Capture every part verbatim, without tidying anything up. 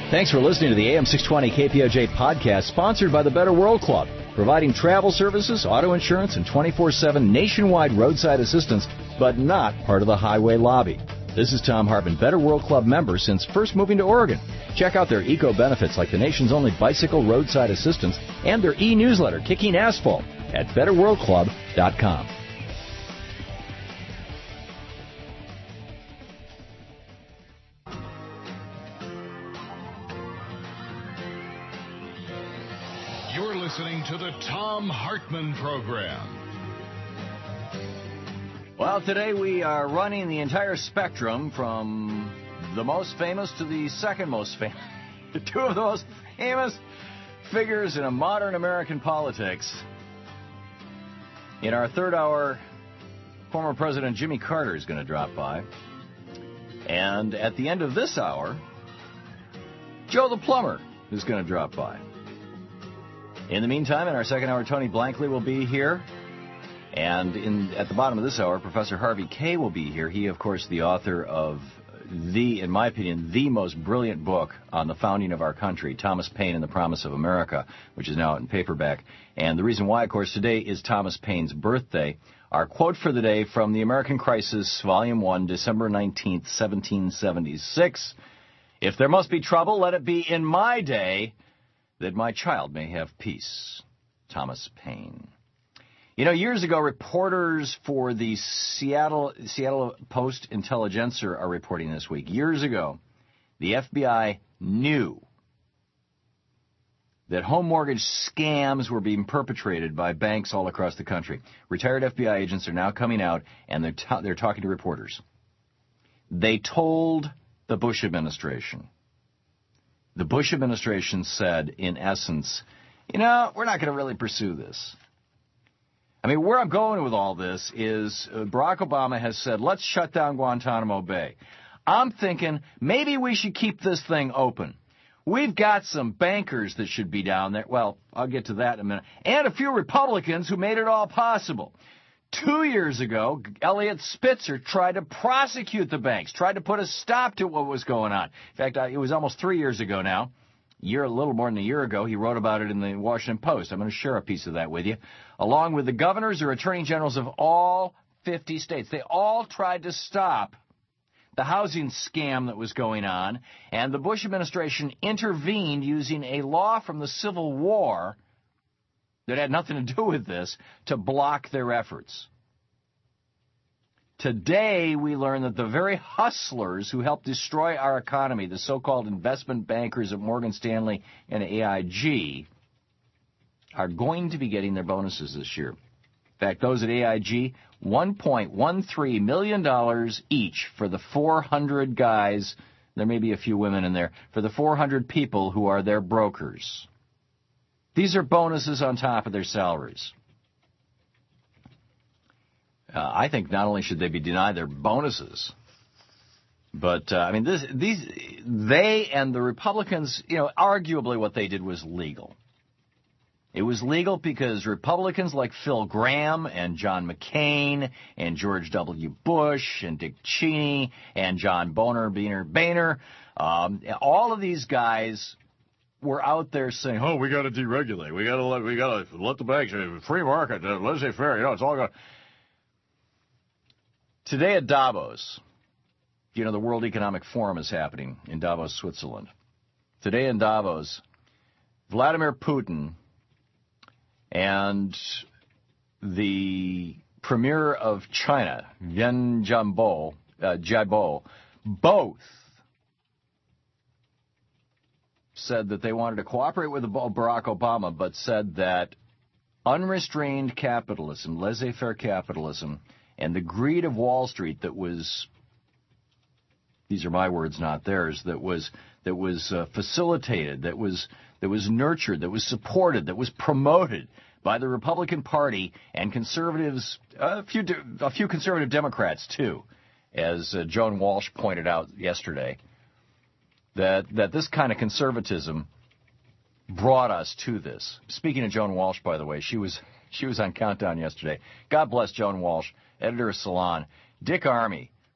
Thanks for listening to the A M six twenty K P O J podcast, sponsored by the Better World Club, providing travel services, auto insurance, and twenty-four seven nationwide roadside assistance, but not part of the highway lobby. This is Tom Hartman, Better World Club member since first moving to Oregon. Check out their eco benefits like the nation's only bicycle roadside assistance and their e-newsletter, Kicking Asphalt, at better world club dot com. You're listening to the Tom Hartman Program. Well, today we are running the entire spectrum from the most famous to the second most famous. Two of the most famous figures in a modern American politics. In our third hour, former President Jimmy Carter is going to drop by. And at the end of this hour, Joe the Plumber is going to drop by. In the meantime, in our second hour, Tony Blankley will be here. And in at the bottom of this hour, Professor Harvey Kaye will be here. He, of course, the author of the, in my opinion, the most brilliant book on the founding of our country, Thomas Paine and the Promise of America, which is now out in paperback. And the reason why, of course, today is Thomas Paine's birthday. Our quote for the day from The American Crisis, Volume one, December nineteenth, seventeen seventy-six. If there must be trouble, let it be in my day, that my child may have peace. Thomas Paine. You know, years ago, reporters for the Seattle Seattle Post-Intelligencer are reporting this week. Years ago, the F B I knew that home mortgage scams were being perpetrated by banks all across the country. Retired F B I agents are now coming out, and they're, t- they're talking to reporters. They told the Bush administration. The Bush administration said, in essence, you know, we're not going to really pursue this. I mean, where I'm going with all this is uh, Barack Obama has said, let's shut down Guantanamo Bay. I'm thinking maybe we should keep this thing open. We've got some bankers that should be down there. Well, I'll get to that in a minute. And a few Republicans who made it all possible. Two years ago, Eliot Spitzer tried to prosecute the banks, tried to put a stop to what was going on. In fact, I, it was almost three years ago now. Year, a little more than a year ago, he wrote about it in the Washington Post. I'm going to share a piece of that with you. Along with the governors or attorney generals of all fifty states. They all tried to stop the housing scam that was going on, and the Bush administration intervened using a law from the Civil War that had nothing to do with this to block their efforts. Today, we learn that the very hustlers who helped destroy our economy, the so-called investment bankers at Morgan Stanley and A I G, are going to be getting their bonuses this year. In fact, those at A I G, one point one three million dollars each for the four hundred guys, there may be a few women in there, for the four hundred people who are their brokers. These are bonuses on top of their salaries. Uh, I think not only should they be denied their bonuses, but, uh, I mean, this, these, they and the Republicans, you know, arguably what they did was legal. It was legal because Republicans like Phil Gramm and John McCain and George W. Bush and Dick Cheney and John Boehner, Boehner, Boehner, um, all of these guys were out there saying, "Oh, we got to deregulate. We got to let we got to let the banks, free market, laissez-faire. You know, it's all going." Today at Davos, you know, the World Economic Forum is happening in Davos, Switzerland. Today in Davos, Vladimir Putin and the premier of China, Wen Jiabao, uh, Jiabao, both said that they wanted to cooperate with Barack Obama, but said that unrestrained capitalism, laissez-faire capitalism, and the greed of Wall Street that was, these are my words, not theirs, that was that was uh, facilitated, that was that was nurtured, that was supported, that was promoted by the Republican Party and conservatives, a few a few conservative Democrats too, as uh, Joan Walsh pointed out yesterday, that that this kind of conservatism brought us to this. Speaking of Joan Walsh, by the way, she was she was on Countdown yesterday. God bless Joan Walsh, editor of Salon. Dick Armey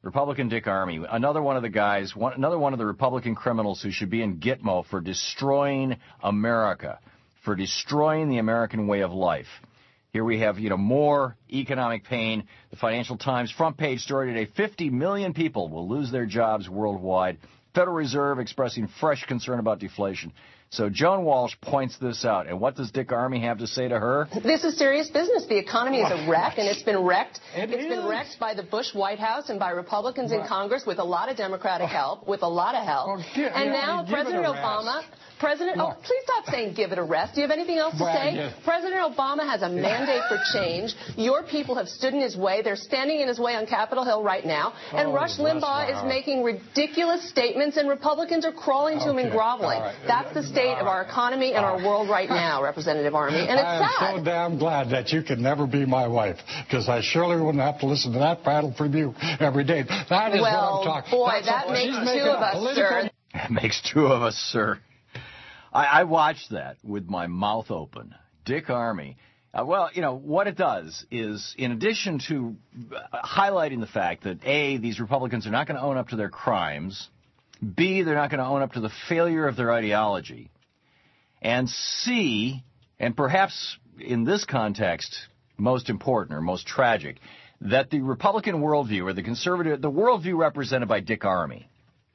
Republican Dick Armey, another one of the guys, one, another one of the Republican criminals who should be in Gitmo for destroying America, for destroying the American way of life. Here we have, you know, more economic pain. The Financial Times front page story today, fifty million people will lose their jobs worldwide. Federal Reserve expressing fresh concern about deflation. So Joan Walsh points this out. And what does Dick Armey have to say to her? This is serious business. The economy is a wreck, and it's been wrecked. It it's is. been wrecked by the Bush White House and by Republicans Right. in Congress with a lot of Democratic help, with a lot of help. Oh, give- and yeah, now give it President a Obama... rest. President, oh, Look. please stop saying give it a rest. Do you have anything else to Well, say? yes. President Obama has a mandate for change. Your people have stood in his way. They're standing in his way on Capitol Hill right now. And Oh, Rush bless Limbaugh my is heart. making ridiculous statements, and Republicans are crawling to him and Okay, groveling. all right. That's the state of our economy and our world right now, Representative Armey. And it's I am sad. so damn glad that you can never be my wife, because I surely wouldn't have to listen to that prattle from you every day. That is Well, what I'm talking boy, That's that what- makes she's two making of a us, political- sir. That makes two of us, sir. I, I watched that with my mouth open. Dick Armey. Uh, well, you know, what it does is, in addition to uh, highlighting the fact that, A, these Republicans are not going to own up to their crimes, B, they're not going to own up to the failure of their ideology, and C, and perhaps in this context, most important or most tragic, that the Republican worldview or the conservative, the worldview represented by Dick Armey,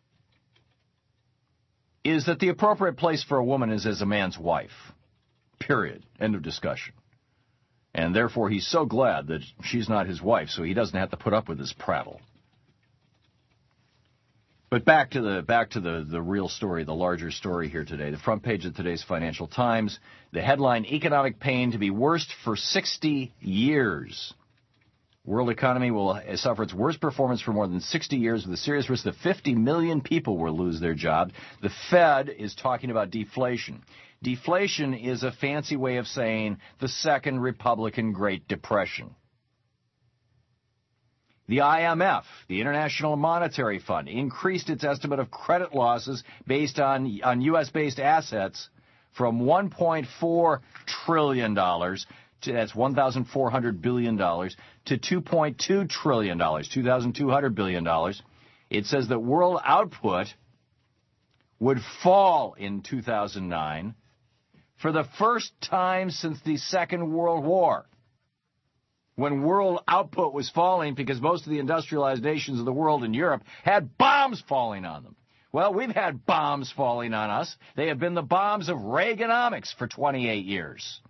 is that the appropriate place for a woman is as a man's wife. Period. End of discussion. And therefore, he's so glad that she's not his wife, so he doesn't have to put up with this prattle. But back to the back to the, the real story, the larger story here today. The front page of today's Financial Times, the headline, economic pain to be worst for sixty years. World economy will suffer its worst performance for more than sixty years, with a serious risk that fifty million people will lose their jobs. The Fed is talking about deflation. Deflation is a fancy way of saying the second Republican Great Depression. The I M F, the International Monetary Fund, increased its estimate of credit losses based on, on U S-based assets from one point four trillion dollars to, that's one thousand four hundred billion dollars, to two point two trillion dollars, two thousand two hundred billion dollars. It says that world output would fall in two thousand nine for the first time since the Second World War, when world output was falling because most of the industrialized nations of the world in Europe had bombs falling on them. Well, we've had bombs falling on us. They have been the bombs of Reaganomics for twenty-eight years.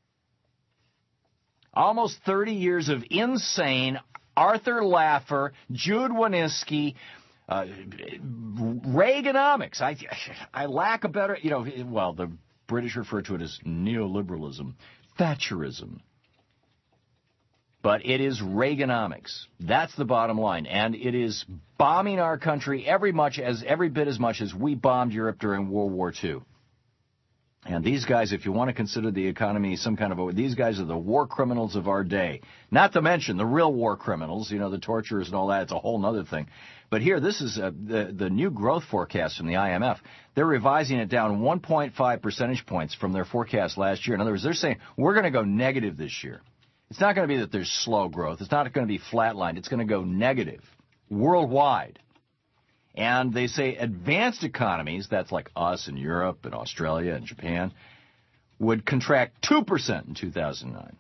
Almost thirty years of insane Arthur Laffer, Jude Wanniski, uh, Reaganomics. I, I lack a better, you know, well, the British refer to it as neoliberalism, Thatcherism. But it is Reaganomics. That's the bottom line. And it is bombing our country every much as every bit as much as we bombed Europe during World War Two. And these guys, if you want to consider the economy some kind of a, these guys are the war criminals of our day. Not to mention the real war criminals, you know, the torturers and all that. It's a whole other thing. But here, this is uh, the, the new growth forecast from the I M F. They're revising it down one point five percentage points from their forecast last year. In other words, they're saying we're going to go negative this year. It's not going to be that there's slow growth. It's not going to be flatlined. It's going to go negative worldwide. And they say advanced economies, that's like us and Europe and Australia and Japan, would contract two percent in two thousand nine.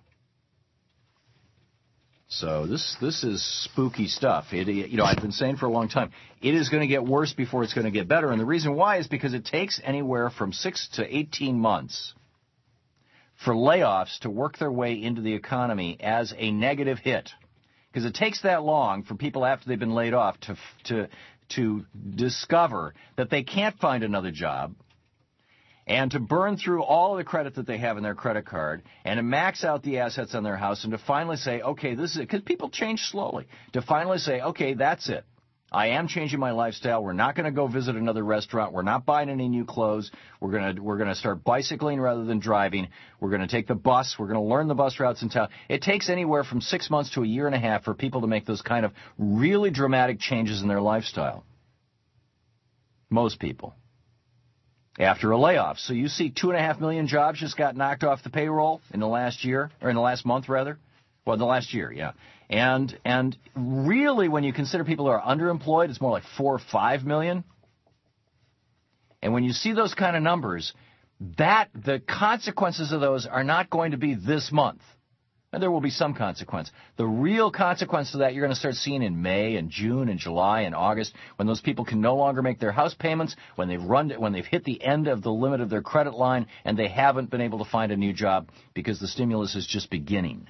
So this this is spooky stuff. It, you know, I've been saying for a long time, it is going to get worse before it's going to get better. And the reason why is because it takes anywhere from six to eighteen months for layoffs to work their way into the economy as a negative hit. Because it takes that long for people after they've been laid off to to to discover that they can't find another job, and to burn through all of the credit that they have in their credit card, and to max out the assets on their house, and to finally say, okay, this is it. Because people change slowly. To finally say, okay, that's it. I am changing my lifestyle. We're not going to go visit another restaurant. We're not buying any new clothes. We're going to we're going to start bicycling rather than driving. We're going to take the bus. We're going to learn the bus routes in town. It takes anywhere from six months to a year and a half for people to make those kind of really dramatic changes in their lifestyle. Most people. After a layoff. So you see two and a half million jobs just got knocked off the payroll in the last year, or in the last month, rather. Well, in the last year, yeah. And and really, when you consider people who are underemployed, it's more like four or five million. And when you see those kind of numbers, that the consequences of those are not going to be this month. And there will be some consequence. The real consequence of that you're going to start seeing in May and June and July and August, when those people can no longer make their house payments, when they've run, when they've hit the end of the limit of their credit line, and they haven't been able to find a new job because the stimulus is just beginning.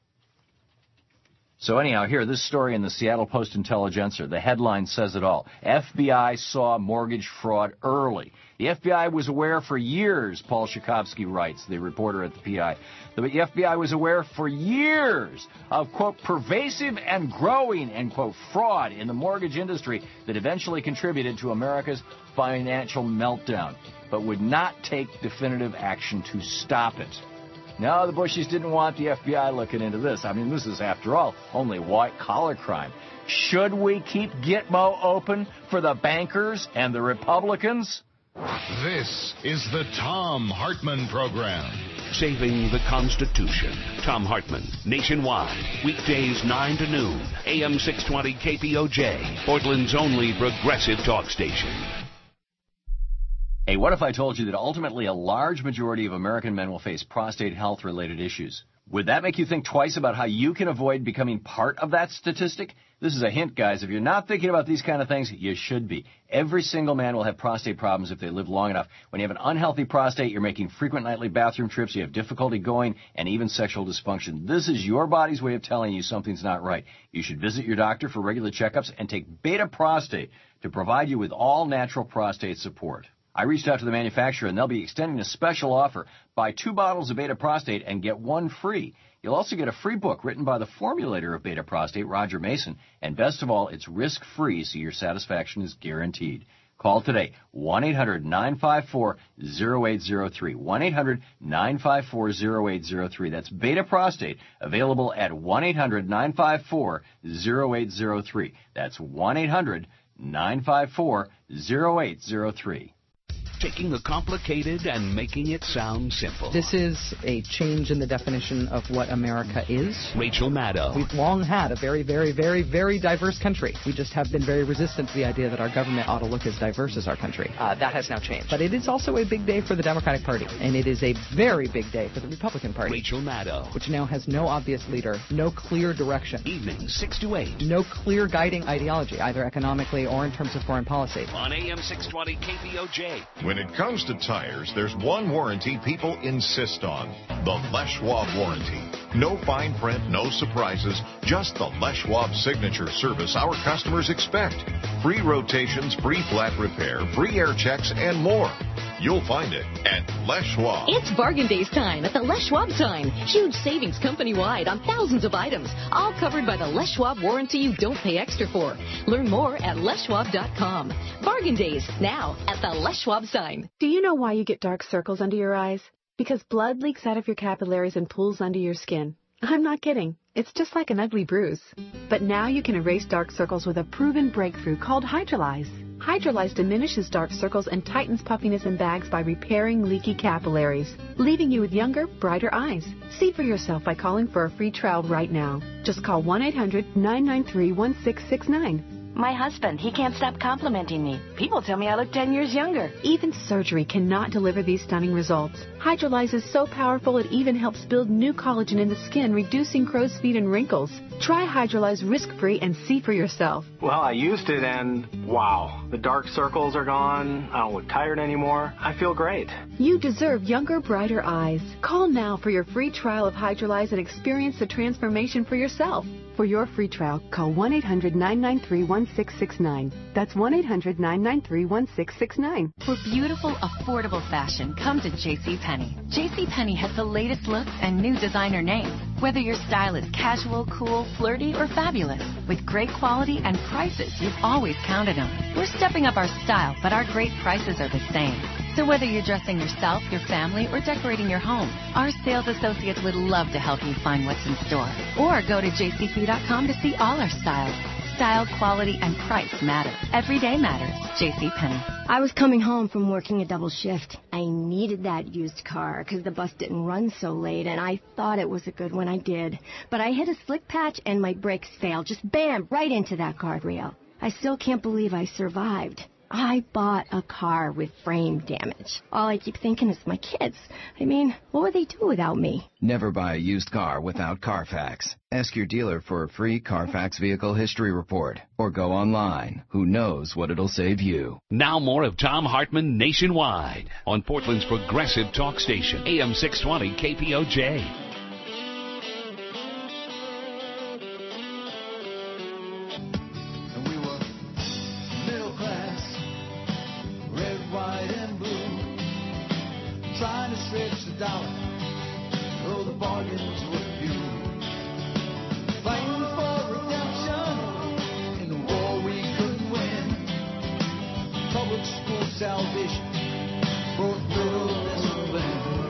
So anyhow, here, this story in the Seattle Post-Intelligencer, the headline says it all. F B I saw mortgage fraud early. The F B I was aware for years, Paul Szykovsky writes, the reporter at the P I. The F B I was aware for years of, quote, pervasive and growing, end quote, fraud in the mortgage industry that eventually contributed to America's financial meltdown, but would not take definitive action to stop it. No, the Bushies didn't want the F B I looking into this. I mean, this is, after all, only white-collar crime. Should we keep Gitmo open for the bankers and the Republicans? This is the Thom Hartmann Program. Saving the Constitution. Thom Hartmann, nationwide. Weekdays nine to noon. A M six twenty K P O J. Portland's only progressive talk station. Hey, what if I told you that ultimately a large majority of American men will face prostate health-related issues? Would that make you think twice about how you can avoid becoming part of that statistic? This is a hint, guys. If you're not thinking about these kind of things, you should be. Every single man will have prostate problems if they live long enough. When you have an unhealthy prostate, you're making frequent nightly bathroom trips, you have difficulty going, and even sexual dysfunction. This is your body's way of telling you something's not right. You should visit your doctor for regular checkups and take Beta Prostate to provide you with all natural prostate support. I reached out to the manufacturer, and they'll be extending a special offer. Buy two bottles of Beta Prostate and get one free. You'll also get a free book written by the formulator of Beta Prostate, Roger Mason. And best of all, it's risk-free, so your satisfaction is guaranteed. Call today, one eight hundred nine five four zero eight zero three, one eight hundred nine five four zero eight zero three. That's Beta Prostate, available at one eight hundred nine five four zero eight zero three. That's one eight hundred nine five four zero eight zero three. Taking the complicated and making it sound simple. This is a change in the definition of what America is. Rachel Maddow. We've long had a very, very, very, very diverse country. We just have been very resistant to the idea that our government ought to look as diverse as our country. Uh, that has now changed. But it is also a big day for the Democratic Party, and it is a very big day for the Republican Party. Rachel Maddow. Which now has no obvious leader, no clear direction. Evenings, six to eight. No clear guiding ideology, either economically or in terms of foreign policy. On A M six twenty K P O J. When it comes to tires, there's one warranty people insist on, the Les Schwab warranty. No fine print, no surprises, just the Les Schwab signature service our customers expect. Free rotations, free flat repair, free air checks, and more. You'll find it at Les Schwab. It's bargain days time at the Les Schwab sign. Huge savings company-wide on thousands of items, all covered by the Les Schwab warranty you don't pay extra for. Learn more at les schwab dot com. Bargain days now at the Les Schwab sign. Do you know why you get dark circles under your eyes? Because blood leaks out of your capillaries and pools under your skin. I'm not kidding. It's just like an ugly bruise. But now you can erase dark circles with a proven breakthrough called Hydrolyze. Hydrolyze diminishes dark circles and tightens puffiness and bags by repairing leaky capillaries, leaving you with younger, brighter eyes. See for yourself by calling for a free trial right now. Just call one eight hundred nine nine three one six six nine. My husband, he can't stop complimenting me. People tell me I look ten years younger. Even surgery cannot deliver these stunning results. Hydrolyze is so powerful it even helps build new collagen in the skin, reducing crow's feet and wrinkles. Try Hydrolyze risk-free and see for yourself. Well, I used it and wow, the dark circles are gone. I don't look tired anymore. I feel great. You deserve younger, brighter eyes. Call now for your free trial of Hydrolyze and experience the transformation for yourself. For your free trial, call one eight hundred nine nine three one six six nine. That's one eight hundred nine nine three one six six nine. For beautiful, affordable fashion, come to JCPenney. JCPenney has the latest looks and new designer names. Whether your style is casual, cool, flirty, or fabulous, with great quality and prices you've always counted on. We're stepping up our style, but our great prices are the same. So whether you're dressing yourself, your family, or decorating your home, our sales associates would love to help you find what's in store. Or go to j c p dot com to see all our styles. Style, quality, and price matter. Every day matters. JCPenney. I was coming home from working a double shift. I needed that used car because the bus didn't run so late, and I thought it was a good one. I did. But I hit a slick patch, and my brakes failed. Just bam, right into that guardrail. I still can't believe I survived. I bought a car with frame damage. All I keep thinking is my kids. I mean, what would they do without me? Never buy a used car without Carfax. Ask your dealer for a free Carfax Vehicle History Report. Or go online. Who knows what it'll save you. Now more of Thom Hartmann Nationwide on Portland's progressive talk station, A M six twenty K P O J. Trying to stretch the dollar, though the bargains were few. Fighting for redemption in the war we couldn't win. Public school salvation, both rural discipline.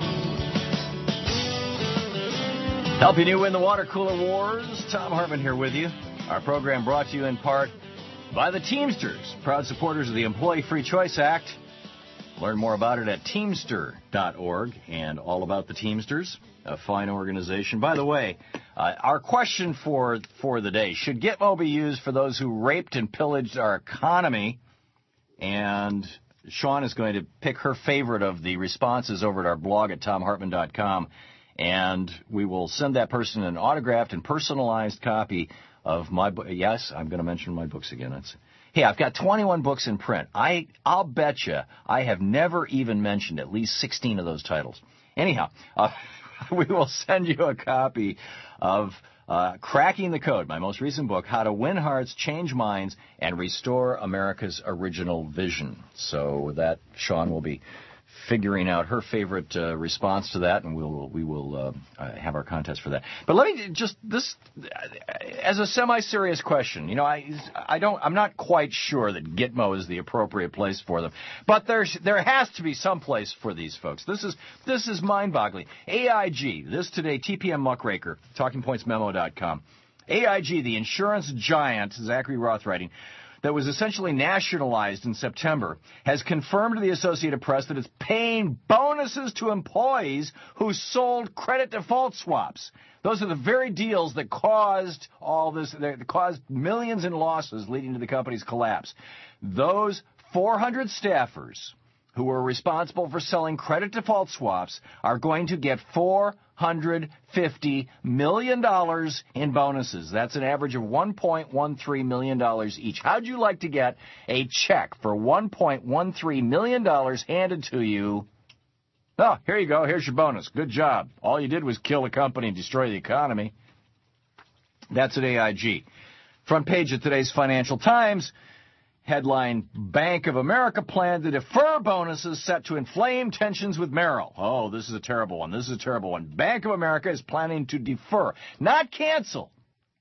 Helping you win the water cooler wars. Thom Hartmann here with you. Our program brought to you in part by the Teamsters, proud supporters of the Employee Free Choice Act. Learn more about it at teamster dot org and all about the Teamsters, a fine organization. By the way, uh, our question for for the day, should Gitmo be used for those who raped and pillaged our economy? And Sean is going to pick her favorite of the responses over at our blog at tom hartmann dot com, and we will send that person an autographed and personalized copy of my book. Yes, I'm going to mention my books again. It's Hey, I've got twenty-one books in print. I, I'll bet you I have never even mentioned at least sixteen of those titles. Anyhow, uh, we will send you a copy of uh, Cracking the Code, my most recent book, How to Win Hearts, Change Minds, and Restore America's Original Vision. So that Sean will be figuring out her favorite uh, response to that, and we'll we will uh, uh, have our contest for that. But let me just this as a semi-serious question. You know, I I don't I'm not quite sure that Gitmo is the appropriate place for them, but there's there has to be some place for these folks. This is this is mind-boggling. A I G, this today, T P M Muckraker, talking points memo dot com. A I G, the insurance giant, Zachary Roth writing, that was essentially nationalized in September, has confirmed to the Associated Press that it's paying bonuses to employees who sold credit default swaps. Those are the very deals that caused all this, that caused millions in losses leading to the company's collapse. Those four hundred staffers who were responsible for selling credit default swaps are going to get four hundred fifty million dollars in bonuses. That's an average of one point one three million dollars each. How'd you like to get a check for one point one three million dollars handed to you? Oh, here you go. Here's your bonus. Good job. All you did was kill the company and destroy the economy. That's at A I G. Front page of today's Financial Times. Headline, Bank of America plan to defer bonuses set to inflame tensions with Merrill. Oh, this is a terrible one. This is a terrible one. Bank of America is planning to defer, not cancel.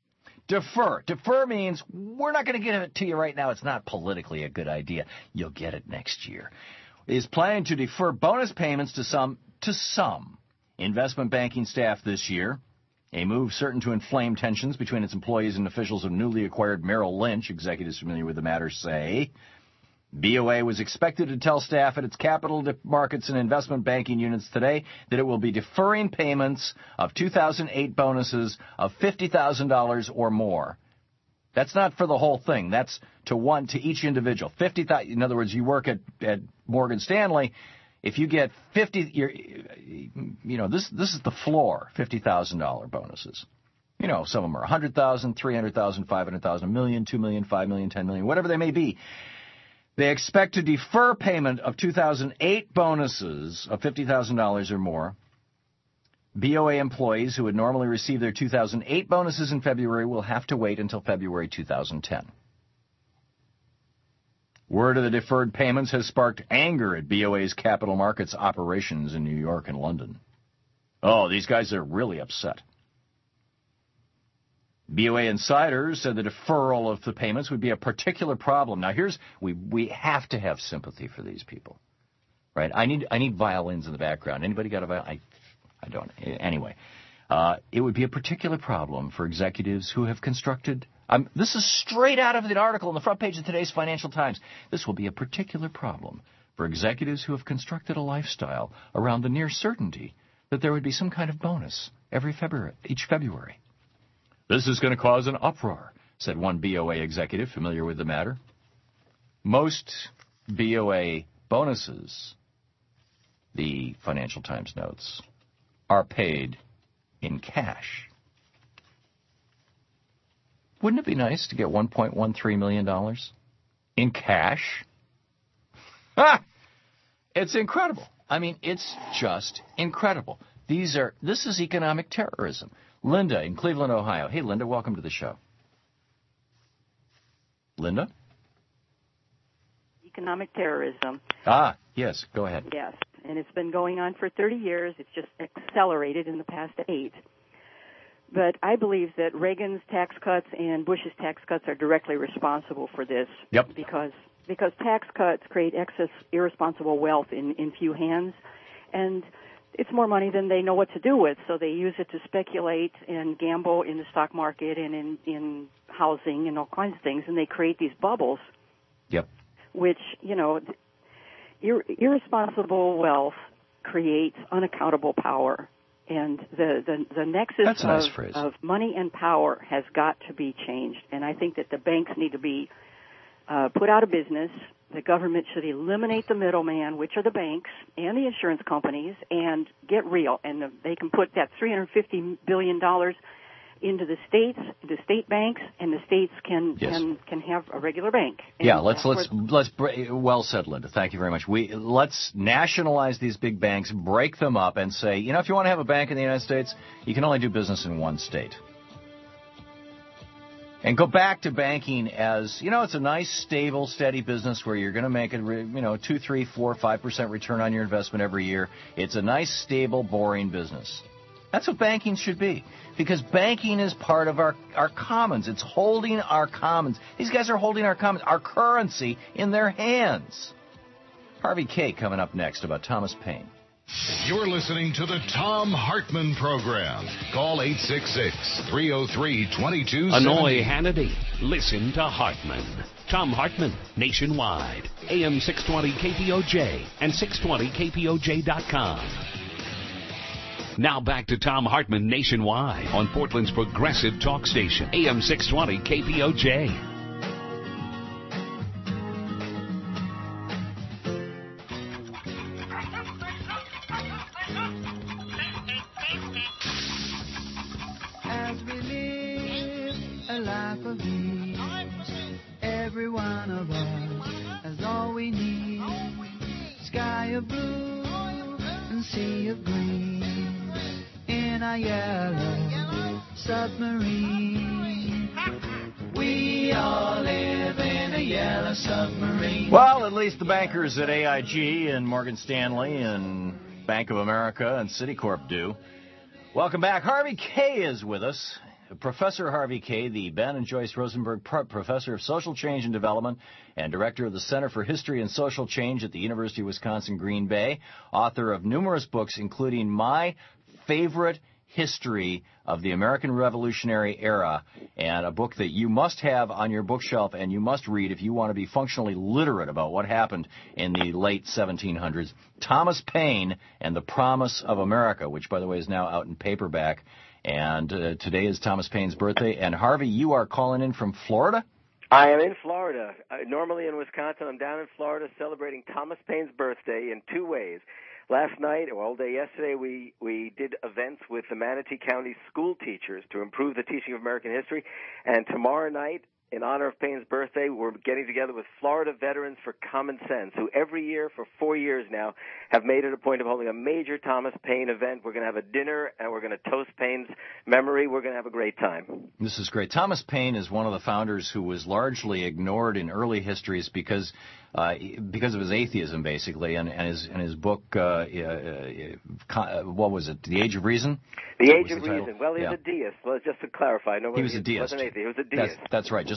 Defer. Defer means we're not going to give it to you right now. It's not politically a good idea. You'll get it next year. Is planning to defer bonus payments to some to some investment banking staff this year. A move certain to inflame tensions between its employees and officials of newly acquired Merrill Lynch. Executives familiar with the matter say. B O A was expected to tell staff at its capital markets and investment banking units today that it will be deferring payments of two thousand eight bonuses of fifty thousand dollars or more. That's not for the whole thing. That's to one to each individual. fifty thousand dollars. In other words, you work at, at Morgan Stanley. If you get fifty, you're, you know, this this is the floor, fifty thousand dollars bonuses. You know, some of them are one hundred thousand dollars, three hundred thousand dollars, five hundred thousand dollars, a million, two million dollars, five million dollars, ten million dollars, whatever they may be. They expect to defer payment of two thousand eight bonuses of fifty thousand dollars or more. B O A employees who would normally receive their two thousand eight bonuses in February will have to wait until February two thousand ten. Word of the deferred payments has sparked anger at B O A's capital markets operations in New York and London. Oh, these guys are really upset. B O A insiders said the deferral of the payments would be a particular problem. Now, here's we we have to have sympathy for these people, right? I need I need violins in the background. Anybody got a violin? I, I don't. Anyway, uh, it would be a particular problem for executives who have constructed Um, this is straight out of the article on the front page of today's Financial Times. This will be a particular problem for executives who have constructed a lifestyle around the near certainty that there would be some kind of bonus every February, each February. This is going to cause an uproar, said one B O A executive familiar with the matter. Most B O A bonuses, the Financial Times notes, are paid in cash. Wouldn't it be nice to get one point one three million dollars in cash? Ah! It's incredible. I mean, it's just incredible. These are this is economic terrorism. Linda in Cleveland, Ohio. Hey, Linda, welcome to the show. Linda? Economic terrorism. Ah, yes, go ahead. Yes, and it's been going on for thirty years. It's just accelerated in the past eight. But I believe that Reagan's tax cuts and Bush's tax cuts are directly responsible for this. Yep. Because because tax cuts create excess irresponsible wealth in, in few hands, and it's more money than they know what to do with, so they use it to speculate and gamble in the stock market and in, in housing and all kinds of things, and they create these bubbles. Yep. Which, you know, ir- irresponsible wealth creates unaccountable power. And the, the, the nexus That's a nice of, phrase. of money and power has got to be changed. And I think that the banks need to be uh, put out of business. The government should eliminate the middleman, which are the banks and the insurance companies, and get real. And the, they can put that three hundred fifty billion dollars into the states, the state banks, and the states can Yes. can, can have a regular bank. And Yeah, let's that's let's where- let's br- well said, Linda. Thank you very much. We let's nationalize these big banks, break them up, and say, you know, if you want to have a bank in the United States, you can only do business in one state. And go back to banking as, you know, it's a nice, stable, steady business where you're going to make a, you know, two, three, four, five percent return on your investment every year. It's a nice, stable, boring business. That's what banking should be, because banking is part of our, our commons. It's holding our commons. These guys are holding our commons, our currency, in their hands. Harvey K. coming up next about Thomas Paine. You're listening to the Tom Hartman Program. Call eight six six, three oh three, two two seven oh. Annoy Hannity. Listen to Hartman. Tom Hartman, nationwide. A M six twenty K P O J and six twenty K P O J dot com. Now back to Tom Hartman nationwide on Portland's progressive talk station, A M six twenty K P O J. As we live a life of ease, every one of us has all we need. Sky of blue and sea of green in a yellow submarine. We all live in a yellow submarine. Well, at least the bankers at A I G and Morgan Stanley and Bank of America and Citicorp do. Welcome back. Harvey K. is with us. Professor Harvey K., the Ben and Joyce Rosenberg Pro- Professor of Social Change and Development and Director of the Center for History and Social Change at the University of Wisconsin-Green Bay, author of numerous books, including My Favorite History of the American Revolutionary Era, and a book that you must have on your bookshelf and you must read if you want to be functionally literate about what happened in the late seventeen hundreds, Thomas Paine and the Promise of America, which, by the way, is now out in paperback. And uh, today is Thomas Paine's birthday. And, Harvey, you are calling in from Florida? I am in Florida. Uh, normally in Wisconsin. I'm down in Florida celebrating Thomas Paine's birthday in two ways. Last night, or all day yesterday, we, we did events with the Manatee County school teachers to improve the teaching of American history. And tomorrow night, in honor of Paine's birthday, we're getting together with Florida Veterans for Common Sense, who every year for four years now have made it a point of holding a major Thomas Paine event. We're going to have a dinner, and we're going to toast Paine's memory. We're going to have a great time. This is great. Thomas Paine is one of the founders who was largely ignored in early histories because uh, because of his atheism, basically, and, and his and his book, uh, uh, uh, what was it, The Age of Reason? The Age of the Reason. Well, he's yeah. a deist. Well, just to clarify, no, he was a he deist. wasn't atheist. He was a That's, deist. that's right. Just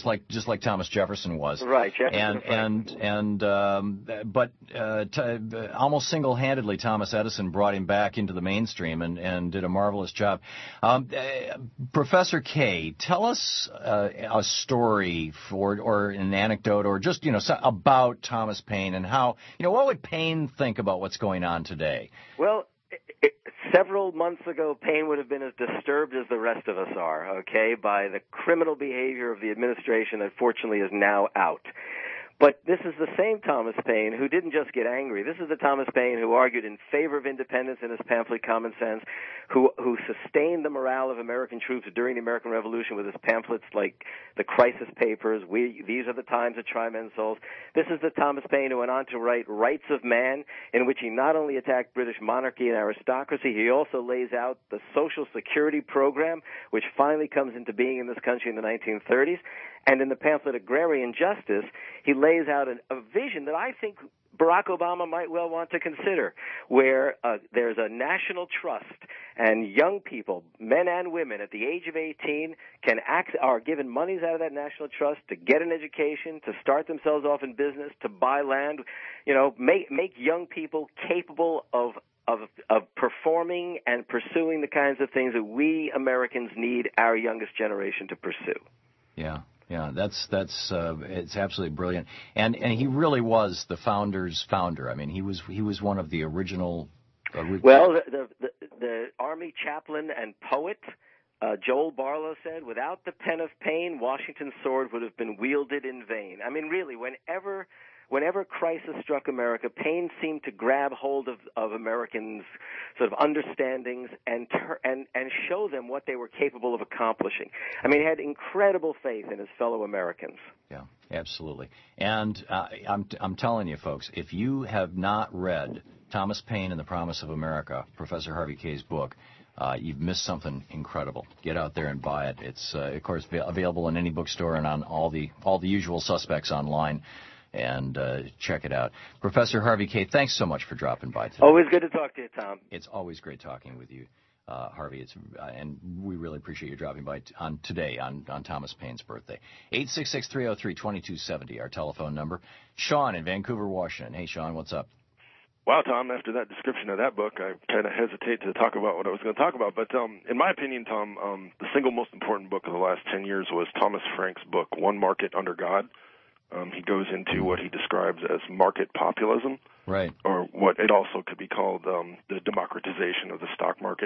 just like just like Thomas Jefferson was. Right, Jefferson. And right. and and um, but uh, t- almost single-handedly, Thomas Edison brought him back into the mainstream and, and did a marvelous job. Um, uh, Professor K, tell us uh, a story for or an anecdote or just you know so, about Thomas Paine and how you know what would Paine think about what's going on today? Well. It, several months ago, Paine would have been as disturbed as the rest of us are, okay, by the criminal behavior of the administration that fortunately is now out. But this is the same Thomas Paine who didn't just get angry. This is the Thomas Paine who argued in favor of independence in his pamphlet Common Sense, who who sustained the morale of American troops during the American Revolution with his pamphlets like the Crisis Papers, We These Are the Times that Try Men's Souls. This is the Thomas Paine who went on to write Rights of Man, in which he not only attacked British monarchy and aristocracy, he also lays out the Social Security program, which finally comes into being in this country in the nineteen thirties. And in the pamphlet Agrarian Justice, he lays out an, a vision that I think Barack Obama might well want to consider, where uh, there's a national trust and young people, men and women, at the age of eighteen can act, are given monies out of that national trust to get an education, to start themselves off in business, to buy land, you know, make make young people capable of of of performing and pursuing the kinds of things that we Americans need our youngest generation to pursue. Yeah. Yeah, that's that's uh, it's absolutely brilliant, and and he really was the founder's founder. I mean, he was he was one of the original. Uh, re- well, the, the the Army chaplain and poet uh, Joel Barlow said, "Without the pen of Paine, Washington's sword would have been wielded in vain." I mean, really, whenever whenever crisis struck America, Paine seemed to grab hold of, of Americans' sort of understandings and, ter- and and show them what they were capable of accomplishing. I mean, he had incredible faith in his fellow Americans. Yeah, absolutely. And uh, I'm I'm telling you, folks, if you have not read Thomas Paine and the Promise of America, Professor Harvey Kaye's book, uh, you've missed something incredible. Get out there and buy it. It's uh, of course available in any bookstore and on all the all the usual suspects online. And uh, check it out. Professor Harvey Kaye, thanks so much for dropping by today. Always good to talk to you, Tom. It's always great talking with you, uh, Harvey. It's uh, and we really appreciate you dropping by t- on today on, on Thomas Paine's birthday. eight six six, three oh three, two two seven oh, our telephone number. Sean in Vancouver, Washington. Hey, Sean, what's up? Wow, Tom, after that description of that book, I kind of hesitate to talk about what I was going to talk about. But um, in my opinion, Tom, um, the single most important book of the last ten years was Thomas Frank's book, One Market Under God. Um, he goes into what he describes as market populism, right? Or what it also could be called um, the democratization of the stock market.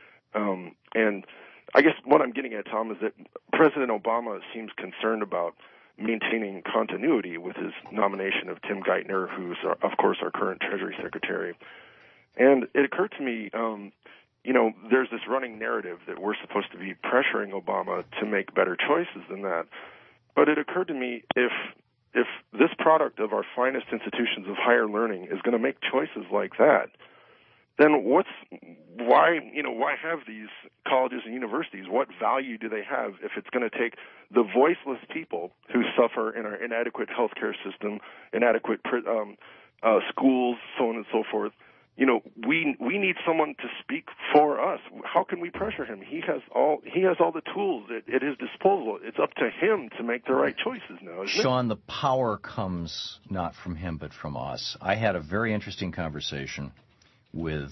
Um, and I guess what I'm getting at, Tom, is that President Obama seems concerned about maintaining continuity with his nomination of Tim Geithner, who's, uh, of course, our current Treasury Secretary. And it occurred to me, um, you know, there's this running narrative that we're supposed to be pressuring Obama to make better choices than that. But it occurred to me, if if this product of our finest institutions of higher learning is going to make choices like that, then what's why you know why have these colleges and universities? What value do they have if it's going to take the voiceless people who suffer in our inadequate healthcare system, inadequate um, uh, schools, so on and so forth? You know, we we need someone to speak for us. How can we pressure him? He has all he has all the tools at, at his disposal. It's up to him to make the right choices now. Isn't Sean, it? the power comes not from him but from us. I had a very interesting conversation with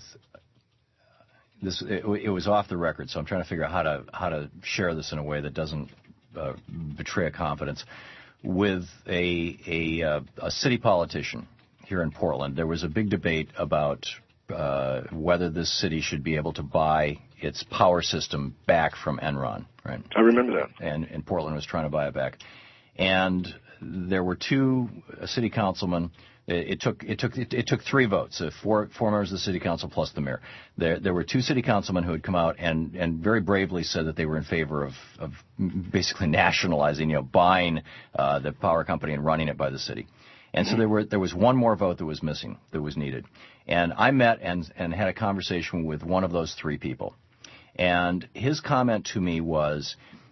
this. It, it was off the record, so I'm trying to figure out how to how to share this in a way that doesn't uh, betray a confidence. With a a, uh, a city politician here in Portland, there was a big debate about uh, whether this city should be able to buy its power system back from Enron, right? I remember that. And, and Portland was trying to buy it back. And there were two city councilmen. It, it took it took it, it took three votes, uh, four four members of the city council plus the mayor. There there were two city councilmen who had come out and, and very bravely said that they were in favor of, of basically nationalizing, you know, buying uh, the power company and running it by the city. And so there were there was one more vote that was missing, that was needed. And I met and and had a conversation with one of those three people. And his comment to me was,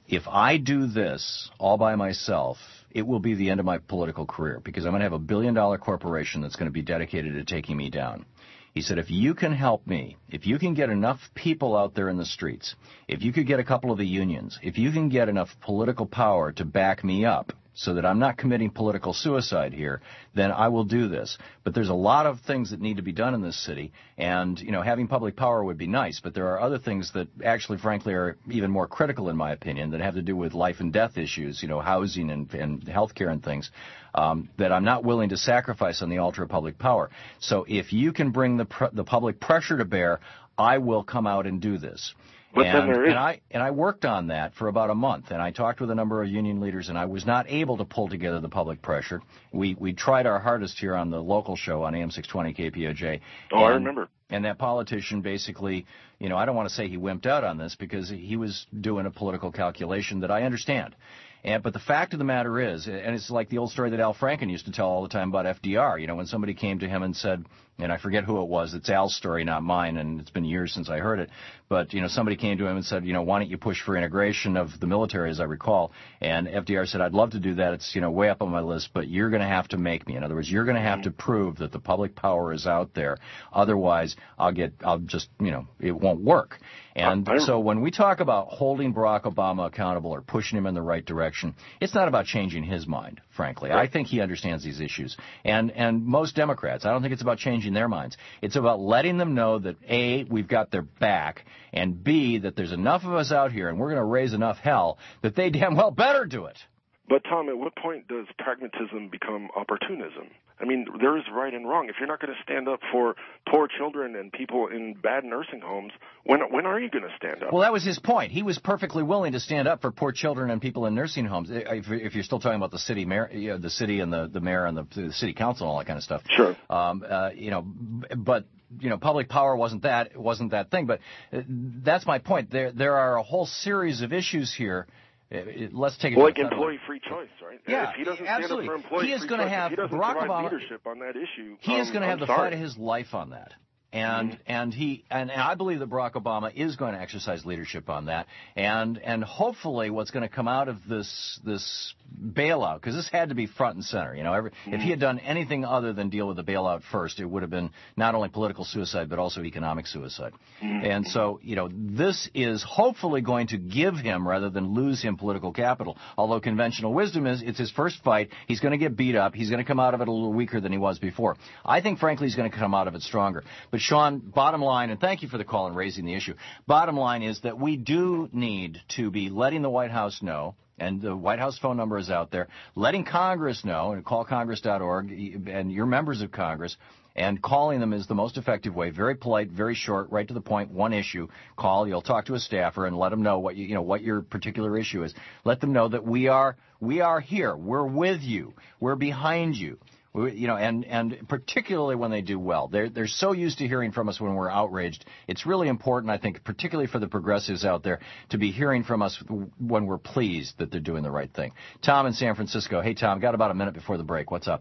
if I do this all by myself, it will be the end of my political career because I'm going to have a billion-dollar corporation that's going to be dedicated to taking me down. He said, if you can help me, if you can get enough people out there in the streets, if you could get a couple of the unions, if you can get enough political power to back me up so that I'm not committing political suicide here, then I will do this. But there's a lot of things that need to be done in this city, and, you know, having public power would be nice, but there are other things that actually, frankly, are even more critical, in my opinion, that have to do with life and death issues, you know, housing and, and health care and things, um, that I'm not willing to sacrifice on the altar of public power. So if you can bring the, pr- the public pressure to bear, I will come out and do this. But and, then there is... and I and I worked on that for about a month, and I talked with a number of union leaders, and I was not able to pull together the public pressure. We we tried our hardest here on the local show on A M six twenty K P O J. Oh, and, I remember. And that politician basically, you know, I don't want to say he wimped out on this because he was doing a political calculation that I understand. And, but the fact of the matter is, and it's like the old story that Al Franken used to tell all the time about F D R, you know, when somebody came to him and said, and I forget who it was, it's Al's story, not mine, and it's been years since I heard it, but, you know, somebody came to him and said, you know, why don't you push for integration of the military, as I recall, and F D R said, I'd love to do that, it's, you know, way up on my list, but you're going to have to make me. In other words, you're going to have to prove that the public power is out there, otherwise I'll get, I'll just, you know, it won't work. And so when we talk about holding Barack Obama accountable or pushing him in the right direction, it's not about changing his mind, frankly. Right. I think he understands these issues. And and most Democrats, I don't think it's about changing their minds. It's about letting them know that, A, we've got their back, and B, that there's enough of us out here and we're going to raise enough hell that they damn well better do it. But, Tom, at what point does pragmatism become opportunism? I mean, there is right and wrong. If you're not going to stand up for poor children and people in bad nursing homes, when when are you going to stand up? Well, that was his point. He was perfectly willing to stand up for poor children and people in nursing homes. If, if you're still talking about the city mayor, you know, the city and the, the mayor and the, the city council and all that kind of stuff. Sure. Um, uh, you know, but you know, public power wasn't that wasn't that thing. But that's my point. There there are a whole series of issues here. Let's take it well, like employee free choice, right? Yeah, if he doesn't absolutely. Stand up for employee he is free going to choice, have he doesn't Barack provide Obama leadership on that issue. He um, is going to have I'm the sorry. fight of his life on that. And mm-hmm. and he and, and I believe that Barack Obama is going to exercise leadership on that, and and hopefully what's going to come out of this this bailout, because this had to be front and center. You know, every, mm-hmm. if he had done anything other than deal with the bailout first, it would have been not only political suicide but also economic suicide. Mm-hmm. And so, you know, this is hopefully going to give him rather than lose him political capital. Although conventional wisdom is it's his first fight, he's going to get beat up, he's going to come out of it a little weaker than he was before. I think, frankly, he's going to come out of it stronger. But Sean, bottom line, and thank you for the call and raising the issue, bottom line is that we do need to be letting the White House know, and the White House phone number is out there, letting Congress know, and call congress dot org, and your members of Congress, and calling them is the most effective way. Very polite, very short, right to the point, one issue. Call, you'll talk to a staffer and let them know what you, you know what your particular issue is. Let them know that we are we are here. We're with you. We're behind you. You know, and, and particularly when they do well. They're, they're so used to hearing from us when we're outraged. It's really important, I think, particularly for the progressives out there, to be hearing from us when we're pleased that they're doing the right thing. Tom in San Francisco. Hey, Tom, got about a minute before the break. What's up?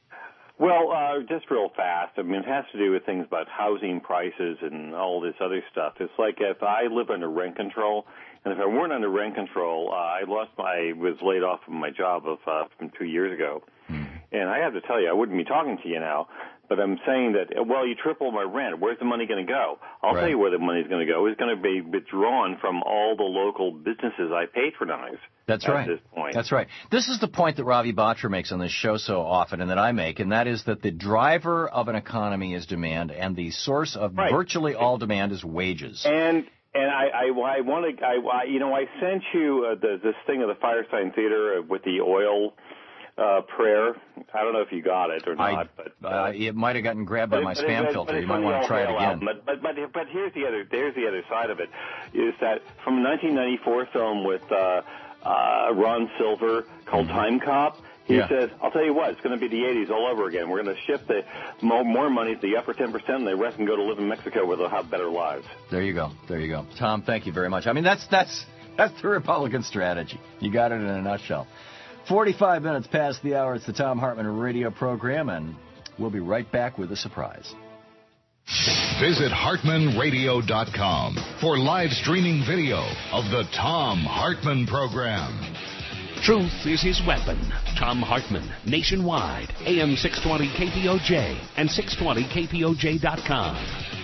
Well, uh, just real fast. I mean, it has to do with things about housing prices and all this other stuff. It's like if I live under rent control, and if I weren't under rent control, uh, I lost my, was laid off from my job of, uh, from two years ago. And I have to tell you, I wouldn't be talking to you now, but I'm saying that, well, you triple my rent. Where's the money going to go? I'll right. tell you where the money's going to go. It's going to be withdrawn from all the local businesses I patronize. That's at right. This point. That's right. This is the point that Ravi Batra makes on this show so often, and that I make, and that is that the driver of an economy is demand, and the source of right. virtually all demand is wages. And And I, I, I want to, I, I, you know, I sent you uh, the, this thing of the Firesign Theater with the oil uh, prayer. I don't know if you got it or not. I, but uh, uh, it might have gotten grabbed by my but, spam but, filter. But you might want to try it again. But, but, but, but here's the other, there's the other side of it, is that from a nineteen ninety-four film with uh, uh, Ron Silver called mm-hmm. Time Cop, he yeah. says, I'll tell you what, it's going to be the eighties all over again. We're going to shift the more, more money to the upper ten percent, and the rest can go to live in Mexico where they'll have better lives. There you go. There you go. Tom, thank you very much. I mean, that's that's that's the Republican strategy. You got it in a nutshell. forty-five minutes past the hour. It's the Thom Hartmann radio program, and we'll be right back with a surprise. Visit Hartman Radio dot com for live streaming video of the Thom Hartmann Program. Truth is his weapon. Thom Hartmann, nationwide, A M six twenty K P O J and six twenty K P O J dot com.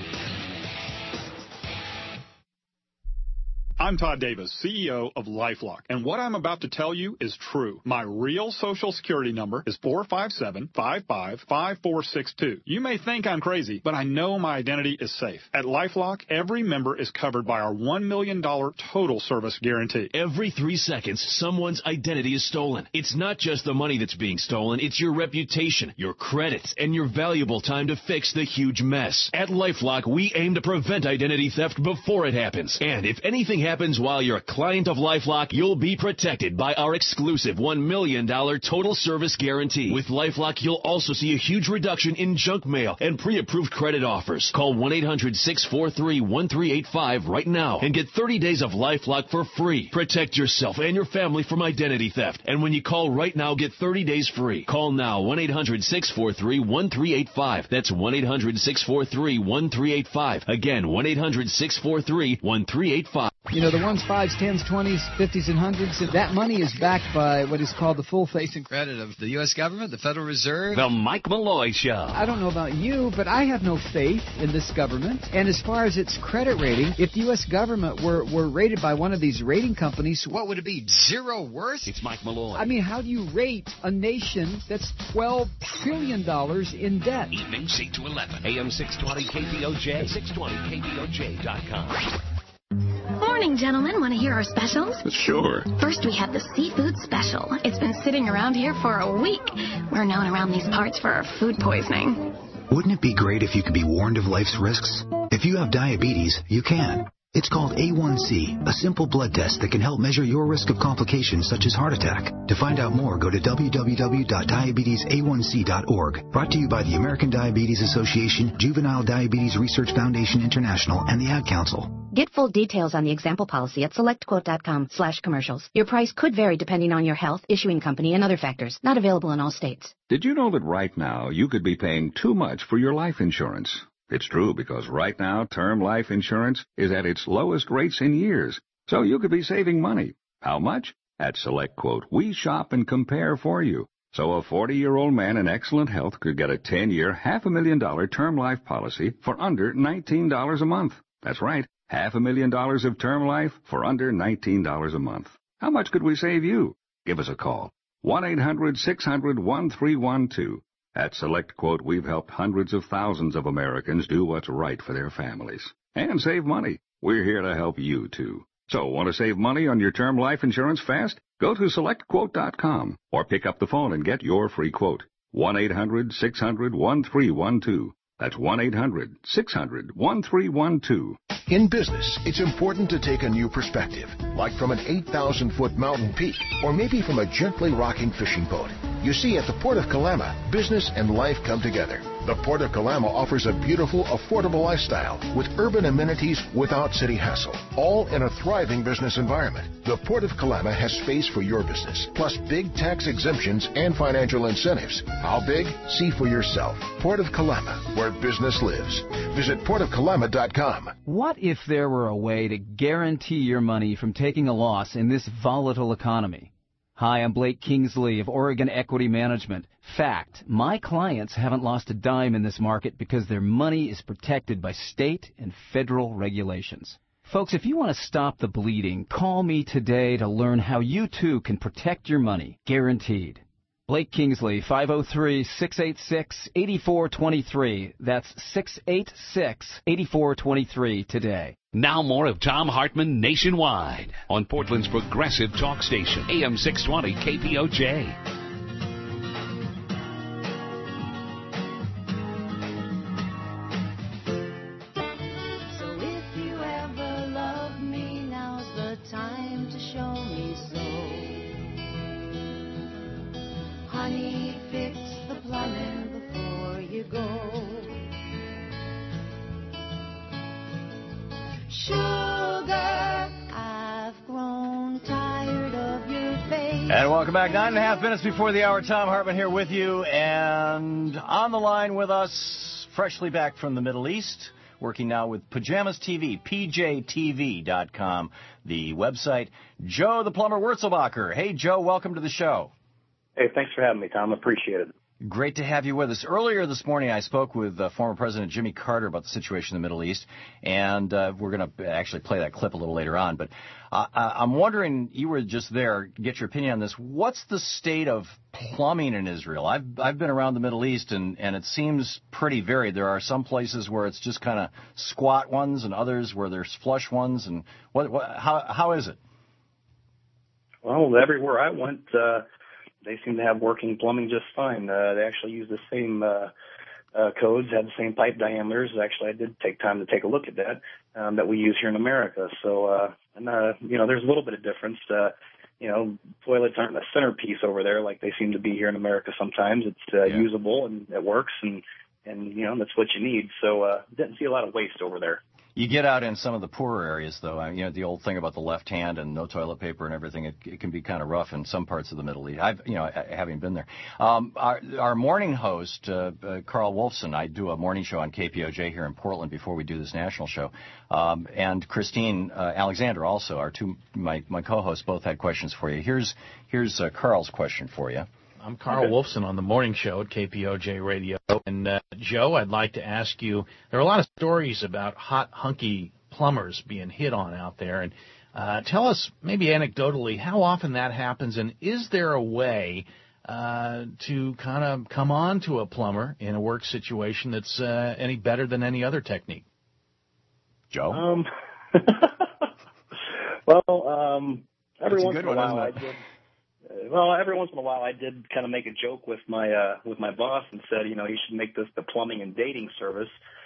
I'm Todd Davis, C E O of LifeLock, and what I'm about to tell you is true. My real Social Security number is four five seven, five five, five four six two. You may think I'm crazy, but I know my identity is safe. At LifeLock, every member is covered by our one million dollars total service guarantee. Every three seconds, someone's identity is stolen. It's not just the money that's being stolen, it's your reputation, your credits, and your valuable time to fix the huge mess. At LifeLock, we aim to prevent identity theft before it happens. And if anything happens, happens while you're a client of LifeLock, you'll be protected by our exclusive one million dollars total service guarantee. With LifeLock, you'll also see a huge reduction in junk mail and pre-approved credit offers. Call one eight hundred, six four three, one three eight five right now and get thirty days of LifeLock for free. Protect yourself and your family from identity theft. And when you call right now, get thirty days free. Call now, one eight hundred, six four three, one three eight five. That's one eight hundred, six four three, one three eight five. Again, one eight hundred, six four three, one three eight five. You know, the ones, fives, tens, twenties, fifties, and hundreds, that money is backed by what is called the full faith and credit of the U S government, the Federal Reserve. The Mike Malloy Show. I don't know about you, but I have no faith in this government. And as far as its credit rating, if the U S government were, were rated by one of these rating companies, what would it be? Zero worth? It's Mike Malloy. I mean, how do you rate a nation that's twelve trillion dollars in debt? Evenings eight to eleven. A M six twenty K P O J, six twenty K P O J dot com. Morning, gentlemen. Want to hear our specials? Sure. First, we have the seafood special. It's been sitting around here for a week. We're known around these parts for our food poisoning. Wouldn't it be great if you could be warned of life's risks? If you have diabetes, you can. It's called A one C, a simple blood test that can help measure your risk of complications such as heart attack. To find out more, go to w w w dot diabetes a one c dot org. Brought to you by the American Diabetes Association, Juvenile Diabetes Research Foundation International, and the Ad Council. Get full details on the example policy at selectquote.com slash commercials. Your price could vary depending on your health, issuing company, and other factors. Not available in all states. Did you know that right now you could be paying too much for your life insurance? It's true, because right now term life insurance is at its lowest rates in years. So you could be saving money. How much? At SelectQuote, we shop and compare for you. So a forty-year-old man in excellent health could get a ten-year, half a million dollar term life policy for under nineteen dollars a month. That's right. Half a million dollars of term life for under nineteen dollars a month. How much could we save you? Give us a call. one eight hundred, six hundred, one three one two. At SelectQuote, we've helped hundreds of thousands of Americans do what's right for their families. And save money. We're here to help you, too. So, want to save money on your term life insurance fast? Go to select quote dot com or pick up the phone and get your free quote. one eight hundred, six hundred, one three one two. That's one eight hundred, six hundred, one three one two. In business, it's important to take a new perspective, like from an eight thousand foot mountain peak, or maybe from a gently rocking fishing boat. You see, at the Port of Kalama, business and life come together. The Port of Kalama offers a beautiful, affordable lifestyle with urban amenities without city hassle, all in a thriving business environment. The Port of Kalama has space for your business, plus big tax exemptions and financial incentives. How big? See for yourself. Port of Kalama, where business lives. Visit port of kalama dot com. What if there were a way to guarantee your money from taking a loss in this volatile economy? Hi, I'm Blake Kingsley of Oregon Equity Management. Fact, my clients haven't lost a dime in this market because their money is protected by state and federal regulations. Folks, if you want to stop the bleeding, call me today to learn how you too can protect your money, guaranteed. Blake Kingsley, five oh three, six eight six, eight four two three. That's six eight six, eight four two three today. Now more of Thom Hartmann nationwide on Portland's progressive talk station, A M six twenty K P O J. So if you ever love me, now's the time to show me so. Honey, fix the plumbing before you go. Sugar, I've grown tired of your face. And welcome back. Nine and a half minutes before the hour. Thom Hartmann here with you. And on the line with us, freshly back from the Middle East, working now with Pajamas T V, P J T V dot com, the website. Joe the Plumber Wurzelbacher. Hey, Joe, welcome to the show. Hey, thanks for having me, Tom. Appreciate it. Great to have you with us. Earlier this morning, I spoke with uh, former President Jimmy Carter about the situation in the Middle East, and uh, we're going to actually play that clip a little later on. But uh, I'm wondering, you were just there, get your opinion on this. What's the state of plumbing in Israel? I've I've been around the Middle East, and, and it seems pretty varied. There are some places where it's just kind of squat ones, and others where there's flush ones. And what, what how how is it? Well, everywhere I went, uh, they seem to have working plumbing just fine. Uh, they actually use the same uh, uh, codes, have the same pipe diameters. Actually, I did take time to take a look at that um, that we use here in America. So, uh, and uh, you know, there's a little bit of difference. Uh, you know, toilets aren't the centerpiece over there like they seem to be here in America sometimes. It's uh, yeah. usable and it works, and and you know that's what you need. So, uh, didn't see a lot of waste over there. You get out in some of the poorer areas, though. You know, the old thing about the left hand and no toilet paper and everything, it, it can be kind of rough in some parts of the Middle East. I've, you know, having been there. Um, our, our morning host, uh, uh, Carl Wolfson, I do a morning show on K P O J here in Portland before we do this national show. Um, and Christine uh, Alexander also, our two, my, my co-hosts both had questions for you. Here's, here's uh, Carl's question for you. I'm Carl okay. Wolfson on the morning show at K P O J Radio. And, uh, Joe, I'd like to ask you, there are a lot of stories about hot, hunky plumbers being hit on out there. And uh, tell us, maybe anecdotally, how often that happens, and is there a way uh, to kind of come on to a plumber in a work situation that's uh, any better than any other technique? Joe? Um, well, um, every once in a one, while I did... Well, every once in a while I did kind of make a joke with my uh, with my boss and said, you know, you should make this the plumbing and dating service.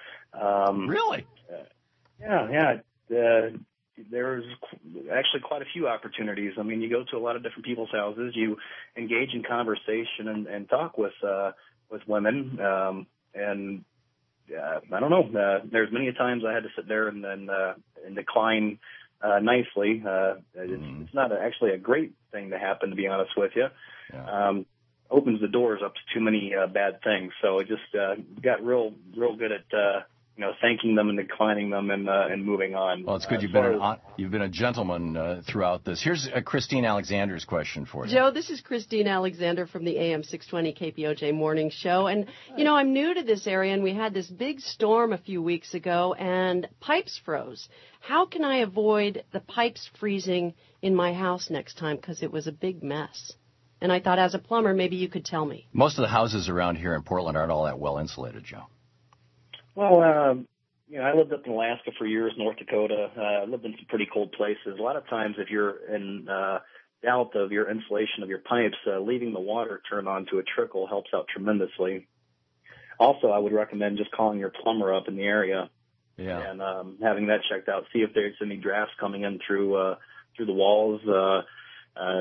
Um, really? Uh, yeah, yeah. Uh, there's actually quite a few opportunities. I mean, you go to a lot of different people's houses, you engage in conversation and, and talk with uh, with women, um, and uh, I don't know. Uh, there's many times I had to sit there and then uh, and decline. Uh, nicely. Uh, it's, mm. it's not a, actually a great thing to happen, to be honest with you. Yeah. Um, opens the doors up to too many uh, bad things. So it just uh, got real, real good at uh, you know thanking them and declining them and uh, and moving on. Well, it's good uh, you've been an, as, you've been a gentleman uh, throughout this. Here's uh, Christine Alexander's question for you. Joe, this is Christine Alexander from the A M six twenty K P O J Morning Show, and you know I'm new to this area, and we had this big storm a few weeks ago, and pipes froze. How can I avoid the pipes freezing in my house next time? Because it was a big mess. And I thought, as a plumber, maybe you could tell me. Most of the houses around here in Portland aren't all that well insulated, Joe. Well, um, you know, I lived up in Alaska for years, North Dakota. I uh, lived in some pretty cold places. A lot of times, if you're in uh, doubt of your insulation of your pipes, uh, leaving the water turned on to a trickle helps out tremendously. Also, I would recommend just calling your plumber up in the area. Yeah. And um, having that checked out, see if there's any drafts coming in through uh, through the walls uh, uh,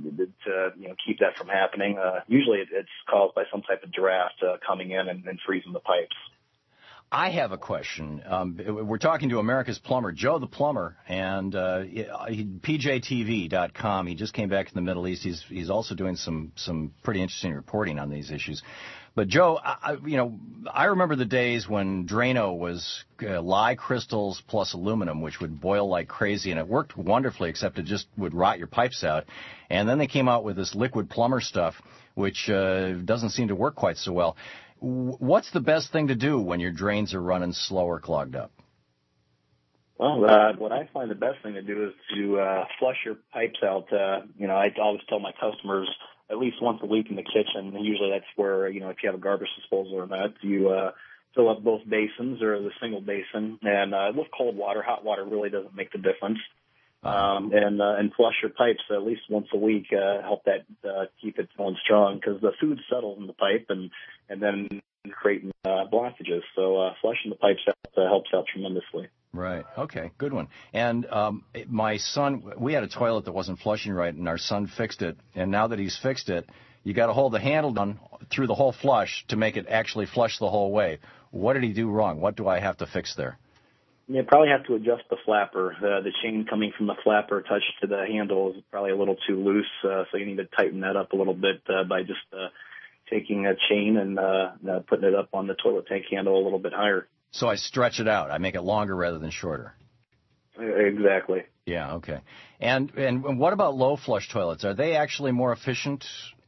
to you know keep that from happening. Uh, usually, it, it's caused by some type of draft uh, coming in and, and freezing the pipes. I have a question. Um, we're talking to America's plumber, Joe the Plumber, and uh, P J T V dot com. He just came back from the Middle East. He's he's also doing some some pretty interesting reporting on these issues. But Joe, I, you know, I remember the days when Drano was uh, lye crystals plus aluminum, which would boil like crazy, and it worked wonderfully, except it just would rot your pipes out. And then they came out with this liquid plumber stuff, which uh, doesn't seem to work quite so well. What's the best thing to do when your drains are running slow or clogged up? Well, uh, what I find the best thing to do is to uh, flush your pipes out. Uh, you know, I always tell my customers at least once a week in the kitchen, and usually that's where, you know, if you have a garbage disposal or not, you uh, fill up both basins or the single basin. And uh, with cold water, hot water really doesn't make the difference. Um, and uh, and flush your pipes at least once a week. Uh, help that uh, keep it going strong because the food settles in the pipe and and then creating uh, blockages. So uh, flushing the pipes out uh, helps out tremendously. Right. Okay. Good one. And um, my son, we had a toilet that wasn't flushing right, and our son fixed it. And now that he's fixed it, you got to hold the handle down through the whole flush to make it actually flush the whole way. What did he do wrong? What do I have to fix there? You probably have to adjust the flapper. Uh, the chain coming from the flapper attached to the handle is probably a little too loose, uh, so you need to tighten that up a little bit uh, by just uh, taking a chain and uh, uh, putting it up on the toilet tank handle a little bit higher. So I stretch it out. I make it longer rather than shorter. Exactly. Yeah, okay. And and what about low flush toilets? Are they actually more efficient?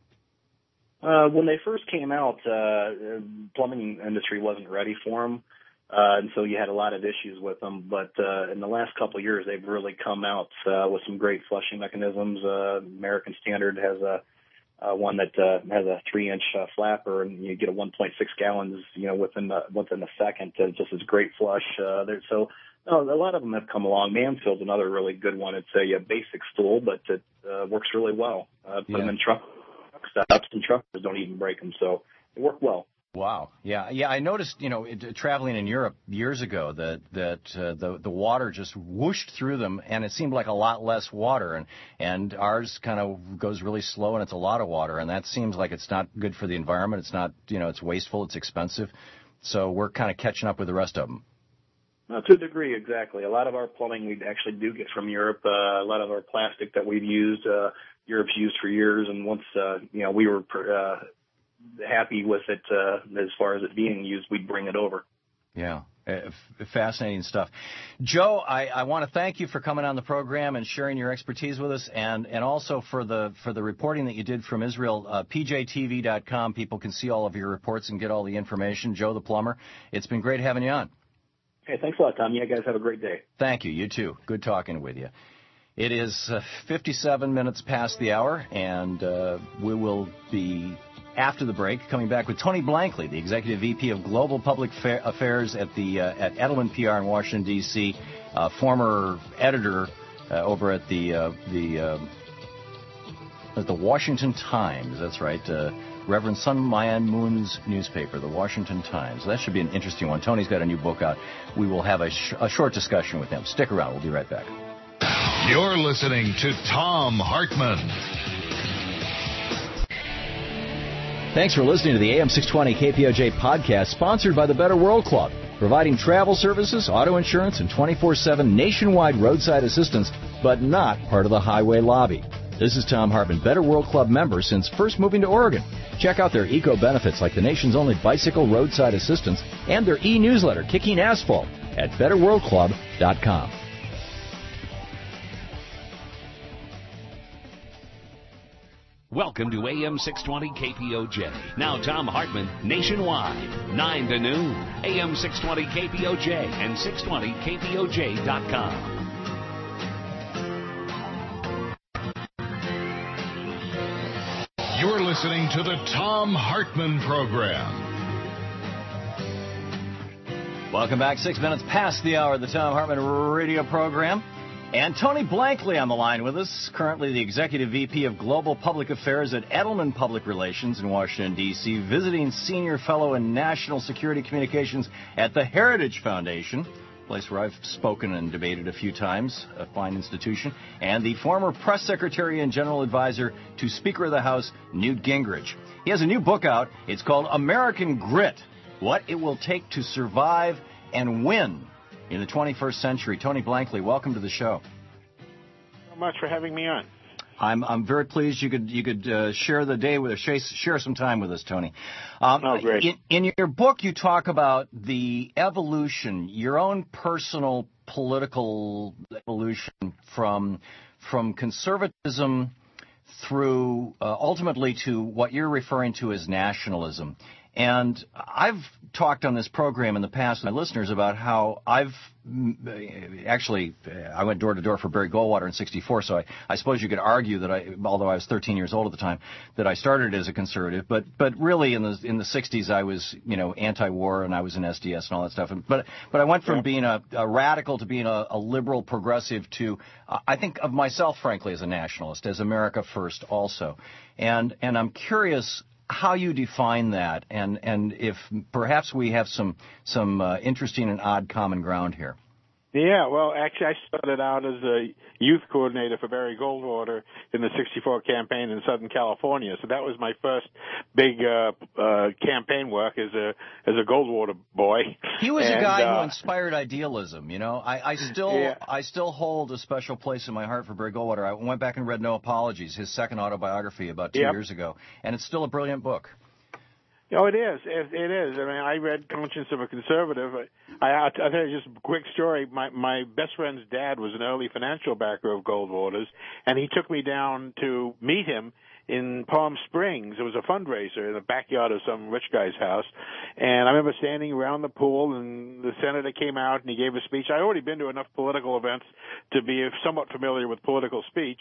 Uh, when they first came out, uh, plumbing industry wasn't ready for them, uh, and so you had a lot of issues with them. But uh, in the last couple of years, they've really come out uh, with some great flushing mechanisms. Uh, American Standard has a uh, one that uh, has a three-inch uh, flapper, and you get a one point six gallons, you know, within the, within a second. It just is great flush. Uh, there, so no, a lot of them have come along. Mansfield's another really good one. It's a, a basic stool, but it uh, works really well. Uh, put Yeah. them in truck stops, and truckers don't even break them, so they work well. Wow. Yeah. Yeah. I noticed, you know, it, traveling in Europe years ago that that uh, the the water just whooshed through them, and it seemed like a lot less water, and and ours kind of goes really slow, and it's a lot of water, and that seems like it's not good for the environment. It's not, you know, it's wasteful. It's expensive. So we're kind of catching up with the rest of them. Uh, to a degree, exactly. A lot of our plumbing we actually do get from Europe. Uh, a lot of our plastic that we've used, uh, Europe's used for years, and once uh, you know we were uh, happy with it uh, as far as it being used, we'd bring it over. Yeah, uh, f- fascinating stuff. Joe, I, I want to thank you for coming on the program and sharing your expertise with us, and, and also for the for the reporting that you did from Israel. Uh, P J T V dot com, people can see all of your reports and get all the information. Joe the plumber, it's been great having you on. Hey, thanks a lot, Tom. You guys have a great day. Thank you. You too. Good talking with you. It is uh, fifty-seven minutes past the hour, and uh, we will be, after the break, coming back with Tony Blankley, the Executive V P of Global Public Fa- Affairs at the uh, at Edelman P R in Washington, D C, uh, former editor uh, over at the uh, the uh, at the Washington Times. That's right. Uh, Reverend Sun Mayan Moon's newspaper, the Washington Times. That should be an interesting one. Tony's got a new book out. We will have a, sh- a short discussion with him. Stick around. We'll be right back. You're listening to Thom Hartmann. Thanks for listening to the A M six twenty K P O J podcast, sponsored by the Better World Club, providing travel services, auto insurance, and twenty-four seven nationwide roadside assistance, but not part of the highway lobby. This is Thom Hartmann, Better World Club member since first moving to Oregon. Check out their eco benefits like the nation's only bicycle roadside assistance and their e-newsletter, Kicking Asphalt, at better world club dot com. Welcome to A M six twenty K P O J. Now Thom Hartmann nationwide, nine to noon. A M six twenty K P O J and six twenty K P O J dot com. You're listening to the Thom Hartmann Program. Welcome back. Six minutes past the hour of the Thom Hartmann radio program. And Tony Blankley on the line with us, currently the Executive V P of Global Public Affairs at Edelman Public Relations in Washington, D C, visiting Senior Fellow in National Security Communications at the Heritage Foundation, a place where I've spoken and debated a few times, a fine institution, and the former press secretary and general advisor to Speaker of the House, Newt Gingrich. He has a new book out. It's called American Grit, What It Will Take to Survive and Win in the twenty-first century. Tony Blankley, welcome to the show. Thank you so much for having me on. I'm I'm very pleased you could you could uh, share the day with us, share, share some time with us, Tony. Um, oh, great. In, in your book, you talk about the evolution, your own personal political evolution from from conservatism through uh, ultimately to what you're referring to as nationalism. And I've talked on this program in the past with my listeners about how I've actually, I went door to door for Barry Goldwater in sixty-four, so I, I suppose you could argue that I, although I was thirteen years old at the time, that I started as a conservative. But but really in the in the sixties I was, you know, anti-war, and I was in S D S and all that stuff. But but I went from being a, a radical to being a, a liberal progressive to, uh, I think of myself, frankly, as a nationalist, as America first also. And and I'm curious how you define that, and, and if perhaps we have some some uh, interesting and odd common ground here. Yeah, well, actually, I started out as a youth coordinator for Barry Goldwater in the sixty-four campaign in Southern California. So that was my first big uh, uh, campaign work as a as a Goldwater boy. He was and, a guy uh, who inspired idealism. You know, I, I still yeah. I still hold a special place in my heart for Barry Goldwater. I went back and read No Apologies, his second autobiography, about two yep. years ago, and it's still a brilliant book. Oh, it is. It, it is. I mean, I read Conscience of a Conservative. I, I'll tell you just a quick story. My my best friend's dad was an early financial backer of Goldwater's, and he took me down to meet him in Palm Springs. It was a fundraiser in the backyard of some rich guy's house. And I remember standing around the pool, and the senator came out and he gave a speech. I already been to enough political events to be somewhat familiar with political speech.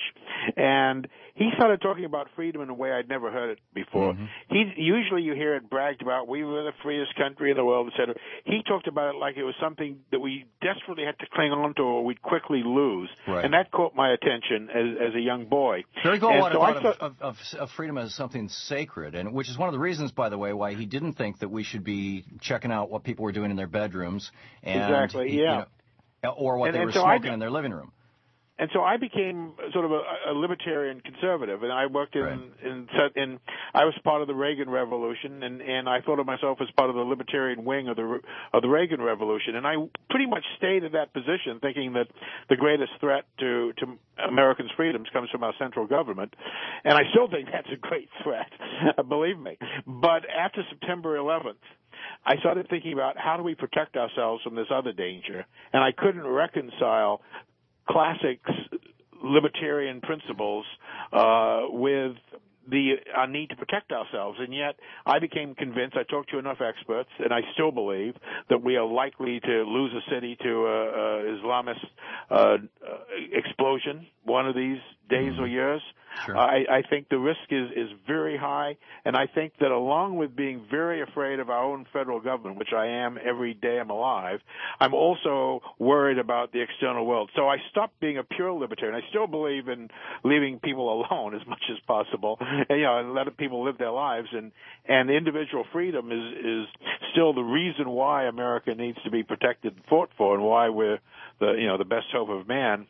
And he started talking about freedom in a way I'd never heard it before. Mm-hmm. He usually you hear it bragged about, we were the freest country in the world, et cetera. He talked about it like it was something that we desperately had to cling on to or we'd quickly lose. Right. And that caught my attention as, as a young boy. Very cool. And What so about I thought, of, of, of freedom as something sacred, and which is one of the reasons, by the way, why he didn't think that we should be checking out what people were doing in their bedrooms and exactly, yeah, you know, or what and, they and were so smoking I, in their living room. And so I became sort of a, a libertarian conservative, and I worked in, right. in, in, I was part of the Reagan Revolution, and, and I thought of myself as part of the libertarian wing of the, of the Reagan Revolution, and I pretty much stayed in that position, thinking that the greatest threat to, to Americans' freedoms comes from our central government, and I still think that's a great threat, believe me. But after September eleventh, I started thinking about how do we protect ourselves from this other danger, and I couldn't reconcile classic libertarian principles uh, with the uh, need to protect ourselves. And yet I became convinced, I talked to enough experts, and I still believe that we are likely to lose a city to an uh, Islamist uh, explosion one of these days mm-hmm. or years. Sure. I, I think the risk is, is very high, and I think that along with being very afraid of our own federal government, which I am every day I'm alive, I'm also worried about the external world. So I stopped being a pure libertarian. I still believe in leaving people alone as much as possible, and, you know, and letting people live their lives, and, and individual freedom is, is still the reason why America needs to be protected and fought for, and why we're the, you know, the best hope of man.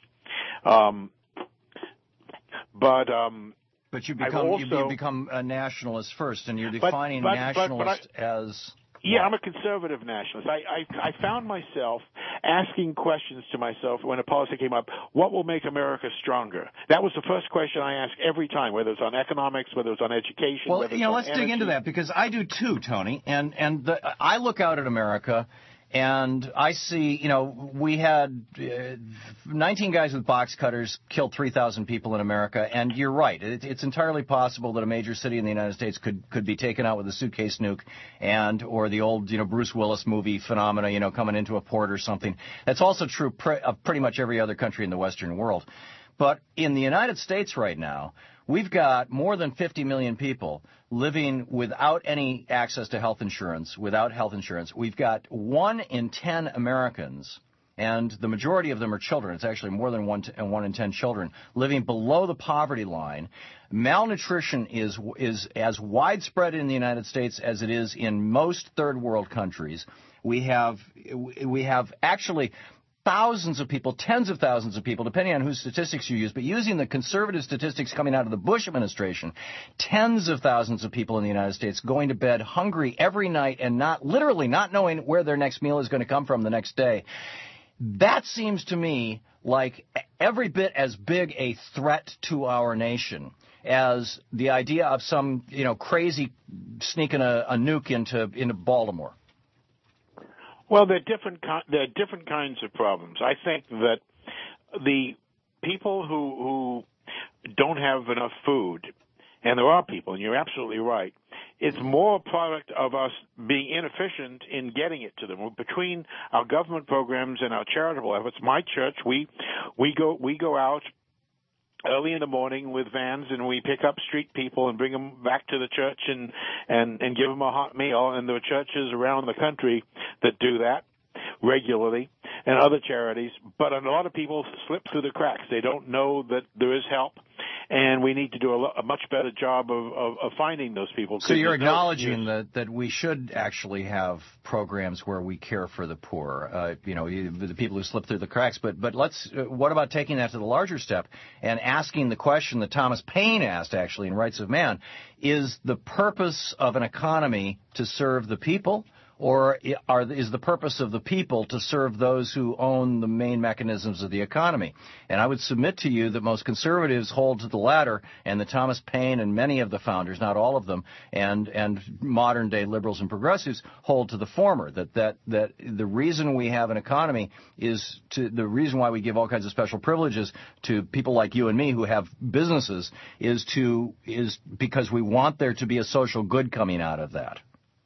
Um, But um, but you become also, you become a nationalist first, and you're defining but, but, nationalist but, but I, as yeah, what? I'm a conservative nationalist. I, I I found myself asking questions to myself when a policy came up: what will make America stronger? That was the first question I asked every time, whether it's on economics, whether it's on education. Well, whether you know, it's let's on dig into that, because I do too, Tony. And and the, I look out at America. And I see, you know, we had uh, nineteen guys with box cutters killed three thousand people in America. And you're right. It, it's entirely possible that a major city in the United States could, could be taken out with a suitcase nuke and or the old, you know, Bruce Willis movie phenomena, you know, coming into a port or something. That's also true pre- of pretty much every other country in the Western world. But in the United States right now, we've got more than fifty million people living without any access to health insurance, without health insurance. We've got one in ten Americans, and the majority of them are children. It's actually more than one, to, one in ten children living below the poverty line. Malnutrition is is as widespread in the United States as it is in most third world countries. We have we have actually thousands of people, tens of thousands of people, depending on whose statistics you use, but using the conservative statistics coming out of the Bush administration, tens of thousands of people in the United States going to bed hungry every night and not, literally not knowing where their next meal is going to come from the next day. That seems to me like every bit as big a threat to our nation as the idea of some, you know, crazy sneaking a, a nuke into into Baltimore. Well, there are different there are different kinds of problems. I think that the people who who don't have enough food, and there are people, and you're absolutely right, it's more a product of us being inefficient in getting it to them. Between our government programs and our charitable efforts, my church, we we go we go out early in the morning with vans, and we pick up street people and bring them back to the church and, and, and give them a hot meal. And there are churches around the country that do that regularly, and other charities. But a lot of people slip through the cracks. They don't know that there is help, and we need to do a, a much better job of, of, of finding those people. So you're acknowledging no that, that we should actually have programs where we care for the poor, uh, you know, the people who slip through the cracks. But but let's. Uh, what about taking that to the larger step and asking the question that Thomas Paine asked, actually, in Rights of Man: is the purpose of an economy to serve the people, or are, is the purpose of the people to serve those who own the main mechanisms of the economy? And I would submit to you that most conservatives hold to the latter, and that Thomas Paine and many of the founders, not all of them, and, and modern-day liberals and progressives hold to the former, that, that, that the reason we have an economy is to, the reason why we give all kinds of special privileges to people like you and me who have businesses is to, is because we want there to be a social good coming out of that.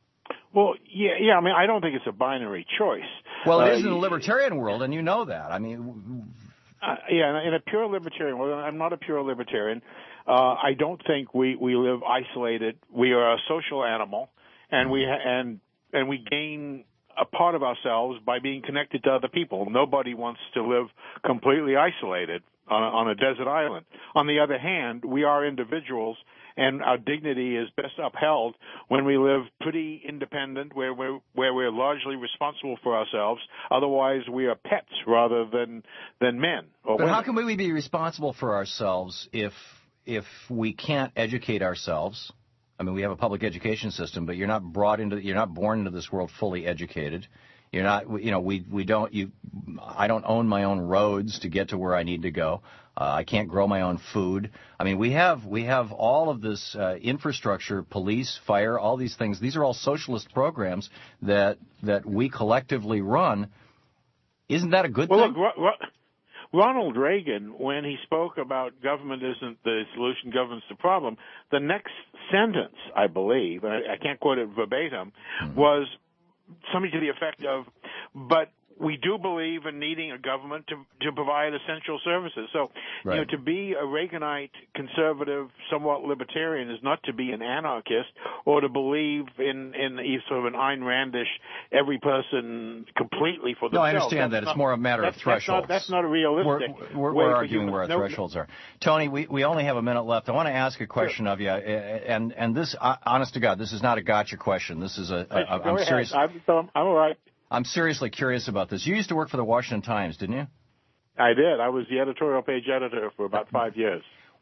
Well, yeah, yeah. I mean, I don't think it's a binary choice. Well, it uh, is in the libertarian world, and you know that. I mean, uh, yeah, in a pure libertarian world, I'm not a pure libertarian. Uh, I don't think we we live isolated. We are a social animal, and we ha- and and we gain a part of ourselves by being connected to other people. Nobody wants to live completely isolated on a, on a desert island. On the other hand, we are individuals, and our dignity is best upheld when we live pretty independent, where we're, where we're largely responsible for ourselves. Otherwise, we are pets rather than than men or but women. How can we be responsible for ourselves if if we can't educate ourselves? I mean, we have a public education system, but you're not brought into, you're not born into this world fully educated. You're not, you know, we we don't, you, I don't own my own roads to get to where I need to go. Uh, I can't grow my own food. I mean, we have we have all of this uh, infrastructure, police, fire, all these things. These are all socialist programs that that we collectively run. Isn't that a good well, thing? Look, Ro- Ro- Ronald Reagan, when he spoke about government isn't the solution, government's the problem, the next sentence, I believe, I, I can't quote it verbatim, mm-hmm. was something to the effect of, but we do believe in needing a government to to provide essential services. So, right. you know, to be a Reaganite conservative, somewhat libertarian, is not to be an anarchist or to believe in in sort of an Ayn Randish every person completely for themselves. No, I understand that's that. Not, it's more a matter of thresholds. That's not, that's not a realistic. We're, we're, way we're arguing where our no, thresholds are. Tony, we, we only have a minute left. I want to ask a question sure. of you, and and this, honest to God, this is not a gotcha question. This is a. a I'm ahead. serious. I'm, I'm all right. I'm seriously curious about this. You used to work for the Washington Times, didn't you? I did. I was the editorial page editor for about five years.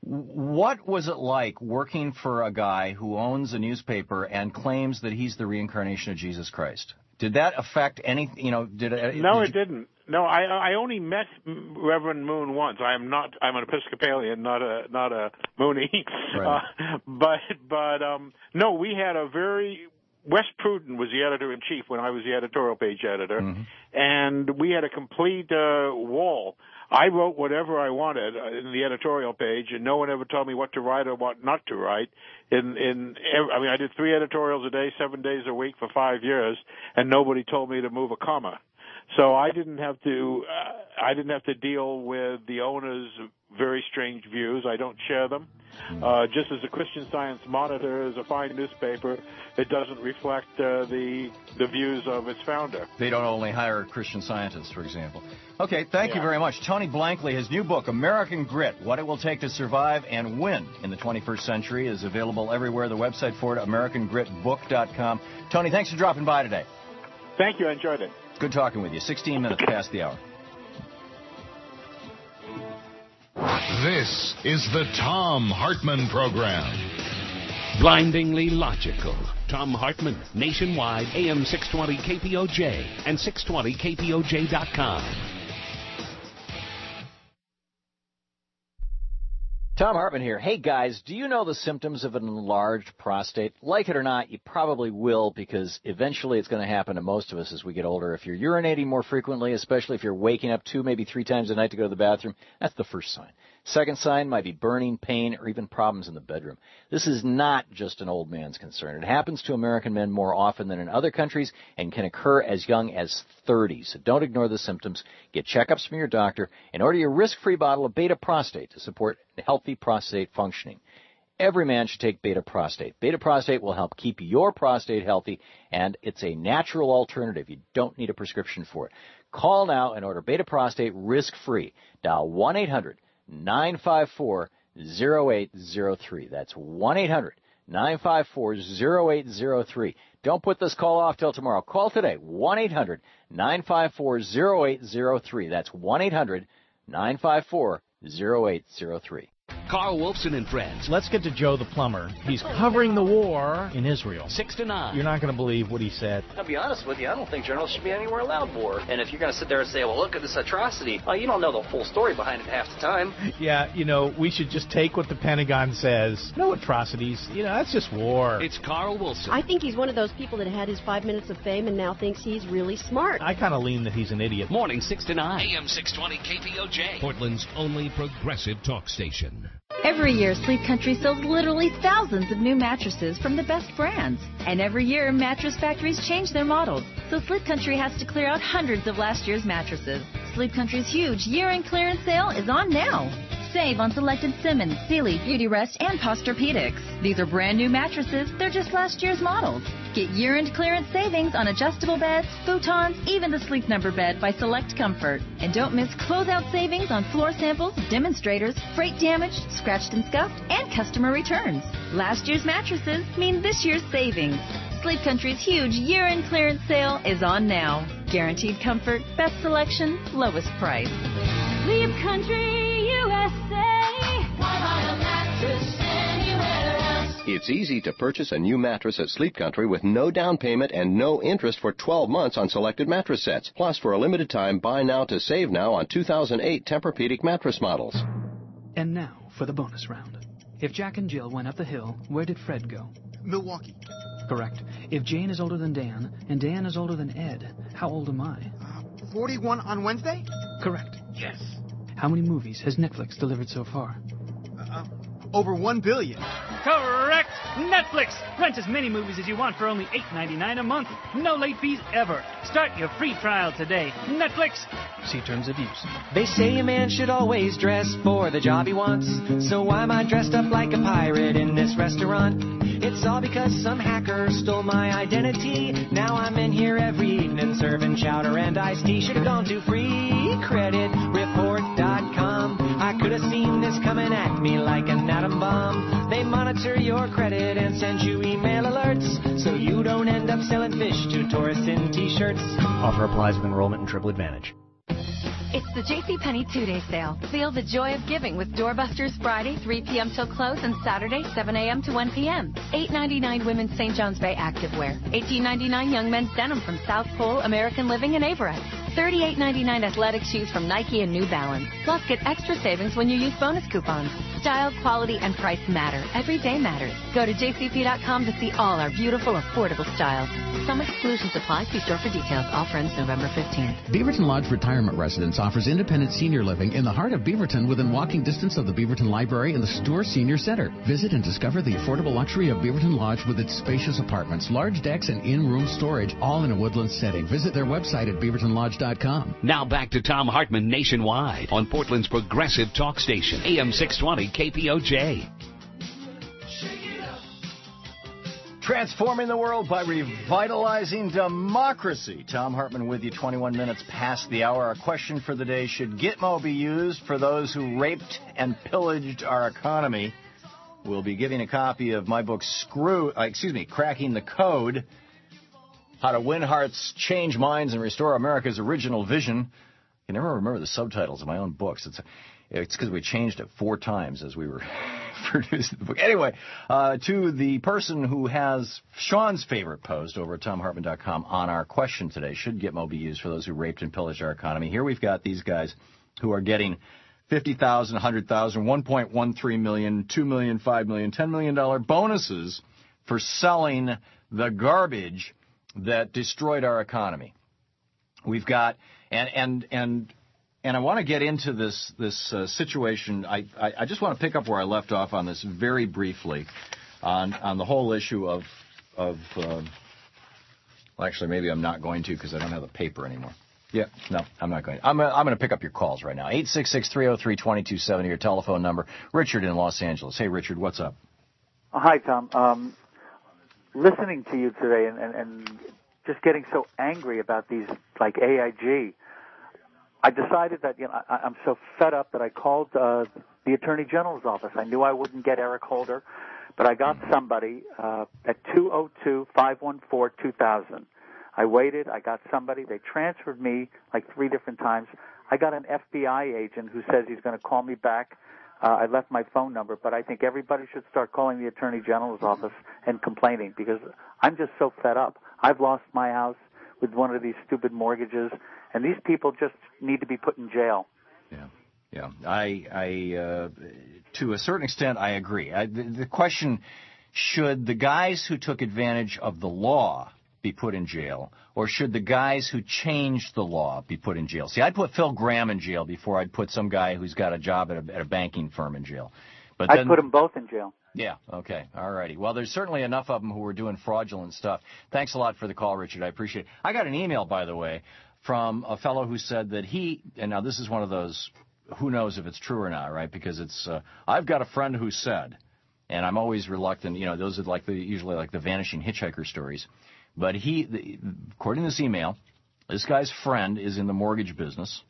What was it like working for a guy who owns a newspaper and claims that he's the reincarnation of Jesus Christ? Did that affect any, you know, did it? No, did it you... didn't. No, I I only met Reverend Moon once. I am not, I'm an Episcopalian, not a, not a Mooney. Right. Uh, but, but, um, no, we had a very, Wes Pruden was the editor-in-chief when I was the editorial page editor, mm-hmm. and we had a complete uh, wall. I wrote whatever I wanted in the editorial page, and no one ever told me what to write or what not to write. In, in, I mean, I did three editorials a day, seven days a week for five years, and nobody told me to move a comma. So I didn't have to, uh, I didn't have to deal with the owner's very strange views. I don't share them. Uh, just as the Christian Science Monitor is a fine newspaper, it doesn't reflect uh, the the views of its founder. They don't only hire Christian scientists, for example. Okay, thank yeah. you very much. Tony Blankley, his new book, American Grit, What It Will Take to Survive and Win in the twenty-first Century, is available everywhere. The website for it, american grit book dot com. Tony, thanks for dropping by today. Thank you. I enjoyed it. Good talking with you. sixteen minutes past the hour. This is the Thom Hartmann Program. Blindingly logical. Thom Hartmann, nationwide, A M six twenty K P O J and six twenty K P O J dot com. Thom Hartmann here. Hey, guys, do you know the symptoms of an enlarged prostate? Like it or not, you probably will, because eventually it's going to happen to most of us as we get older. If you're urinating more frequently, especially if you're waking up two, maybe three times a night to go to the bathroom, that's the first sign. Second sign might be burning, pain, or even problems in the bedroom. This is not just an old man's concern. It happens to American men more often than in other countries and can occur as young as thirty. So don't ignore the symptoms. Get checkups from your doctor and order your risk-free bottle of Beta Prostate to support healthy prostate functioning. Every man should take Beta Prostate. Beta Prostate will help keep your prostate healthy, and it's a natural alternative. You don't need a prescription for it. Call now and order Beta Prostate risk-free. Dial one eight hundred nine five four oh eight oh three. That's one eight hundred nine five four oh eight oh three. Don't put this call off till tomorrow. Call today, one eight hundred nine five four oh eight oh three. That's one eight hundred nine five four oh eight oh three. Carl Wolfson and Friends. Let's get to Joe the plumber. He's covering the war in Israel. six to nine. You're not going to believe what he said. I'll be honest with you, I don't think journalists should be anywhere allowed war. And if you're going to sit there and say, well, look at this atrocity, well, you don't know the full story behind it half the time. Yeah, you know, we should just take what the Pentagon says. No atrocities. You know, that's just war. It's Carl Wolfson. I think he's one of those people that had his five minutes of fame and now thinks he's really smart. I kind of lean that he's an idiot. Morning six to nine. A M six twenty K P O J. Portland's only progressive talk station. Every year, Sleep Country sells literally thousands of new mattresses from the best brands. And every year, mattress factories change their models. So Sleep Country has to clear out hundreds of last year's mattresses. Sleep Country's huge year-end clearance sale is on now. Save on selected Simmons, Sealy, Beautyrest, and Posturepedics. These are brand new mattresses. They're just last year's models. Get year-end clearance savings on adjustable beds, futons, even the Sleep Number bed by Select Comfort. And don't miss closeout savings on floor samples, demonstrators, freight damage, scratched and scuffed, and customer returns. Last year's mattresses mean this year's savings. Sleep Country's huge year-end clearance sale is on now. Guaranteed comfort, best selection, lowest price. Sleep Country U S A. Why buy a mattress anywhere else? It's easy to purchase a new mattress at Sleep Country with no down payment and no interest for twelve months on selected mattress sets. Plus, for a limited time, buy now to save now on two thousand eight Tempur-Pedic mattress models. And now for the bonus round. If Jack and Jill went up the hill, where did Fred go? Milwaukee. Correct. If Jane is older than Dan, and Dan is older than Ed, how old am I? Uh, forty-one on Wednesday? Correct. Yes. How many movies has Netflix delivered so far? Uh, over one billion. Correct! Netflix! Rent as many movies as you want for only eight ninety-nine a month. No late fees ever. Start your free trial today. Netflix! See terms of use. They say a man should always dress for the job he wants. So why am I dressed up like a pirate in this restaurant? It's all because some hacker stole my identity. Now I'm in here every evening serving chowder and iced tea. Should have gone to free credit report dot com. I could have seen this coming at me like an atom bomb. They monitor your credit and send you email alerts so you don't end up selling fish to tourists in t-shirts. Offer applies with enrollment and Triple Advantage. It's the JCPenney two-day sale. Feel the joy of giving with Doorbusters Friday, three p.m. till close, and Saturday, seven a.m. to one p.m. eight ninety-nine women's Saint John's Bay activewear. eighteen ninety-nine young men's denim from South Pole, American Living, and Averett. thirty-eight ninety-nine athletic shoes from Nike and New Balance. Plus, get extra savings when you use bonus coupons. Style, quality, and price matter. Every day matters. Go to j c p dot com to see all our beautiful, affordable styles. Some exclusions apply. See store for details. Offer ends November fifteenth. Beaverton Lodge Retirement Residence offers independent senior living in the heart of Beaverton within walking distance of the Beaverton Library and the Stewart Senior Center. Visit and discover the affordable luxury of Beaverton Lodge with its spacious apartments, large decks, and in-room storage, all in a woodland setting. Visit their website at beaverton lodge dot com. Now back to Tom Hartman Nationwide on Portland's progressive talk station, A M six twenty K P O J. Transforming the world by revitalizing democracy. Tom Hartman with you, twenty-one minutes past the hour. Our question for the day: should Gitmo be used for those who raped and pillaged our economy? We'll be giving a copy of my book, Screw, uh, excuse me, Cracking the Code: How to Win Hearts, Change Minds, and Restore America's Original Vision. I can never remember the subtitles of my own books. It's it's because we changed it four times as we were producing the book. Anyway, uh, to the person who has Sean's favorite post over at tom hartman dot com on our question today: should Gitmo be used for those who raped and pillaged our economy? Here we've got these guys who are getting fifty thousand dollars, one hundred thousand dollars, one point one three million dollars, two million dollars, five million dollars, ten million dollars bonuses for selling the garbage that destroyed our economy. We've got, and and and and I want to get into this this uh, situation. I, I I just want to pick up where I left off on this very briefly, on on the whole issue of of. Uh, well, actually, maybe I'm not going to because I don't have the paper anymore. Yeah, no, I'm not going to. I'm, I'm going to pick up your calls right now. eight six six, three oh three, two two seven zero, your telephone number. Richard in Los Angeles. Hey, Richard, what's up? Uh, hi, Tom. Um, listening to you today and, and, and just getting so angry about these, like A I G, I decided that, you know, I, I'm so fed up that I called uh, the Attorney General's office. I knew I wouldn't get Eric Holder, but I got somebody uh, at two oh two, five one four, two thousand. I waited. I got somebody. They transferred me like three different times. I got an F B I agent who says he's going to call me back Uh, I left my phone number, but I think everybody should start calling the Attorney General's office and complaining because I'm just so fed up. I've lost my house with one of these stupid mortgages, and these people just need to be put in jail. Yeah, yeah. I, I uh, to a certain extent, I agree. I, the, the question, should the guys who took advantage of the law be put in jail, or should the guys who changed the law be put in jail? See, I'd put Phil Graham in jail before I'd put some guy who's got a job at a, at a banking firm in jail. But I'd then, put them both in jail. Yeah, okay, all righty. Well, there's certainly enough of them who are doing fraudulent stuff. Thanks a lot for the call, Richard. I appreciate it. I got an email, by the way, from a fellow who said that he, and now this is one of those, who knows if it's true or not, right? Because it's, uh, I've got a friend who said, and I'm always reluctant, you know, those are like the, usually like the vanishing hitchhiker stories. But he, the, according to this email, this guy's friend is in the mortgage business,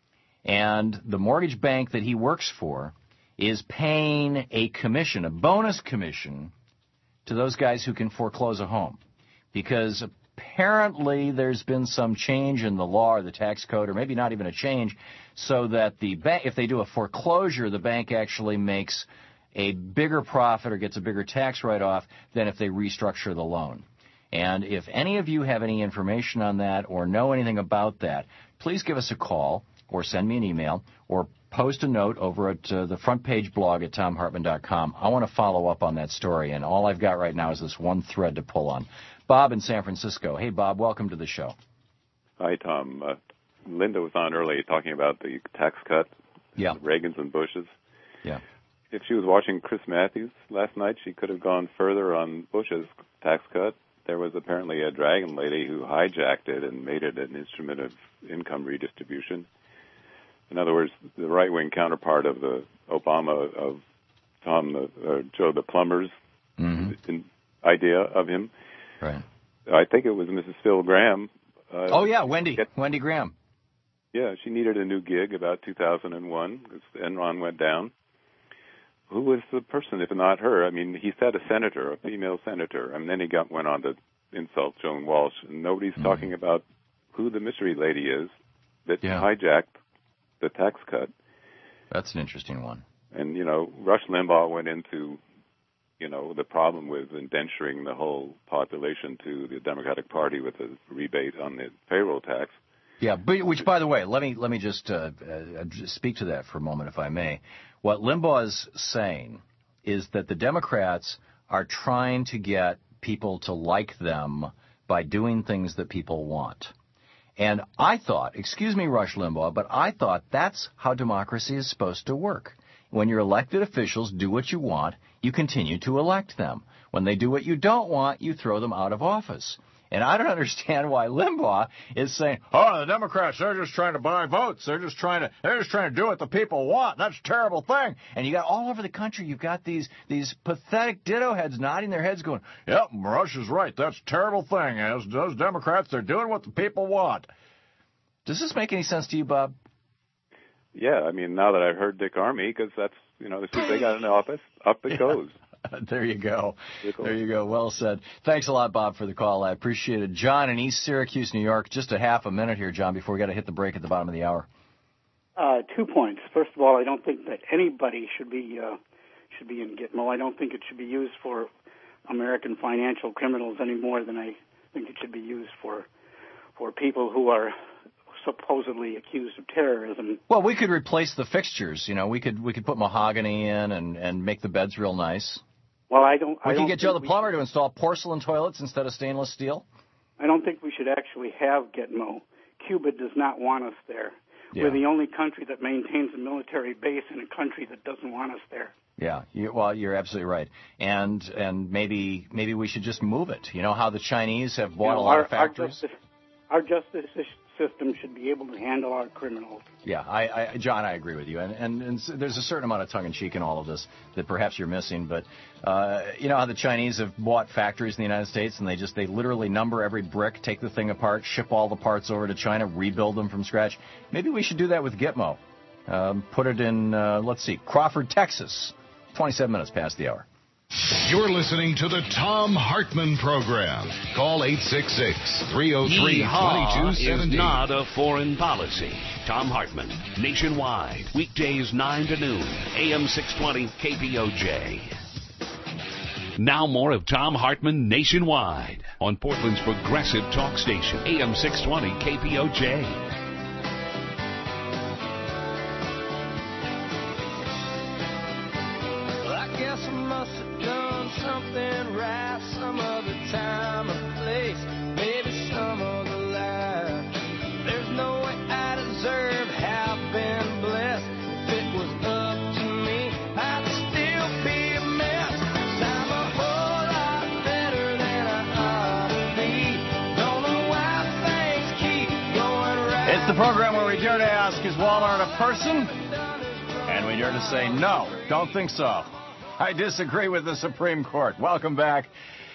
and the mortgage bank that he works for is paying a commission, a bonus commission, to those guys who can foreclose a home. Because apparently there's been some change in the law or the tax code, or maybe not even a change, so that the bank, if they do a foreclosure, the bank actually makes a bigger profit or gets a bigger tax write-off than if they restructure the loan. And if any of you have any information on that or know anything about that, please give us a call or send me an email or post a note over at uh, the front page blog at tom hartman dot com. I want to follow up on that story, and all I've got right now is this one thread to pull on. Bob in San Francisco. Hey, Bob, welcome to the show. Hi, Tom. Uh, Linda was on earlier talking about the tax cut, yeah. Reagan's and Bush's. Yeah. If she was watching Chris Matthews last night, she could have gone further on Bush's tax cut. There was apparently a dragon lady who hijacked it and made it an instrument of income redistribution. In other words, the right-wing counterpart of the Obama, of Tom, the, uh, Joe the Plumber's mm-hmm. idea of him. Right. I think it was Missus Phil Graham. Uh, oh, yeah, Wendy. Get, Wendy Graham. Yeah, she needed a new gig about two thousand one because Enron went down. Who was the person, if not her? I mean, he said a senator, a female senator, and then he got went on to insult Joan Walsh. And nobody's mm-hmm. talking about who the mystery lady is that yeah. hijacked the tax cut. That's an interesting one. And, you know, Rush Limbaugh went into, you know, the problem with indenturing the whole population to the Democratic Party with a rebate on the payroll tax. Yeah, but, which, by the way, let me let me just uh, uh, speak to that for a moment, if I may. What Limbaugh is saying is that the Democrats are trying to get people to like them by doing things that people want. And I thought, excuse me, Rush Limbaugh, but I thought that's how democracy is supposed to work. When your elected officials do what you want, you continue to elect them. When they do what you don't want, you throw them out of office. And I don't understand why Limbaugh is saying, oh, the Democrats, they're just trying to buy votes. They're just trying to they're just trying to do what the people want. That's a terrible thing. And you got all over the country, you've got these these pathetic ditto heads nodding their heads going, yep, Rush is right. That's a terrible thing. As those Democrats, they're doing what the people want. Does this make any sense to you, Bob? Yeah, I mean, now that I've heard Dick Armey, because that's, you know, since they got in the office, up it goes. There you go. There you go. Well said. Thanks a lot, Bob, for the call. I appreciate it. John in East Syracuse, New York. Just a half a minute here, John, before we got to hit the break at the bottom of the hour. Uh, two points. First of all, I don't think that anybody should be uh, should be in Gitmo. I don't think it should be used for American financial criminals any more than I think it should be used for for people who are supposedly accused of terrorism. Well, we could replace the fixtures. You know, we could we could put mahogany in and, and make the beds real nice. Well, I don't. We I could don't get Joe the plumber should, to install porcelain toilets instead of stainless steel. I don't think we should actually have Gitmo. Cuba does not want us there. Yeah. We're the only country that maintains a military base in a country that doesn't want us there. Yeah, you, well, you're absolutely right. And and maybe maybe we should just move it. You know how the Chinese have bought you know, a lot our, of factories? Our justice, our justice system should be able to handle our criminals. Yeah, I, I, John, I agree with you. And, and, and there's a certain amount of tongue-in-cheek in all of this that perhaps you're missing. But uh, you know how the Chinese have bought factories in the United States, and they just they literally number every brick, take the thing apart, ship all the parts over to China, rebuild them from scratch. Maybe we should do that with Gitmo. Um, put it in, uh, let's see, Crawford, Texas. twenty-seven minutes past the hour. You're listening to the Tom Hartman Program. Call eight six six, three oh three, two two seven oh. Is not a foreign policy. Tom Hartman, nationwide, weekdays nine to noon, A M six twenty K P O J. Now more of Tom Hartman Nationwide on Portland's progressive talk station, A M six twenty K P O J. Something right some other time or place, maybe some other life. There's no way I deserve, have been blessed. If it was up to me, I'd still be a mess. 'Cause I'm a whole lot better than I ought to be. Don't know why things keep going right. It's the program where we dare to ask, is Walmart a person? And we dare to say, no, don't think so. I disagree with the Supreme Court. Welcome back.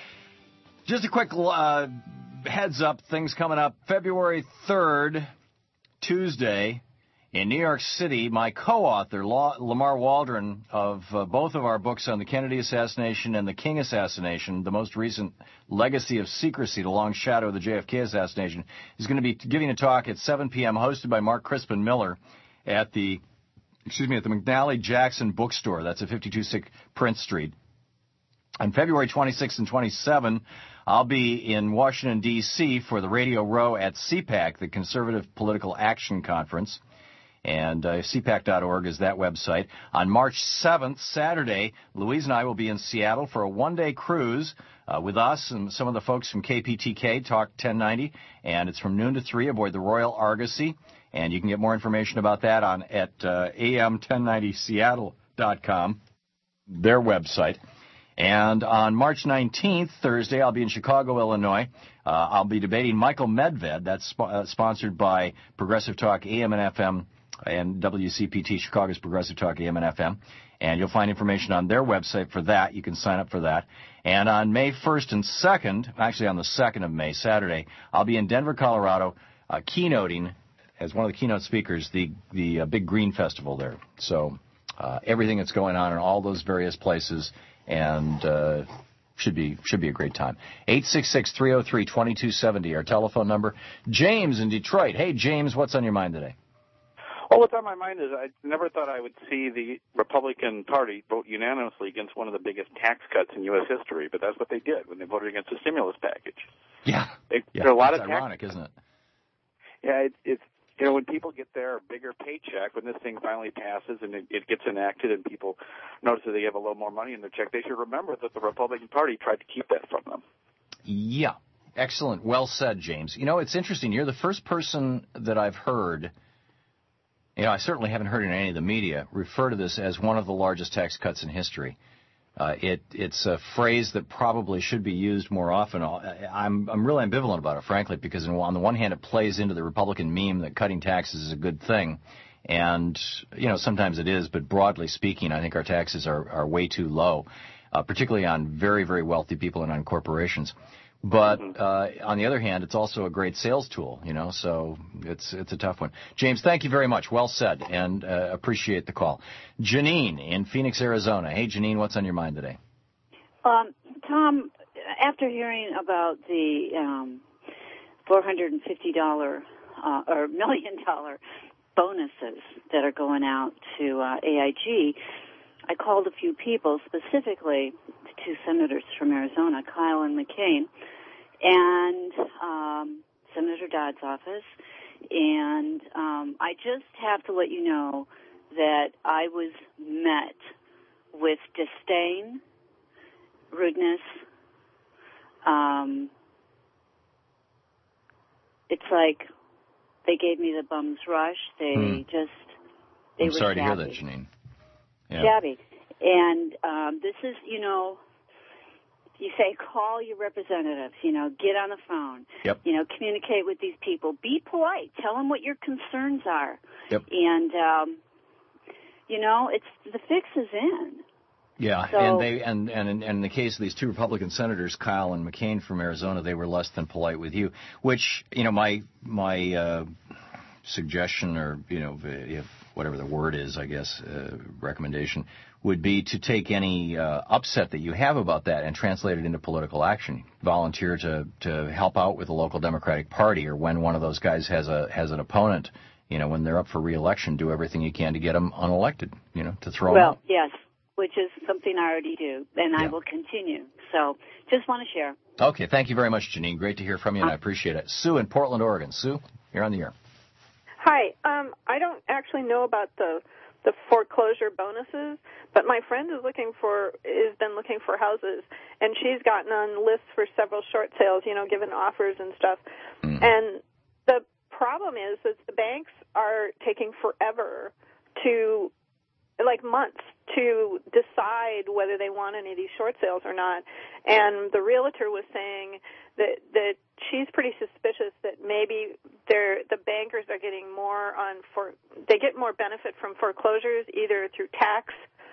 Just a quick uh, heads up, things coming up. February third, Tuesday, in New York City, my co-author, Lamar Waldron, of uh, both of our books on the Kennedy assassination and the King assassination, the most recent legacy of secrecy, the long shadow of the J F K assassination, is going to be giving a talk at seven p.m. hosted by Mark Crispin Miller at the Excuse me, at the McNally Jackson Bookstore. That's at fifty-two six Prince Street. On February twenty-sixth and twenty-seventh, I'll be in Washington, D C for the Radio Row at C PAC, the Conservative Political Action Conference. And uh, C PAC dot org is that website. On March seventh, Saturday, Louise and I will be in Seattle for a one-day cruise uh, with us and some of the folks from K P T K, Talk ten ninety. And it's from noon to three aboard the Royal Argosy. And you can get more information about that on at uh, A M ten ninety Seattle dot com, their website. And on March nineteenth, Thursday, I'll be in Chicago, Illinois. Uh, I'll be debating Michael Medved. That's sp- uh, sponsored by Progressive Talk A M and F M and W C P T, Chicago's Progressive Talk A M and F M. And you'll find information on their website for that. You can sign up for that. And on May first and second, actually on the second of May, Saturday, I'll be in Denver, Colorado, uh, keynoting as one of the keynote speakers, the the uh, Big Green Festival there. So uh, everything that's going on in all those various places, and uh, should be should be a great time. eight six six, three oh three, two two seven oh, our telephone number. James in Detroit. Hey, James, what's on your mind today? Well, what's on my mind is I never thought I would see the Republican Party vote unanimously against one of the biggest tax cuts in U S history, but that's what they did when they voted against the stimulus package. Yeah, they, yeah. There are a lot it's of ironic, tax isn't it? Yeah, it, it's you know when people get their bigger paycheck, when this thing finally passes and it, it gets enacted, and people notice that they have a little more money in their check, they should remember that the Republican Party tried to keep that from them. Yeah, excellent, well said, James. You know, it's interesting. You're the first person that I've heard. You know, I certainly haven't heard in any of the media refer to this as one of the largest tax cuts in history. Uh, it, it's a phrase that probably should be used more often. I'm, I'm really ambivalent about it, frankly, because on the one hand, it plays into the Republican meme that cutting taxes is a good thing. And, you know, sometimes it is, but broadly speaking, I think our taxes are, are way too low, uh, particularly on very, very wealthy people and on corporations. But uh, on the other hand, it's also a great sales tool, you know, so it's it's a tough one. James, thank you very much. Well said, and uh, appreciate the call. Janine in Phoenix, Arizona. Hey, Janine, what's on your mind today? Um, Tom, after hearing about the um, four hundred fifty dollars uh, or million dollar bonuses that are going out to uh, A I G, I called a few people, specifically the two senators from Arizona, Kyle and McCain, and um, Senator Dodd's office. And um, I just have to let you know that I was met with disdain, rudeness. Um, it's like they gave me the bum's rush. They hmm. just, they I'm were sorry shabby. to hear that, Janine. Yeah. Shabby. And um, this is, you know, you say call your representatives, you know, get on the phone, yep. you know, communicate with these people. Be polite. Tell them what your concerns are. Yep. And, um, you know, it's the fix is in. Yeah, so, and they and, and, and in the case of these two Republican senators, Kyle and McCain from Arizona, they were less than polite with you, which, you know, my my uh, suggestion or, you know, if whatever the word is, I guess, uh, recommendation, would be to take any uh, upset that you have about that and translate it into political action. Volunteer to, to help out with the local Democratic Party, or when one of those guys has a has an opponent, you know, when they're up for re-election, do everything you can to get them unelected, you know, to throw well, them out. Yes, which is something I already do, and yeah. I will continue. So just want to share. Okay, thank you very much, Janine. Great to hear from you, and I appreciate it. Sue in Portland, Oregon. Sue, you're on the air. Hi. Um, I don't actually know about the the foreclosure bonuses, but my friend is looking for has been looking for houses, and she's gotten on lists for several short sales, you know, given offers and stuff. Mm. And the problem is that the banks are taking forever to, like months, to decide whether they want any of these short sales or not. And the realtor was saying that that she's pretty suspicious that maybe they're, the bankers are getting more on for they get more benefit from foreclosures either through tax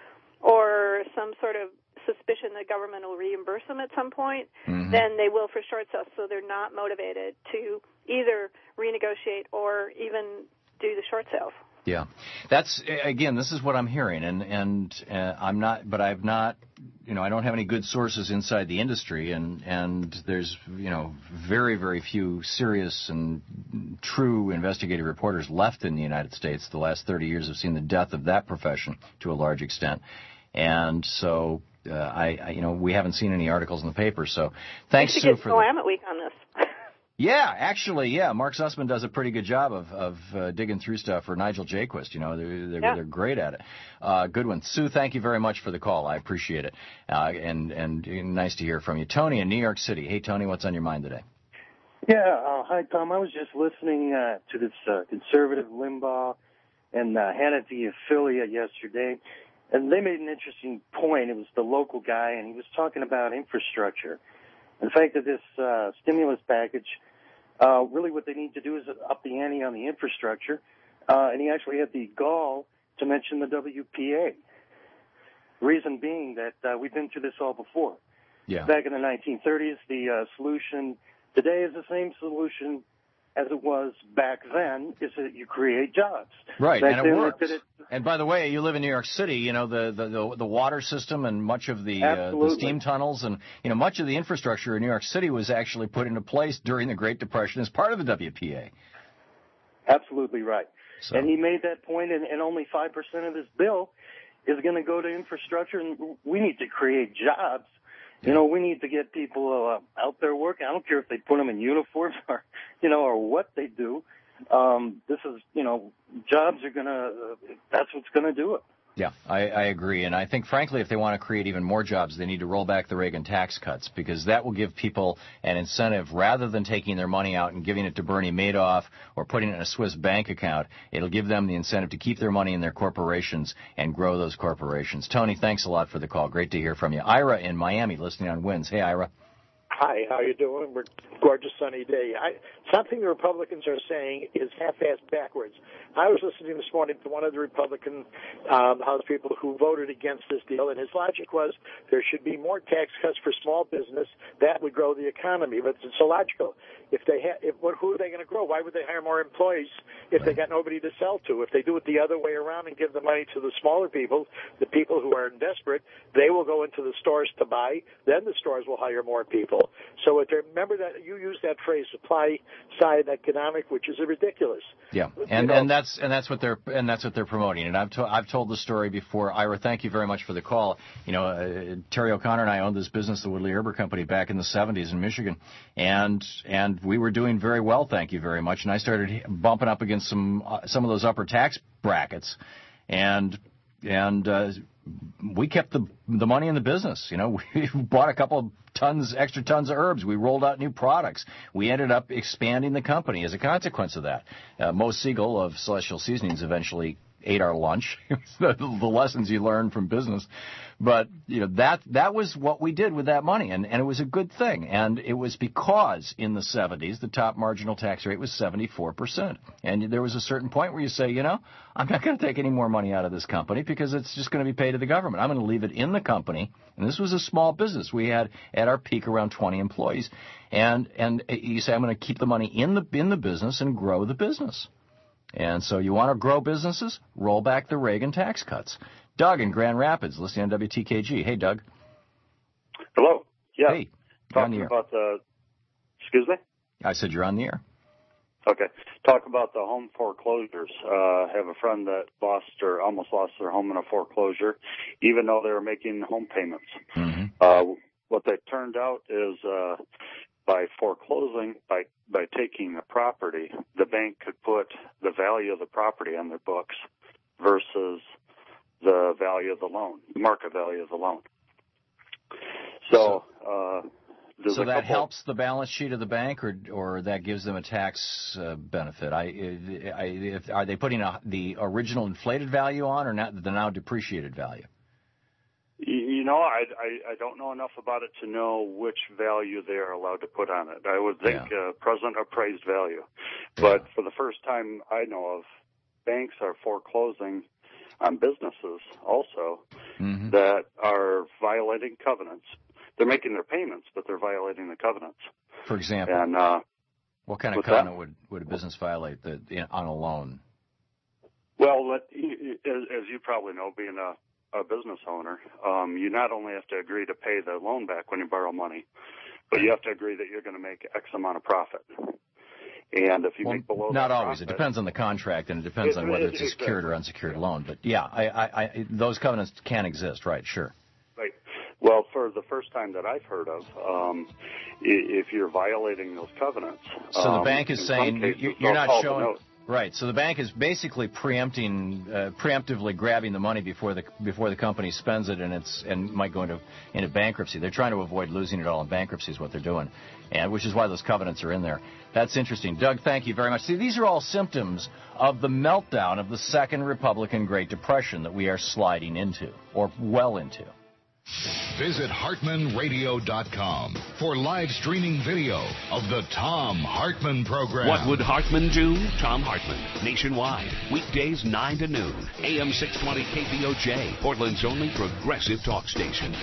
or some sort of suspicion the government will reimburse them at some point mm-hmm. than they will for short sales. So they're not motivated to either renegotiate or even do the short sales. Yeah, that's again. This is what I'm hearing, and and uh, I'm not, but I've not, you know, I don't have any good sources inside the industry, and and there's you know very very few serious and true investigative reporters left in the United States. The last thirty years have seen the death of that profession to a large extent, and so uh, I, I you know we haven't seen any articles in the paper. So thanks, Sue, get for Willamette Week on this. Yeah, actually, yeah. Mark Sussman does a pretty good job of, of uh, digging through stuff for Nigel Jaquist. You know, they're they're, yeah. they're great at it. Uh, good one, Sue. Thank you very much for the call. I appreciate it, uh, and and nice to hear from you, Tony in New York City. Hey, Tony, what's on your mind today? Yeah, uh, hi, Tom. I was just listening uh, to this uh, conservative Limbaugh and uh, Hannity affiliate yesterday, and they made an interesting point. It was the local guy, and he was talking about infrastructure. The fact that this uh, stimulus package, uh, really what they need to do is up the ante on the infrastructure, uh, and he actually had the gall to mention the W P A. Reason being that uh, we've been through this all before. Yeah. Back in the nineteen thirties, the uh, solution today is the same solution as it was back then, is that you create jobs. Right, back and it works. It, and by the way, you live in New York City, you know, the, the, the, the water system and much of the, uh, the steam tunnels and, you know, much of the infrastructure in New York City was actually put into place during the Great Depression as part of the W P A. Absolutely right. So. And he made that point, and, and only five percent of this bill is going to go to infrastructure, and we need to create jobs. You know, we need to get people uh, out there working. I don't care if they put them in uniforms or, you know, or what they do. Um, this is, you know, jobs are going to, uh, that's what's going to do it. Yeah, I, I agree. And I think, frankly, if they want to create even more jobs, they need to roll back the Reagan tax cuts, because that will give people an incentive rather than taking their money out and giving it to Bernie Madoff or putting it in a Swiss bank account. It'll give them the incentive to keep their money in their corporations and grow those corporations. Tony, thanks a lot for the call. Great to hear from you. Ira in Miami, listening on Winds. Hey, Ira. Hi, how you doing? We're gorgeous sunny day. I, something the Republicans are saying is half-assed backwards. I was listening this morning to one of the Republican um, House people who voted against this deal, and his logic was there should be more tax cuts for small business. That would grow the economy. But it's illogical. If they ha- if, what, who are they going to grow? Why would they hire more employees if right. they got nobody to sell to? If they do it the other way around and give the money to the smaller people, the people who are desperate, they will go into the stores to buy. Then the stores will hire more people. So remember that you use that phrase, supply side economic, which is ridiculous. Yeah, and you know, and that's and that's what they're and that's what they're promoting. And I've to, I've told the story before. Ira, thank you very much for the call. You know, uh, Terry O'Connor and I owned this business, the Woodley Herber Company, back in the seventies in Michigan, and and we were doing very well, thank you very much. And I started bumping up against some uh, some of those upper tax brackets, and and. Uh, We kept the the money in the business. You know, we bought a couple of tons, extra tons of herbs. We rolled out new products. We ended up expanding the company as a consequence of that. Uh, Mo Siegel of Celestial Seasonings eventually ate our lunch. the, the lessons you learn from business. But, you know, that that was what we did with that money, and, and it was a good thing. And it was because in the seventies, the top marginal tax rate was seventy-four percent. And there was a certain point where you say, you know, I'm not going to take any more money out of this company because it's just going to be paid to the government. I'm going to leave it in the company. And this was a small business. We had, at our peak, around twenty employees. And and you say, I'm going to keep the money in the in the business and grow the business. And so you want to grow businesses? Roll back the Reagan tax cuts. Doug in Grand Rapids, listening on W T K G. Hey, Doug. Hello. Yeah. Hey. You're on the Talking air. about the, excuse me? I said you're on the air. Okay. Talk about the home foreclosures. Uh, I have a friend that lost or almost lost their home in a foreclosure, even though they were making home payments. Mm-hmm. Uh, what they turned out is, uh, by foreclosing, by, by taking the property, the bank could put the value of the property on their books versus the value of the loan, the market value of the loan. So, uh, There's so that couple, helps the balance sheet of the bank, or or that gives them a tax uh, benefit? I, I, if, are they putting a, the original inflated value on, or not the now depreciated value? You know, I, I, I don't know enough about it to know which value they are allowed to put on it. I would think yeah. uh, present appraised value. But yeah. for the first time I know of, banks are foreclosing on businesses also mm-hmm. that are violating covenants. They're making their payments, but they're violating the covenants. For example, and uh, what kind of covenant would, would a business violate the, on a loan? Well, as, as you probably know, being a a business owner, um, you not only have to agree to pay the loan back when you borrow money, but you have to agree that you're going to make X amount of profit. And if you well, make below not that always. profit, it depends on the contract, and it depends it, on whether it, it's a exactly. secured or unsecured loan. But yeah, I, I, I, those covenants can exist, right? Sure. Right. Well, for the first time that I've heard of, um, if you're violating those covenants, so um, the bank is saying cases, you're, you're not showing. Note. Right. So the bank is basically preempting, uh, preemptively grabbing the money before the before the company spends it, and it's and might go into into bankruptcy. They're trying to avoid losing it all in bankruptcy is what they're doing, and which is why those covenants are in there. That's interesting, Doug. Thank you very much. See, these are all symptoms of the meltdown of the Second Republican Great Depression that we are sliding into, or well into. Visit Hartman Radio dot com for live streaming video of the Thom Hartmann Program. What would Hartman do? Thom Hartmann, nationwide, weekdays nine to noon, A M six twenty K P O J, Portland's only progressive talk station.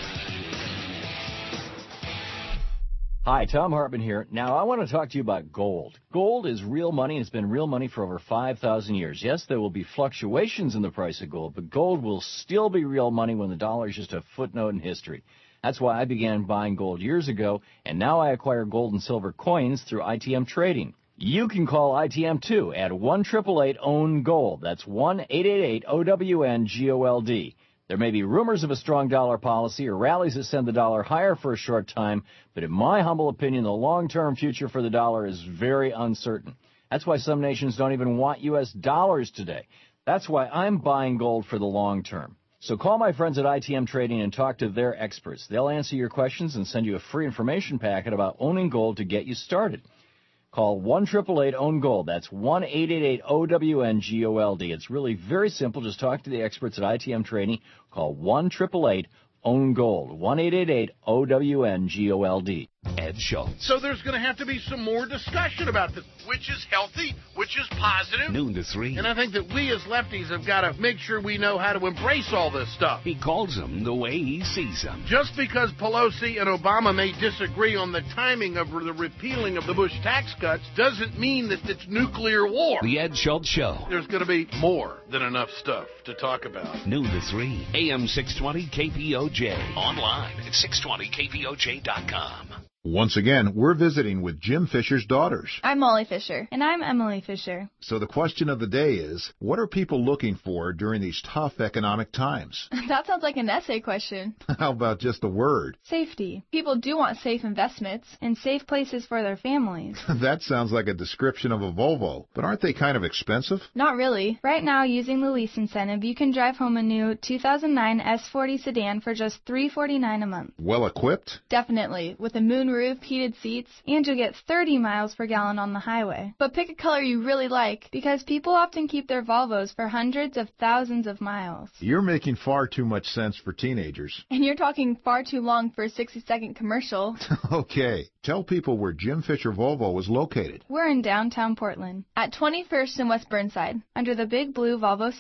Hi, Thom Hartmann here. Now, I want to talk to you about gold. Gold is real money, and it's been real money for over five thousand years. Yes, there will be fluctuations in the price of gold, but gold will still be real money when the dollar is just a footnote in history. That's why I began buying gold years ago, and now I acquire gold and silver coins through I T M Trading. You can call I T M, too, at one eight eight eight, own gold. That's one eight eight eight, O W N, G O L D. There may be rumors of a strong dollar policy or rallies that send the dollar higher for a short time, but in my humble opinion, the long-term future for the dollar is very uncertain. That's why some nations don't even want U S dollars today. That's why I'm buying gold for the long term. So call my friends at I T M Trading and talk to their experts. They'll answer your questions and send you a free information packet about owning gold to get you started. Call one eight eight eight, own gold. That's one eight eight eight, O W N, G O L D. It's really very simple. Just talk to the experts at I T M Trading. Call one eight eight eight, own gold. one eight eight eight, O W N, G O L D. Ed Schultz. So there's going to have to be some more discussion about this, which is healthy, which is positive. Noon to three. And I think that we as lefties have got to make sure we know how to embrace all this stuff. He calls them the way he sees them. Just because Pelosi and Obama may disagree on the timing of the repealing of the Bush tax cuts doesn't mean that it's nuclear war. The Ed Schultz Show. There's going to be more than enough stuff to talk about. Noon to three. A M six twenty K P O J. Online at six twenty K P O J dot com. Once again, we're visiting with Jim Fisher's daughters. I'm Molly Fisher. And I'm Emily Fisher. So the question of the day is, what are people looking for during these tough economic times? That sounds like an essay question. How about just a word? Safety. People do want safe investments and safe places for their families. That sounds like a description of a Volvo, but aren't they kind of expensive? Not really. Right now, using the lease incentive, you can drive home a new two thousand nine S forty sedan for just three hundred forty-nine dollars a month. Well equipped? Definitely. With a moon roof, heated seats, and you'll get thirty miles per gallon on the highway. But pick a color you really like, because people often keep their Volvos for hundreds of thousands of miles. You're making far too much sense for teenagers. And you're talking far too long for a sixty-second commercial. Okay, tell people where Jim Fisher Volvo is located. We're in downtown Portland, at twenty-first and West Burnside, under the big blue Volvo sign.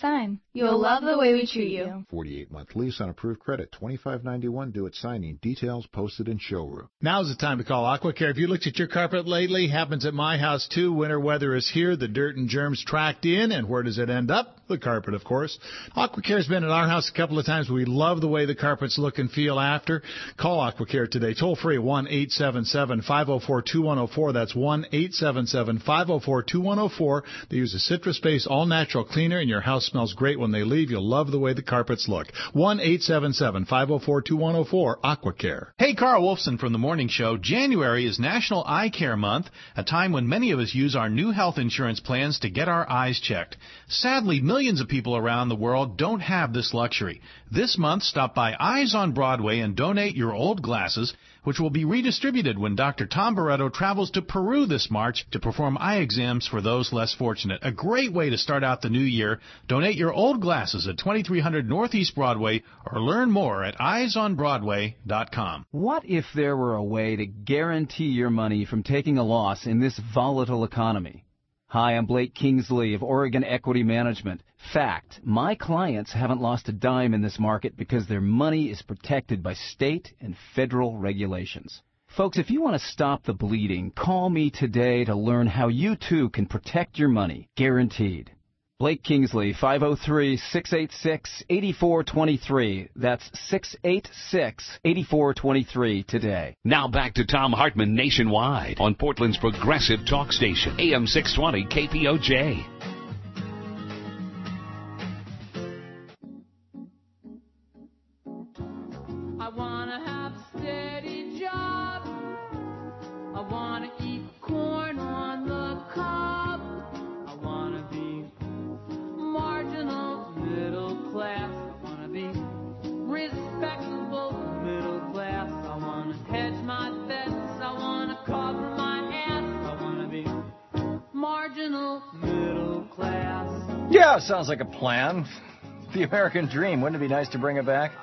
You'll love the way we treat you. forty-eight month lease on approved credit. twenty-five ninety-one due at signing. Details posted in showroom. Now's the time to call AquaCare. Have you looked at your carpet lately? Happens at my house, too. Winter weather is here. The dirt and germs tracked in. And where does it end up? The carpet, of course. AquaCare's been at our house a couple of times. We love the way the carpets look and feel after. Call AquaCare today. Toll free, one eight seven seven, five oh four, two one oh four. That's one eight seven seven, five oh four, two one oh four. They use a citrus-based all-natural cleaner, and your house smells great when they leave. You'll love the way the carpets look. one eight seven seven, five oh four, two one oh four. AquaCare. Hey, Carl Wolfson from The Morning Show. January is National Eye Care Month, a time when many of us use our new health insurance plans to get our eyes checked. Sadly, millions of people around the world don't have this luxury. This month, stop by Eyes on Broadway and donate your old glasses, which will be redistributed when Doctor Tom Barreto travels to Peru this March to perform eye exams for those less fortunate. A great way to start out the new year. Donate your old glasses at twenty-three hundred Northeast Broadway or learn more at eyes on broadway dot com. What if there were a way to guarantee your money from taking a loss in this volatile economy? Hi, I'm Blake Kingsley of Oregon Equity Management. Fact, my clients haven't lost a dime in this market because their money is protected by state and federal regulations. Folks, if you want to stop the bleeding, call me today to learn how you too can protect your money. Guaranteed. Blake Kingsley, five oh three, six eight six, eight four two three. That's six eight six, eight four two three today. Now back to Thom Hartmann Nationwide on Portland's Progressive Talk Station, A M six twenty K P O J. I want to have a steady job. I want to eat corn on the cob. I want to be marginal middle class. I want to be respectable middle class. I want to hedge my bets. I want to cover my ass. I want to be marginal middle class. Yeah, sounds like a plan. The American dream. Wouldn't it be nice to bring it back?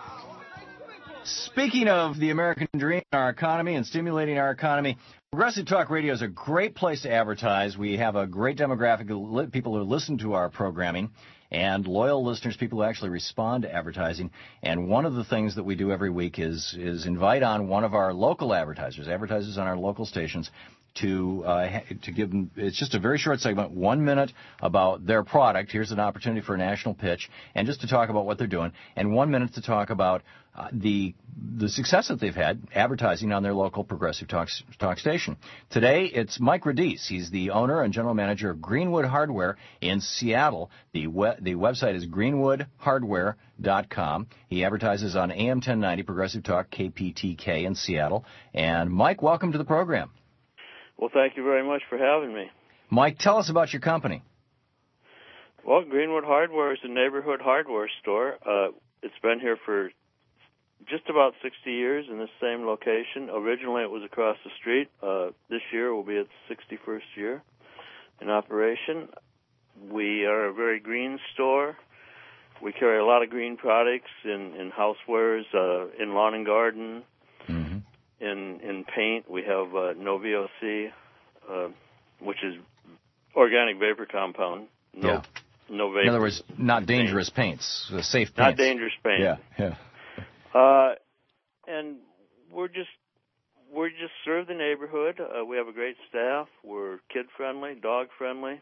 Speaking of the American dream, our economy, and stimulating our economy, Progressive Talk Radio is a great place to advertise. We have a great demographic of people who listen to our programming, and loyal listeners, people who actually respond to advertising. And one of the things that we do every week is is invite on one of our local advertisers, advertisers on our local stations, to uh, to give them, it's just a very short segment, one minute about their product. Here's an opportunity for a national pitch, and just to talk about what they're doing, and one minute to talk about uh, the the success that they've had advertising on their local Progressive Talk, talk station. Today, it's Mike Radice. He's the owner and general manager of Greenwood Hardware in Seattle. The we- the website is greenwood hardware dot com. He advertises on A M ten ninety Progressive Talk K P T K in Seattle. And Mike, welcome to the program. Well, thank you very much for having me. Mike, tell us about your company. Well, Greenwood Hardware is a neighborhood hardware store. Uh, it's been here for just about sixty years in this same location. Originally, it was across the street. Uh, this year will be its sixty-first year in operation. We are a very green store. We carry a lot of green products in, in housewares, uh, in lawn and garden. Mm-hmm. In in paint, we have uh, no V O C, uh, which is organic vapor compound. No, yeah. no vapor. In other words, not dangerous paints, uh, safe paints. Not dangerous paint. Yeah, yeah. Uh, and we're just we just serve the neighborhood. Uh, we have a great staff. We're kid friendly, dog friendly,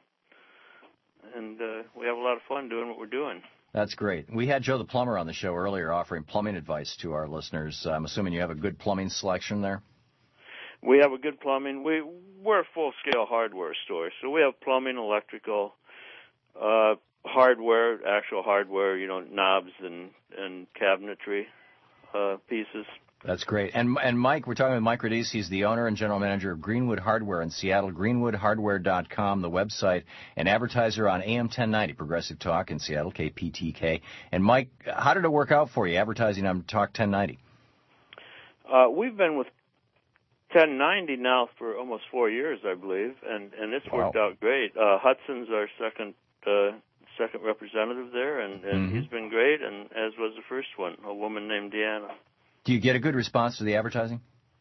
and uh, we have a lot of fun doing what we're doing. That's great. We had Joe the Plumber on the show earlier offering plumbing advice to our listeners. I'm assuming you have a good plumbing selection there? We have a good plumbing. We, we're a full-scale hardware store, so we have plumbing, electrical, uh, hardware, actual hardware, you know, knobs and, and cabinetry uh, pieces. That's great. And and Mike, we're talking with Mike Radice. He's the owner and general manager of Greenwood Hardware in Seattle, greenwood hardware dot com, the website, and advertiser on A M ten ninety, Progressive Talk in Seattle, K P T K. And Mike, how did it work out for you, advertising on Talk ten ninety? Uh, we've been with ten ninety now for almost four years, I believe, and, and it's worked wow. out great. Uh, Hudson's our second uh, second representative there, and, and mm-hmm. he's been great, and as was the first one, a woman named Deanna. Do you get a good response to the advertising?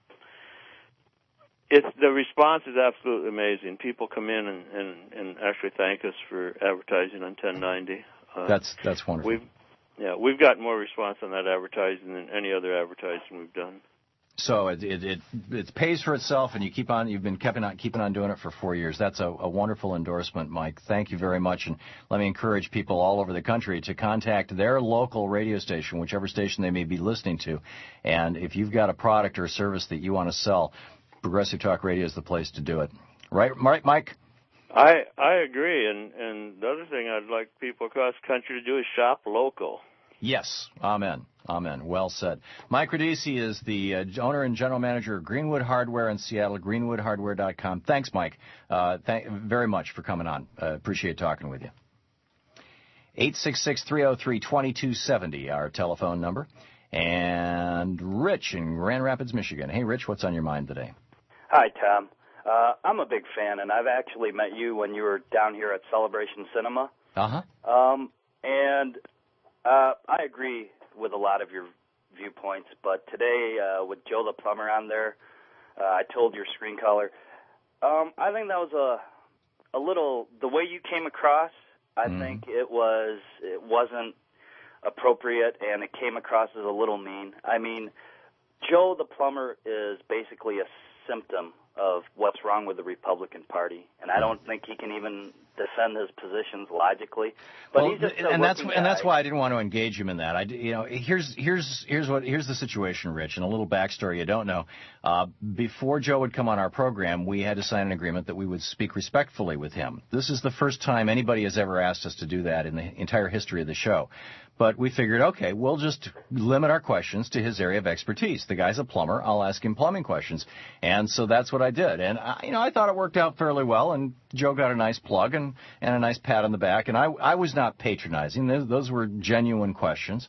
It's the response is absolutely amazing. People come in and, and, and actually thank us for advertising on ten ninety. Uh, that's that's wonderful. We've yeah, we've gotten more response on that advertising than any other advertising we've done. So it it it, it pays for itself, and you keep on. You've been keeping on keeping on doing it for four years. That's a, a wonderful endorsement, Mike. Thank you very much. And let me encourage people all over the country to contact their local radio station, whichever station they may be listening to. And if you've got a product or service that you want to sell, Progressive Talk Radio is the place to do it. Right, right, Mike? I I agree. And and the other thing I'd like people across the country to do is shop local. Yes. Amen. Amen. Well said. Mike Radice is the uh, owner and general manager of Greenwood Hardware in Seattle, greenwood hardware dot com. Thanks, Mike, uh, th- very much for coming on. Uh, appreciate talking with you. eight six six, three oh three, two two seven oh, our telephone number. And Rich in Grand Rapids, Michigan. Hey, Rich, what's on your mind today? Hi, Tom. Uh, I'm a big fan, and I've actually met you when you were down here at Celebration Cinema. Uh-huh. Um, and uh, I agree with a lot of your viewpoints, but today uh, with Joe the Plumber on there, uh, I told your screen caller, um, I think that was a a little, the way you came across, I mm. think it was, it wasn't appropriate, and it came across as a little mean. I mean, Joe the Plumber is basically a symptom of what's wrong with the Republican Party, and I don't think he can even defend his positions logically. But well, he's just a and that's guy. and that's why I didn't want to engage him in that. I, you know, here's here's here's what here's the situation, Rich, and a little backstory you don't know. Uh, before Joe would come on our program, we had to sign an agreement that we would speak respectfully with him. This is the first time anybody has ever asked us to do that in the entire history of the show. But we figured, okay, we'll just limit our questions to his area of expertise. The guy's a plumber. I'll ask him plumbing questions. And so that's what I did. And, I, you know, I thought it worked out fairly well, and Joe got a nice plug and, and a nice pat on the back. And I, I was not patronizing. Those, those were genuine questions.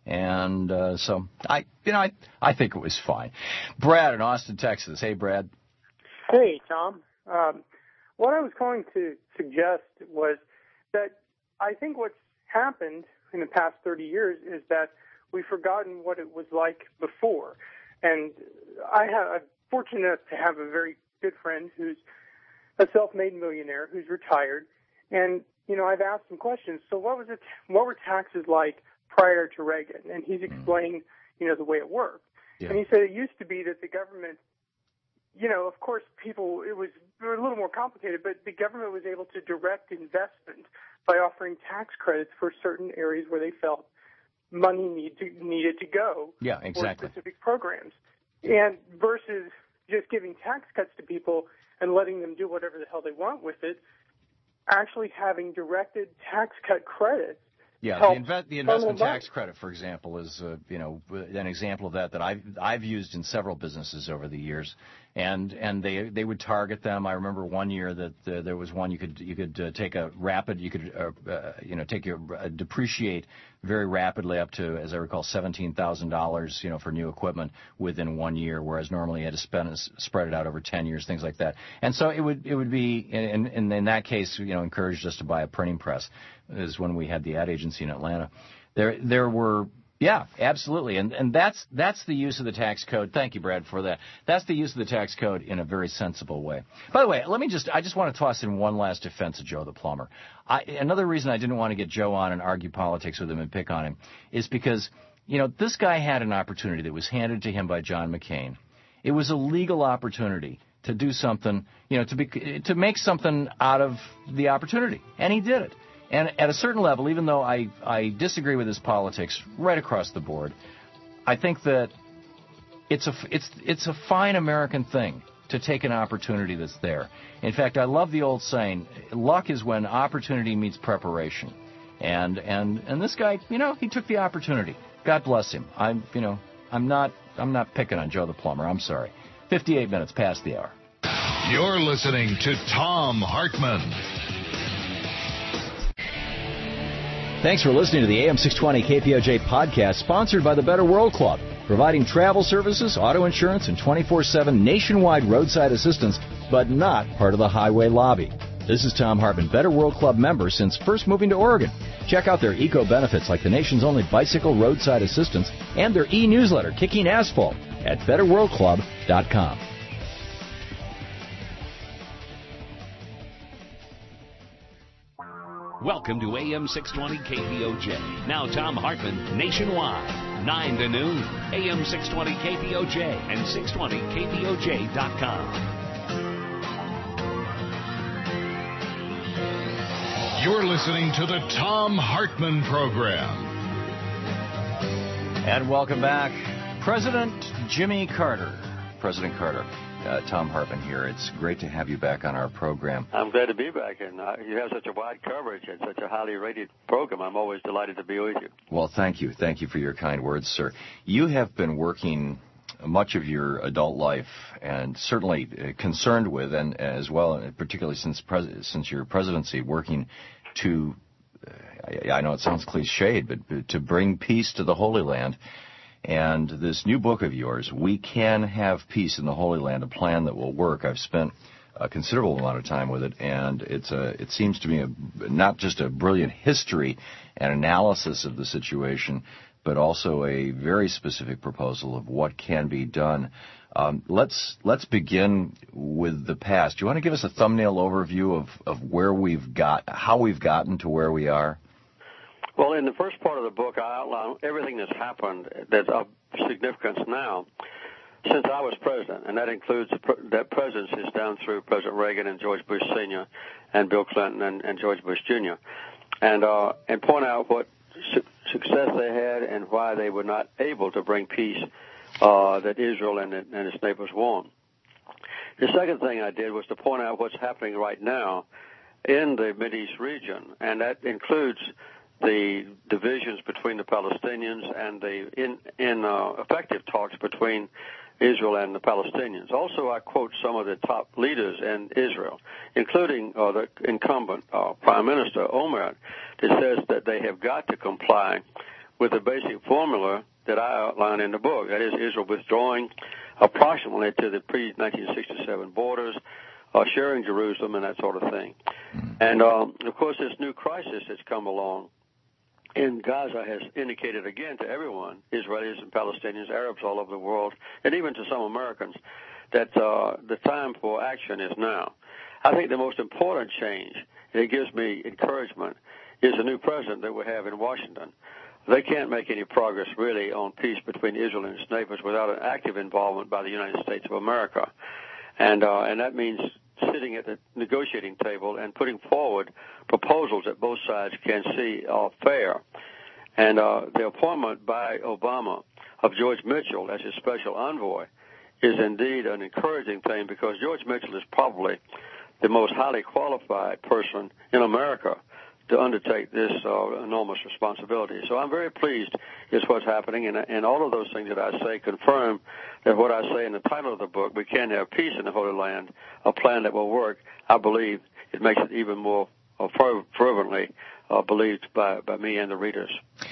And uh, so, I, you know, I, I think it was fine. Brad in Austin, Texas. Hey, Brad. Hey, Tom. Um, what I was going to suggest was that I think what's happened in the past thirty years is that we've forgotten what it was like before. And I have, I'm fortunate to have a very good friend who's a self-made millionaire who's retired. And, you know, I've asked him questions. So what was it, what were taxes like prior to Reagan? And he's explained, you know, the way it worked. Yeah. And he said it used to be that the government, you know, of course, people, it was a little more complicated, but the government was able to direct investment by offering tax credits for certain areas where they felt money need to, needed to go yeah, exactly. for specific programs. And versus just giving tax cuts to people and letting them do whatever the hell they want with it, actually having directed tax cut credits. Yeah, the, inve- the investment tax credit, for example, is uh, you know an example of that that I've I've used in several businesses over the years, and and they they would target them. I remember one year that uh, there was one you could you could uh, take a rapid you could uh, uh, you know take your uh, depreciate very rapidly up to, as I recall, seventeen thousand dollars you know for new equipment within one year, whereas normally you had to spend spread it out over ten years, things like that. And so it would it would be in in, in that case you know encouraged us to buy a printing press. Is when we had the ad agency in Atlanta. There, there were, yeah, absolutely, and and that's that's the use of the tax code. Thank you, Brad, for that. That's the use of the tax code in a very sensible way. By the way, let me just, I just want to toss in one last defense of Joe the Plumber. I, another reason I didn't want to get Joe on and argue politics with him and pick on him is because, you know, this guy had an opportunity that was handed to him by John McCain. It was a legal opportunity to do something, you know, to be to make something out of the opportunity, and he did it. And at a certain level, even though I, I disagree with his politics right across the board, I think that it's a, it's, it's a fine American thing to take an opportunity that's there. In fact, I love the old saying, luck is when opportunity meets preparation. And, and, and this guy, you know, he took the opportunity. God bless him. I'm, you know, I'm not, I'm not picking on Joe the Plumber. I'm sorry. fifty-eight minutes past the hour. You're listening to Thom Hartmann. Thanks for listening to the A M six twenty K P O J podcast, sponsored by the Better World Club, providing travel services, auto insurance, and twenty-four seven nationwide roadside assistance, but not part of the highway lobby. This is Thom Hartmann, Better World Club member since first moving to Oregon. Check out their eco-benefits like the nation's only bicycle roadside assistance and their e-newsletter, Kicking Asphalt, at better world club dot com. Welcome to A M six twenty K P O J. Now Tom Hartman nationwide, nine to noon, A M six twenty K P O J and six twenty K P O J dot com. You're listening to the Tom Hartman Program. And welcome back. President Jimmy Carter. President Carter. Uh, Tom Hartman here. It's great to have you back on our program. I'm glad to be back, and uh, you have such a wide coverage and such a highly rated program. I'm always delighted to be with you. Well, thank you. Thank you for your kind words, sir. You have been working much of your adult life and certainly uh, concerned with, and as well, particularly since pres- since your presidency, working to, uh, I, I know it sounds cliched, but, but to bring peace to the Holy Land. And this new book of yours, We Can Have Peace in the Holy Land, a plan that will work. I've spent a considerable amount of time with it, and it's a, it seems to me a, not just a brilliant history and analysis of the situation, but also a very specific proposal of what can be done. Um, let's let's begin with the past. Do you want to give us a thumbnail overview of, of where we've got, how we've gotten to where we are? Well, in the first part of the book, I outline everything that's happened that's of significance now since I was president, and that includes that presidencies down through President Reagan and George Bush Senior and Bill Clinton and, and George Bush Junior, and uh, and point out what su- success they had and why they were not able to bring peace uh, that Israel and, and its neighbors want. The second thing I did was to point out what's happening right now in the Mideast region, and that includes the divisions between the Palestinians and the in, in uh, effective talks between Israel and the Palestinians. Also, I quote some of the top leaders in Israel, including uh, the incumbent uh, Prime Minister Olmert, that says that they have got to comply with the basic formula that I outline in the book. That is, Israel withdrawing approximately to the pre nineteen sixty-seven borders, uh, sharing Jerusalem, and that sort of thing. And, um, of course, this new crisis that's come along in Gaza has indicated again to everyone, Israelis and Palestinians, Arabs all over the world, and even to some Americans, that uh, the time for action is now. I think the most important change, and it gives me encouragement, is the new president that we have in Washington. They can't make any progress really on peace between Israel and its neighbors without an active involvement by the United States of America. And, uh, and that means sitting at the negotiating table and putting forward proposals that both sides can see are fair. And uh, the appointment by Obama of George Mitchell as his special envoy is indeed an encouraging thing, because George Mitchell is probably the most highly qualified person in America to undertake this uh, enormous responsibility. So I'm very pleased is what's happening, and, and all of those things that I say confirm that what I say in the title of the book, We Can Have Peace in the Holy Land, a plan that will work. I believe it makes it even more uh, fervently uh, believed by, by me and the readers.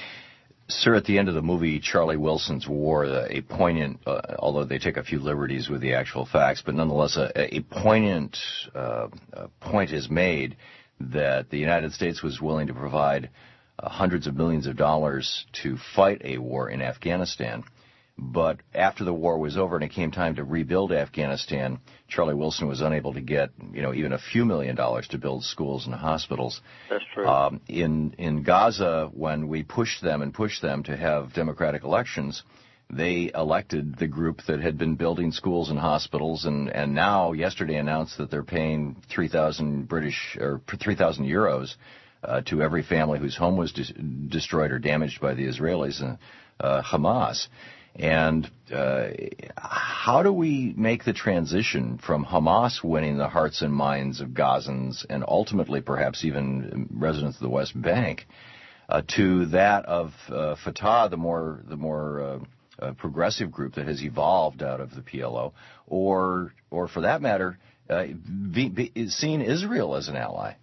Sir, at the end of the movie Charlie Wilson's War, a poignant, uh, although they take a few liberties with the actual facts, but nonetheless a, a poignant uh, point is made that the United States was willing to provide uh, hundreds of millions of dollars to fight a war in Afghanistan. But after the war was over and it came time to rebuild Afghanistan, Charlie Wilson was unable to get, you know, even a few million dollars to build schools and hospitals. That's true. Um, in in Gaza, when we pushed them and pushed them to have democratic elections, they elected the group that had been building schools and hospitals, and, and now yesterday announced that they're paying three thousand British or three thousand euros uh, to every family whose home was de- destroyed or damaged by the Israelis, uh, uh, Hamas. And uh, how do we make the transition from Hamas winning the hearts and minds of Gazans and ultimately perhaps even residents of the West Bank uh, to that of uh, Fatah, the more the more uh, uh, progressive group that has evolved out of the P L O, or or for that matter, uh, be, be, seeing Israel as an ally?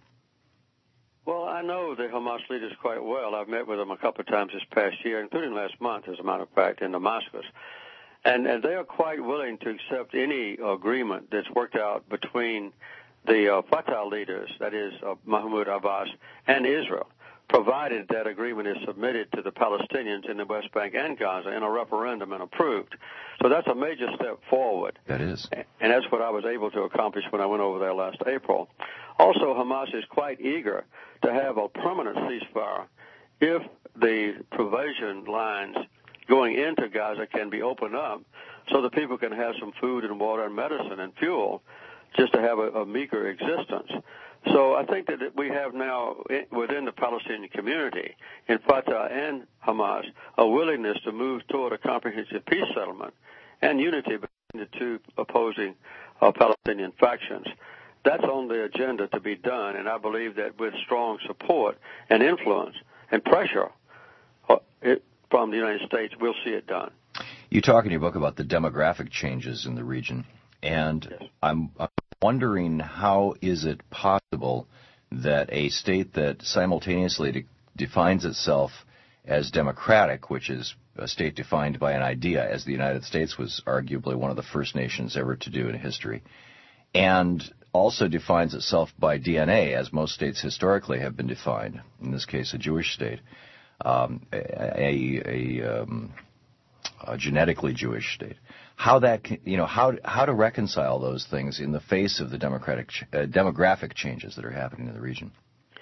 Well, I know the Hamas leaders quite well. I've met with them a couple of times this past year, including last month, as a matter of fact, in Damascus. And, and they are quite willing to accept any agreement that's worked out between the uh, Fatah leaders, that is uh, Mahmoud Abbas, and Israel, provided that agreement is submitted to the Palestinians in the West Bank and Gaza in a referendum and approved. So that's a major step forward. That is. And that's what I was able to accomplish when I went over there last April. Also, Hamas is quite eager to have a permanent ceasefire if the provision lines going into Gaza can be opened up so that people can have some food and water and medicine and fuel just to have a, a meager existence. So I think that we have now within the Palestinian community, in Fatah and Hamas, a willingness to move toward a comprehensive peace settlement and unity between the two opposing uh, Palestinian factions. That's on the agenda to be done, and I believe that with strong support and influence and pressure uh, it, from the United States, we'll see it done. You talk in your book about the demographic changes in the region, and yes. I'm, I'm wondering how is it possible that a state that simultaneously de- defines itself as democratic, which is a state defined by an idea, as the United States was arguably one of the first nations ever to do in history, and also defines itself by D N A, as most states historically have been defined, in this case a Jewish state, um, a, a, a, um, a genetically Jewish state. How that, you know, how how to reconcile those things in the face of the democratic uh, demographic changes that are happening in the region?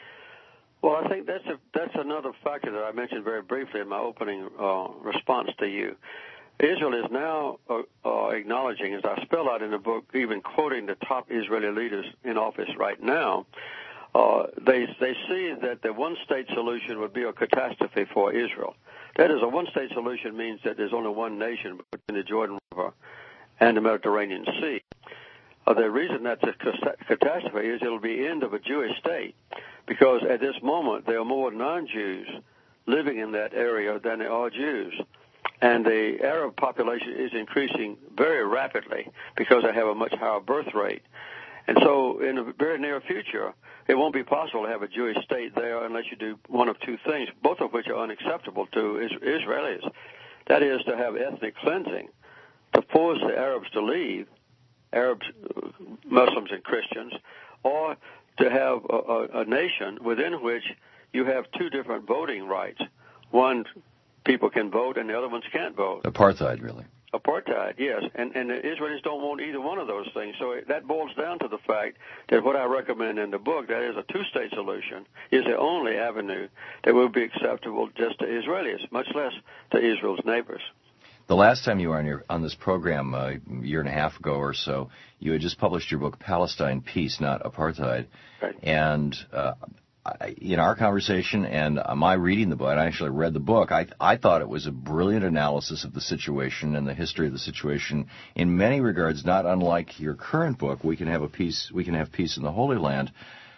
Well, I think that's a, that's another factor that I mentioned very briefly in my opening uh, response to you. Israel is now uh, uh, acknowledging, as I spell out in the book, even quoting the top Israeli leaders in office right now, uh, they they see that the one-state solution would be a catastrophe for Israel. That is, a one-state solution means that there's only one nation between the Jordan River and the Mediterranean Sea. Uh, the reason that's a catastrophe is it'll be the end of a Jewish state, because at this moment there are more non-Jews living in that area than there are Jews. And the Arab population is increasing very rapidly because they have a much higher birth rate. And so in the very near future, it won't be possible to have a Jewish state there unless you do one of two things, both of which are unacceptable to Israelis. That is to have ethnic cleansing, to force the Arabs to leave, Arabs, Muslims and Christians, or to have a, a, a nation within which you have two different voting rights. One, people can vote, and the other ones can't vote. Apartheid, really. Apartheid, yes. And, and the Israelis don't want either one of those things. So it, that boils down to the fact that what I recommend in the book, that is a two-state solution, is the only avenue that will be acceptable just to Israelis, much less to Israel's neighbors. The last time you were on, your, on this program, uh, a year and a half ago or so, you had just published your book, Palestine, Peace, Not Apartheid. Right. And uh, I, in our conversation and my reading the book, and I actually read the book, I, I thought it was a brilliant analysis of the situation and the history of the situation. In many regards, not unlike your current book, We Can Have a Peace, We Can Have Peace in the Holy Land.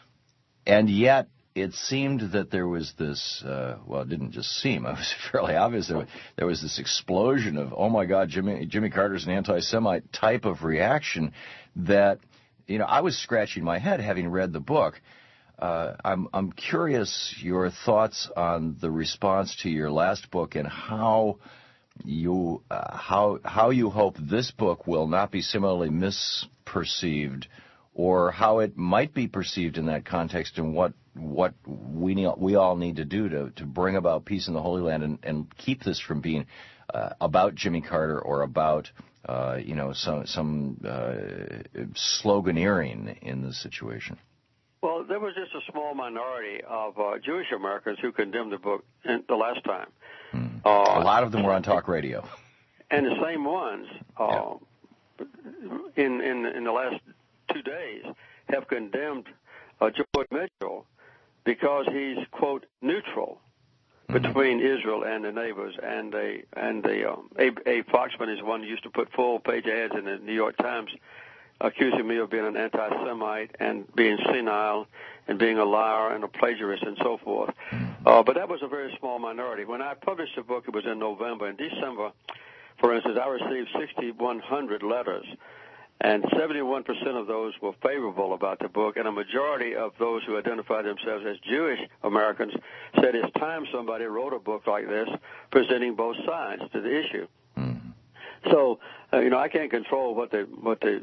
And yet, it seemed that there was this, uh, well, it didn't just seem, it was fairly obvious, there was, there was this explosion of, oh my God, Jimmy, Jimmy Carter's an anti-Semite type of reaction that, you know, I was scratching my head having read the book. Uh, I'm, I'm curious your thoughts on the response to your last book and how you, uh, how, how you hope this book will not be similarly misperceived, or how it might be perceived in that context, and what what we need, we all need to do to, to bring about peace in the Holy Land and, and keep this from being uh, about Jimmy Carter or about uh, you know some some uh, sloganeering in the situation. Well, there was just a small minority of uh, Jewish Americans who condemned the book in, the last time. Hmm. Uh, a lot of them were on talk radio, and the same ones uh, yeah. in in in the last two days have condemned uh, George Mitchell because he's, quote, neutral mm-hmm. between Israel and the neighbors. And the and the um, Abe, Abe Foxman is one who used to put full page ads in the New York Times accusing me of being an anti-Semite and being senile and being a liar and a plagiarist and so forth. Mm-hmm. Uh, but that was a very small minority. When I published the book, it was in November. In December, for instance, I received six thousand one hundred letters, and seventy-one percent of those were favorable about the book, and a majority of those who identify themselves as Jewish Americans said it's time somebody wrote a book like this presenting both sides to the issue. Mm-hmm. So, uh, you know, I can't control what the what the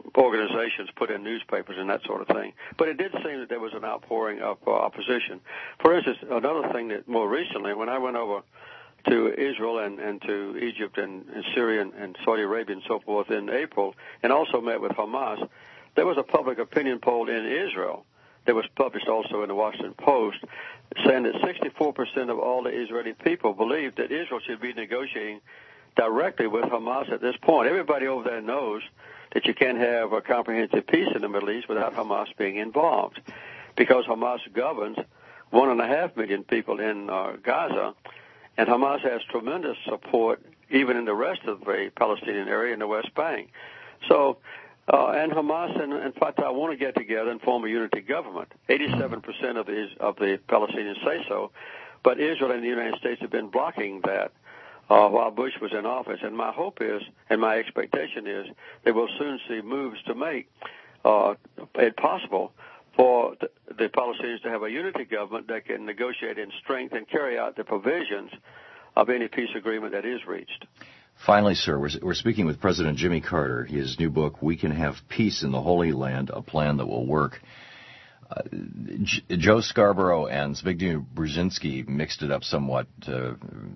organizations put in newspapers and that sort of thing. But it did seem that there was an outpouring of uh, opposition. For instance, another thing that more recently, when I went over to Israel and, and to Egypt and, and Syria and, and Saudi Arabia and so forth in April, and also met with Hamas, there was a public opinion poll in Israel that was published also in the Washington Post saying that sixty-four percent of all the Israeli people believed that Israel should be negotiating directly with Hamas at this point. Everybody over there knows that you can't have a comprehensive peace in the Middle East without Hamas being involved, because Hamas governs one and a half million people in uh, Gaza, and Hamas has tremendous support even in the rest of the Palestinian area in the West Bank. So, uh, and Hamas and, and Fatah want to get together and form a unity government. eighty-seven percent of the, of the Palestinians say so, but Israel and the United States have been blocking that Uh, while Bush was in office. And my hope is, and my expectation is, that we'll soon see moves to make uh, it possible for the, the Palestinians to have a unity government that can negotiate in strength and carry out the provisions of any peace agreement that is reached. Finally, sir, we're, we're speaking with President Jimmy Carter. His new book, We Can Have Peace in the Holy Land, A Plan That Will Work. Uh, J- Joe Scarborough and Zbigniew Brzezinski mixed it up somewhat uh,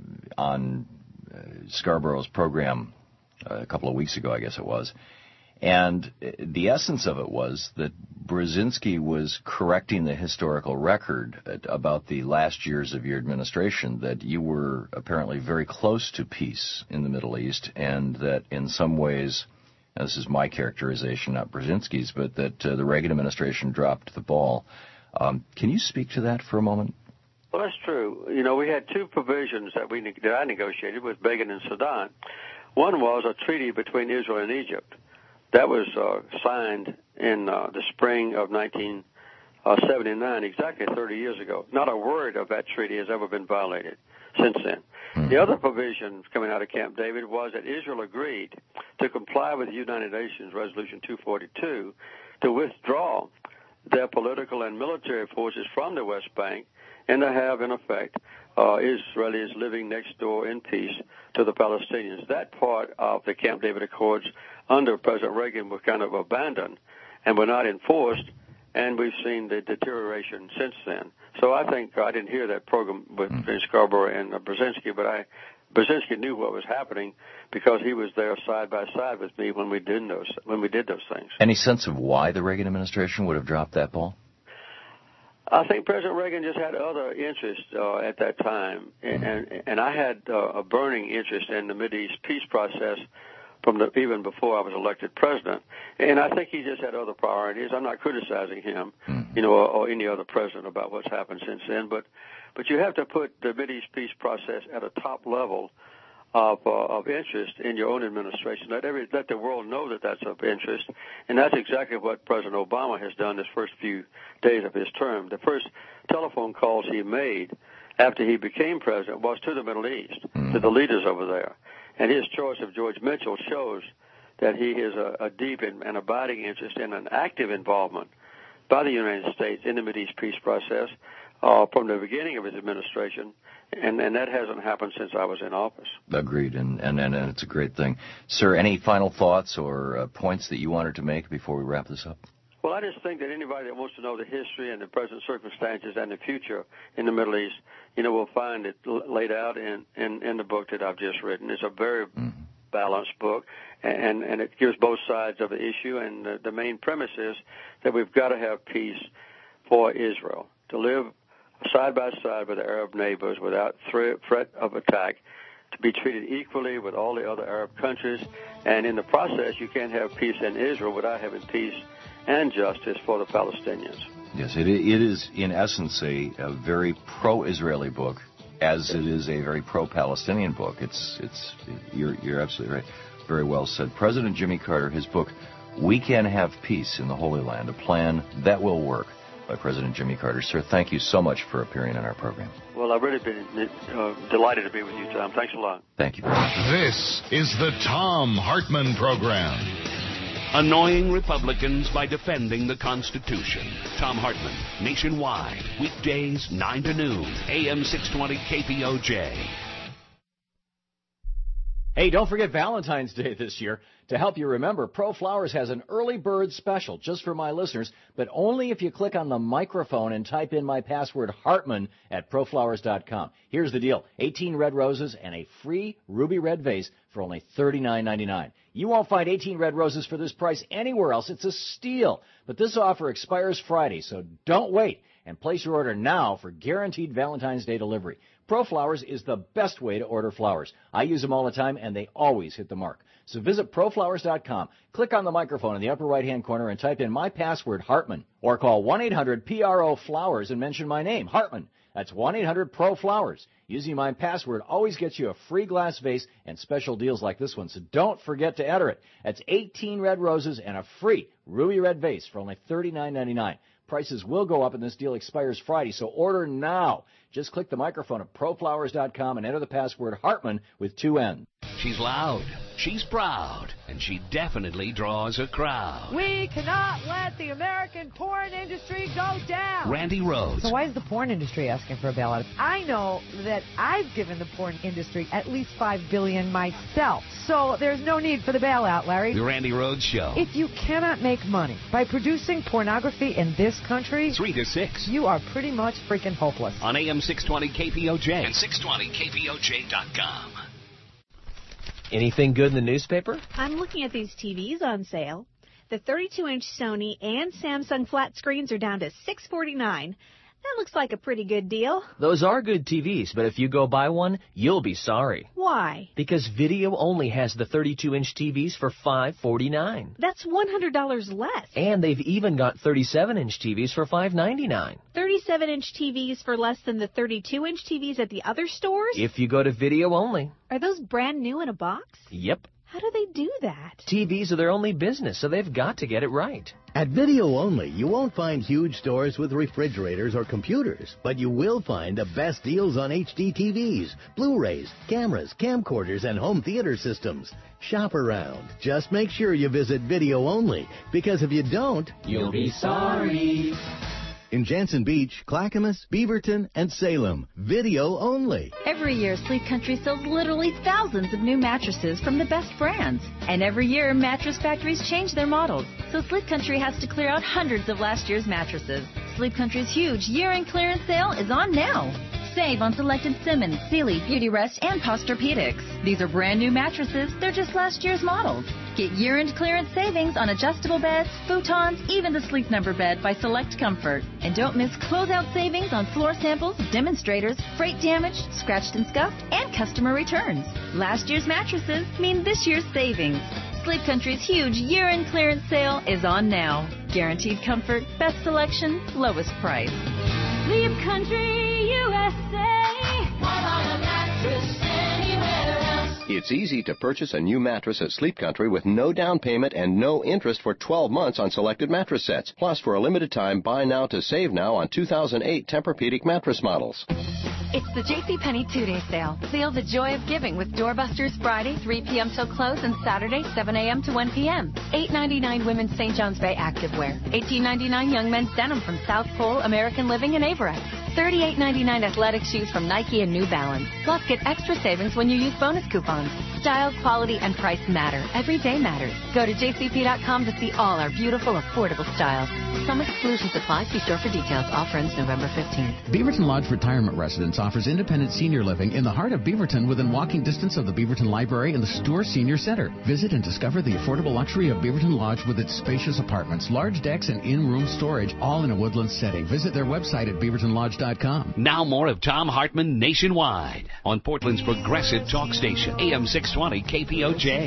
on uh, Scarborough's program uh, a couple of weeks ago, I guess it was. And the essence of it was that Brzezinski was correcting the historical record about the last years of your administration, that you were apparently very close to peace in the Middle East, and that in some ways, and this is my characterization, not Brzezinski's, but that uh, the Reagan administration dropped the ball. Um, can you speak to that for a moment? Well, that's true. You know, we had two provisions that we that I negotiated with Begin and Sadat. One was a treaty between Israel and Egypt. That was uh, signed in uh, the spring of nineteen seventy-nine, exactly thirty years ago. Not a word of that treaty has ever been violated since then. Mm-hmm. The other provision coming out of Camp David was that Israel agreed to comply with the United Nations Resolution two forty-two to withdraw their political and military forces from the West Bank and to have, in effect, uh, Israelis living next door in peace to the Palestinians. That part of the Camp David Accords under President Reagan were kind of abandoned and were not enforced, and we've seen the deterioration since then. So I think I didn't hear that program with mm. Scarborough and uh, Brzezinski, but I Brzezinski knew what was happening because he was there side by side with me when we did those when we did those things. Any sense of why the Reagan administration would have dropped that ball? I think President Reagan just had other interests uh, at that time, and and, and I had uh, a burning interest in the Mideast peace process from the, even before I was elected president. And I think he just had other priorities. I'm not criticizing him, you know, or, or any other president about what's happened since then. But but you have to put the Mideast peace process at a top level of uh, of interest in your own administration. Let every let the world know that that's of interest, and that's exactly what President Obama has done this first few days of his term. The first telephone calls he made after he became president was to the Middle East, mm. to the leaders over there. And his choice of George Mitchell shows that he has a, a deep and, and abiding interest in an active involvement by the United States in the Mideast peace process uh, from the beginning of his administration, and, and that hasn't happened since I was in office. Agreed, and, and, and it's a great thing. Sir, any final thoughts or uh, points that you wanted to make before we wrap this up? Well, I just think that anybody that wants to know the history and the present circumstances and the future in the Middle East, you know, will find it laid out in, in, in the book that I've just written. It's a very mm-hmm. balanced book, and, and it gives both sides of the issue. And the, the main premise is that we've got to have peace for Israel, to live side by side with the Arab neighbors without threat, threat of attack, to be treated equally with all the other Arab countries. And in the process, you can't have peace in Israel without having peace and justice for the Palestinians. Yes, it, it is, in essence, a, a very pro-Israeli book, as it is a very pro-Palestinian book. It's, it's, you're, you're absolutely right. Very well said. President Jimmy Carter, his book, We Can Have Peace in the Holy Land, A Plan That Will Work, by President Jimmy Carter. Sir, thank you so much for appearing on our program. Well, I've really been uh, delighted to be with you, Tom. Thanks a lot. Thank you very much. This is the Tom Hartman Program. Annoying Republicans by defending the Constitution. Tom Hartman, nationwide, weekdays nine to noon, A M six twenty K P O J. Hey, don't forget Valentine's Day this year. To help you remember, ProFlowers has an early bird special just for my listeners, but only if you click on the microphone and type in my password Hartman at proflowers dot com. Here's the deal. eighteen red roses and a free ruby red vase for only thirty-nine ninety-nine. You won't find eighteen red roses for this price anywhere else. It's a steal. But this offer expires Friday, so don't wait and place your order now for guaranteed Valentine's Day delivery. ProFlowers is the best way to order flowers. I use them all the time, and they always hit the mark. So visit proflowers dot com, click on the microphone in the upper right-hand corner, and type in my password, Hartman, or call one eight hundred P R O Flowers and mention my name, Hartman. That's one eight hundred P R O Flowers. Using my password always gets you a free glass vase and special deals like this one, so don't forget to enter it. That's eighteen red roses and a free ruby red vase for only thirty-nine ninety-nine. Prices will go up, and this deal expires Friday, so order now. Just click the microphone at proflowers dot com and enter the password Hartman with two N's. She's loud, she's proud, and she definitely draws a crowd. We cannot let the American porn industry go down. Randy Rhodes. So why is the porn industry asking for a bailout? I know that I've given the porn industry at least five billion dollars myself, so there's no need for the bailout, Larry. The Randy Rhodes Show. If you cannot make money by producing pornography in this country, three to six, you are pretty much freaking hopeless. On A M six twenty K P O J and six twenty K P O J dot com. Anything good in the newspaper? I'm looking at these T Vs on sale. The thirty-two inch Sony and Samsung flat screens are down to six forty-nine. That looks like a pretty good deal. Those are good T Vs, but if you go buy one, you'll be sorry. Why? Because Video Only has the thirty-two inch T Vs for five forty-nine. That's one hundred dollars less. And they've even got thirty-seven inch T Vs for five ninety-nine. thirty-seven inch T Vs for less than the thirty-two inch T Vs at the other stores? If you go to Video Only. Are those brand new in a box? Yep. How do they do that? T Vs are their only business, so they've got to get it right. At Video Only, you won't find huge stores with refrigerators or computers, but you will find the best deals on H D T Vs, Blu-rays, cameras, camcorders, and home theater systems. Shop around. Just make sure you visit Video Only, because if you don't, you'll be sorry. In Jansen Beach, Clackamas, Beaverton, and Salem, Video Only. Every year, Sleep Country sells literally thousands of new mattresses from the best brands. And every year, mattress factories change their models. So Sleep Country has to clear out hundreds of last year's mattresses. Sleep Country's huge year-end clearance sale is on now. Save on selected Simmons, Sealy, Beautyrest, and Posturepedics. These are brand new mattresses. They're just last year's models. Get year-end clearance savings on adjustable beds, futons, even the Sleep Number bed by Select Comfort. And don't miss closeout savings on floor samples, demonstrators, freight damage, scratched and scuffed, and customer returns. Last year's mattresses mean this year's savings. Sleep Country's huge year-end clearance sale is on now. Guaranteed comfort, best selection, lowest price. Sleep Country, U S A. Why buy a mattress anywhere else? It's easy to purchase a new mattress at Sleep Country with no down payment and no interest for twelve months on selected mattress sets. Plus, for a limited time, buy now to save now on two thousand eight Tempur-Pedic mattress models. It's the JCPenney two-day sale. Feel the joy of giving with Doorbusters Friday, three p.m. till close, and Saturday, seven a.m. to one p.m. eight ninety-nine women's Saint John's Bay activewear. eighteen ninety-nine young men's denim from South Pole, American Living, and Averex. thirty-eight ninety-nine athletic shoes from Nike and New Balance. Plus, get extra savings when you use bonus coupons. Style, quality, and price matter. Every day matters. Go to j c p dot com to see all our beautiful, affordable styles. Some exclusions apply. See store for details. Offer ends November fifteenth. Beaverton Lodge Retirement Residence offers independent senior living in the heart of Beaverton within walking distance of the Beaverton Library and the Stewart Senior Center. Visit and discover the affordable luxury of Beaverton Lodge with its spacious apartments, large decks, and in-room storage, all in a woodland setting. Visit their website at beaverton lodge dot com. Now more of Tom Hartman nationwide on Portland's progressive talk station, A M six twenty K P O J.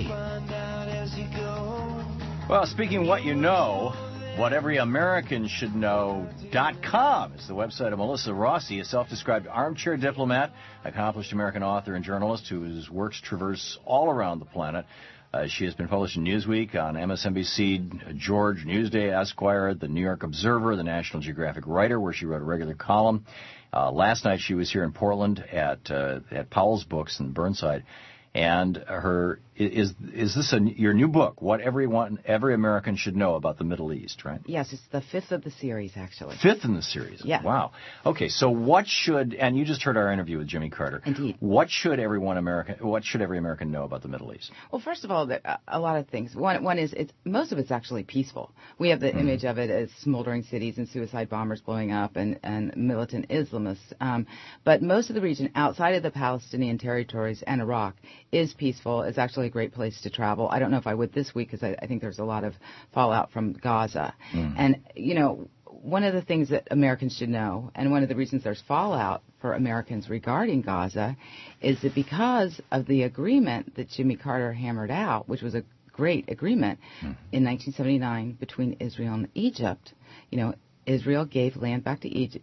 Well, speaking of what you know, what every American should know dot com is the website of Melissa Rossi, a self-described armchair diplomat, accomplished American author and journalist whose works traverse all around the planet. Uh, she has been published in Newsweek, on M S N B C, George, Newsday, Esquire, the New York Observer, the National Geographic Writer, where she wrote a regular column. Uh, last night she was here in Portland at uh, at Powell's Books in Burnside. And her is is this a, your new book? What everyone, every American should know about the Middle East, right? Yes, it's the fifth of the series, actually. Fifth in the series. Yeah. Wow. Okay, so what should, and you just heard our interview with Jimmy Carter. Indeed. What should everyone American, what should every American know about the Middle East? Well, first of all, there, a lot of things. One, one is it's most of it's actually peaceful. We have the mm-hmm. image of it as smoldering cities and suicide bombers blowing up and, and militant Islamists. Um, but most of the region outside of the Palestinian territories and Iraq is peaceful. It's actually a great place to travel. I don't know if I would this week because I, I think there's a lot of fallout from Gaza. Mm. And, you know, one of the things that Americans should know, and one of the reasons there's fallout for Americans regarding Gaza, is that because of the agreement that Jimmy Carter hammered out, which was a great agreement mm. in nineteen seventy-nine between Israel and Egypt, you know, Israel gave land back to Egypt,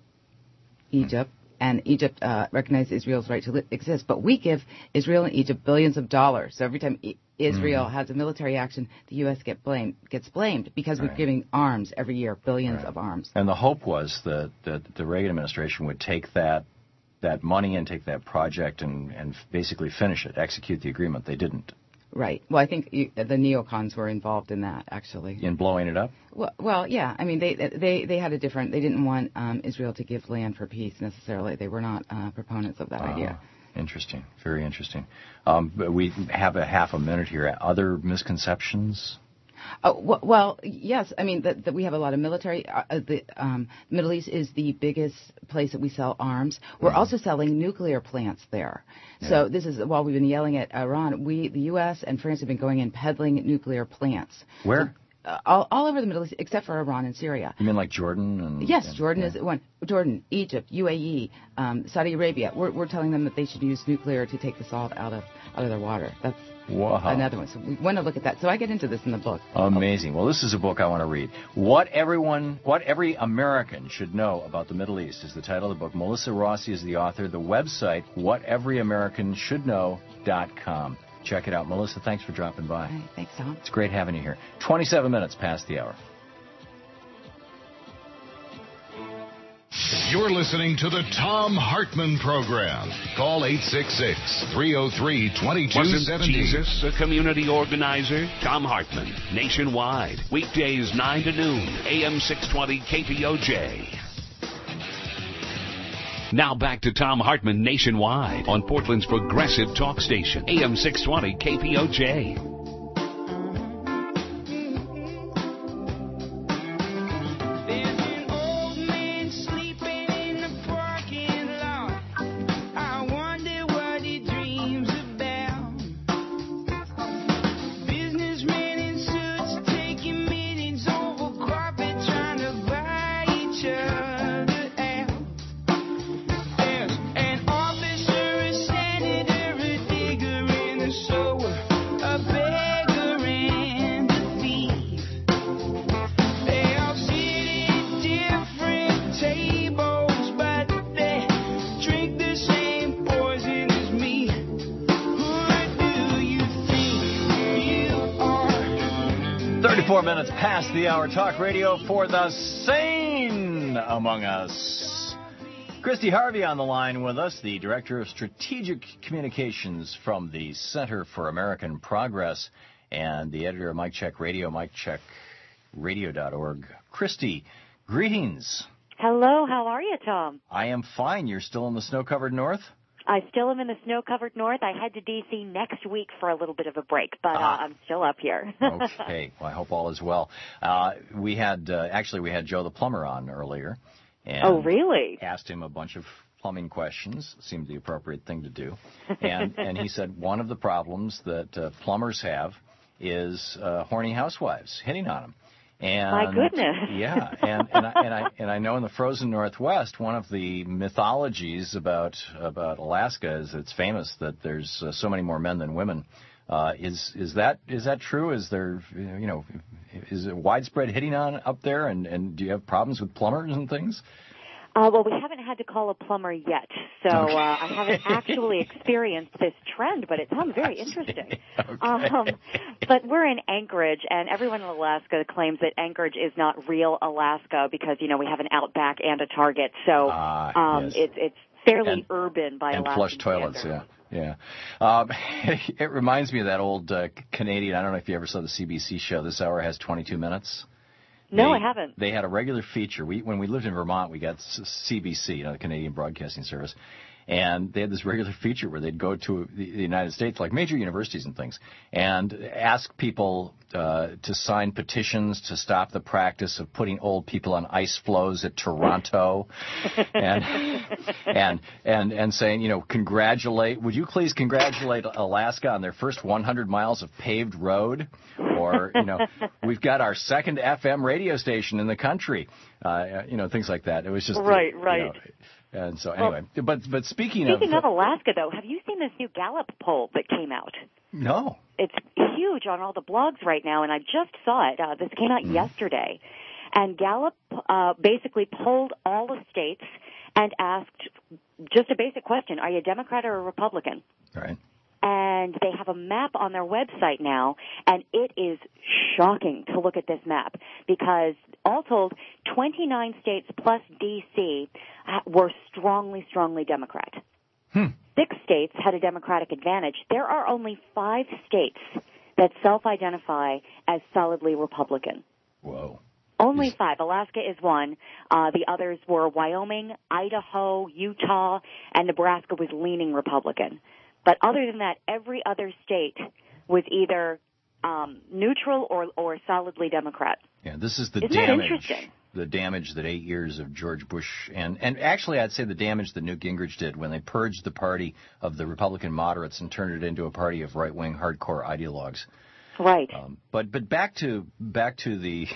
Egypt mm. and Egypt uh, recognized Israel's right to li- exist. But we give Israel and Egypt billions of dollars. So every time e- Israel mm. has a military action, the U S get blamed, gets blamed because right. we're giving arms every year, billions right. of arms. And the hope was that, that the Reagan administration would take that that money and take that project and, and basically finish it, execute the agreement. They didn't. Right. Well, I think you, the neocons were involved in that, actually. In blowing it up? Well, well yeah. I mean, they they they had a different. They didn't want um, Israel to give land for peace necessarily. They were not uh, proponents of that uh, idea. Interesting. Very interesting. Um, but we have a half a minute here. Other misconceptions? Oh, well, yes. I mean, that we have a lot of military. Uh, the um, Middle East is the biggest place that we sell arms. We're mm-hmm. also selling nuclear plants there. Yeah. So this is, while we've been yelling at Iran, we, the U S and France have been going and peddling nuclear plants. Where? So, uh, all, all over the Middle East, except for Iran and Syria. You mean like Jordan? And, yes, and, Jordan yeah. is one. Jordan, Egypt, U A E, um, Saudi Arabia. We're, we're telling them that they should use nuclear to take the salt out of out of their water. That's wow. another one. So we want to look at that. So I get into this in the book. Amazing. Well, this is a book I want to read. What everyone, what every American should know about the Middle East is the title of the book. Melissa Rossi is the author. The website, what every american should know dot com. Check it out. Melissa, thanks for dropping by. Right, thanks, Tom. It's great having you here. twenty-seven minutes past the hour. You're listening to the Thom Hartmann Program. Call eight six six, three oh three, two two seven oh. Wasn't Jesus a community organizer? Thom Hartmann, nationwide. Weekdays nine to noon, A M six twenty K P O J. Now back to Thom Hartmann nationwide on Portland's progressive talk station, A M six twenty K P O J. thirty-four minutes past the hour. Talk radio for the sane among us. Christy Harvey on the line with us, the Director of Strategic Communications from the Center for American Progress and the editor of Mike Check Radio, mike check radio dot org. Christy, greetings. Hello, how are you, Tom? I am fine. You're still in the snow-covered north? I still am in the snow-covered north. I head to D C next week for a little bit of a break, but ah. uh, I'm still up here. Okay. Well, I hope all is well. Uh, we had, uh, actually, we had Joe the plumber on earlier. And oh, really? Asked him a bunch of plumbing questions. Seemed the appropriate thing to do. And, and he said one of the problems that uh, plumbers have is uh, horny housewives hitting on them. And, my goodness. Yeah, and and I, and I and I know in the frozen Northwest, one of the mythologies about about Alaska is it's famous that there's uh, so many more men than women. Uh, is is that is that true? Is there you know is it widespread hitting on up there? And, and do you have problems with plumbers and things? Uh, well, we haven't had to call a plumber yet, so uh, I haven't actually experienced this trend, but it sounds very interesting. Okay. Um, but we're in Anchorage, and everyone in Alaska claims that Anchorage is not real Alaska because, you know, we have an Outback and a Target, so uh, um, yes. it's it's fairly and, urban by and Alaskan flush toilets. standards. Yeah, yeah. Um, it reminds me of that old uh, Canadian. I don't know if you ever saw the C B C show. This hour has twenty-two minutes. No, they, I haven't. They had a regular feature. We when we lived in Vermont, we got C B C, you know, the Canadian Broadcasting Service. And they had this regular feature where they'd go to the United States, like major universities and things, and ask people uh, to sign petitions to stop the practice of putting old people on ice floes at Toronto, and and and and saying, you know, congratulate. Would you please congratulate Alaska on their first one hundred miles of paved road, or you know, we've got our second F M radio station in the country, uh, you know, things like that. It was just right, you right. know, And so anyway, well, but but speaking, speaking of... of Alaska, though, have you seen this new Gallup poll that came out? No. It's huge on all the blogs right now, and I just saw it. Uh, this came out mm. yesterday. And Gallup uh, basically polled all the states and asked just a basic question, are you a Democrat or a Republican? Right. And they have a map on their website now, and it is shocking to look at this map because all told, twenty-nine states plus D C were strongly, strongly Democrat. Hmm. Six states had a Democratic advantage. There are only five states that self-identify as solidly Republican. Whoa. Only five. Alaska is one. Uh, the others were Wyoming, Idaho, Utah, and Nebraska was leaning Republican. But other than that, every other state was either um, neutral or, or solidly Democrat. Yeah, this is the Isn't damage. That interesting? The damage that eight years of George Bush and and actually I'd say the damage that Newt Gingrich did when they purged the party of the Republican moderates and turned it into a party of right-wing hardcore ideologues. Right. Um, but but back to back to the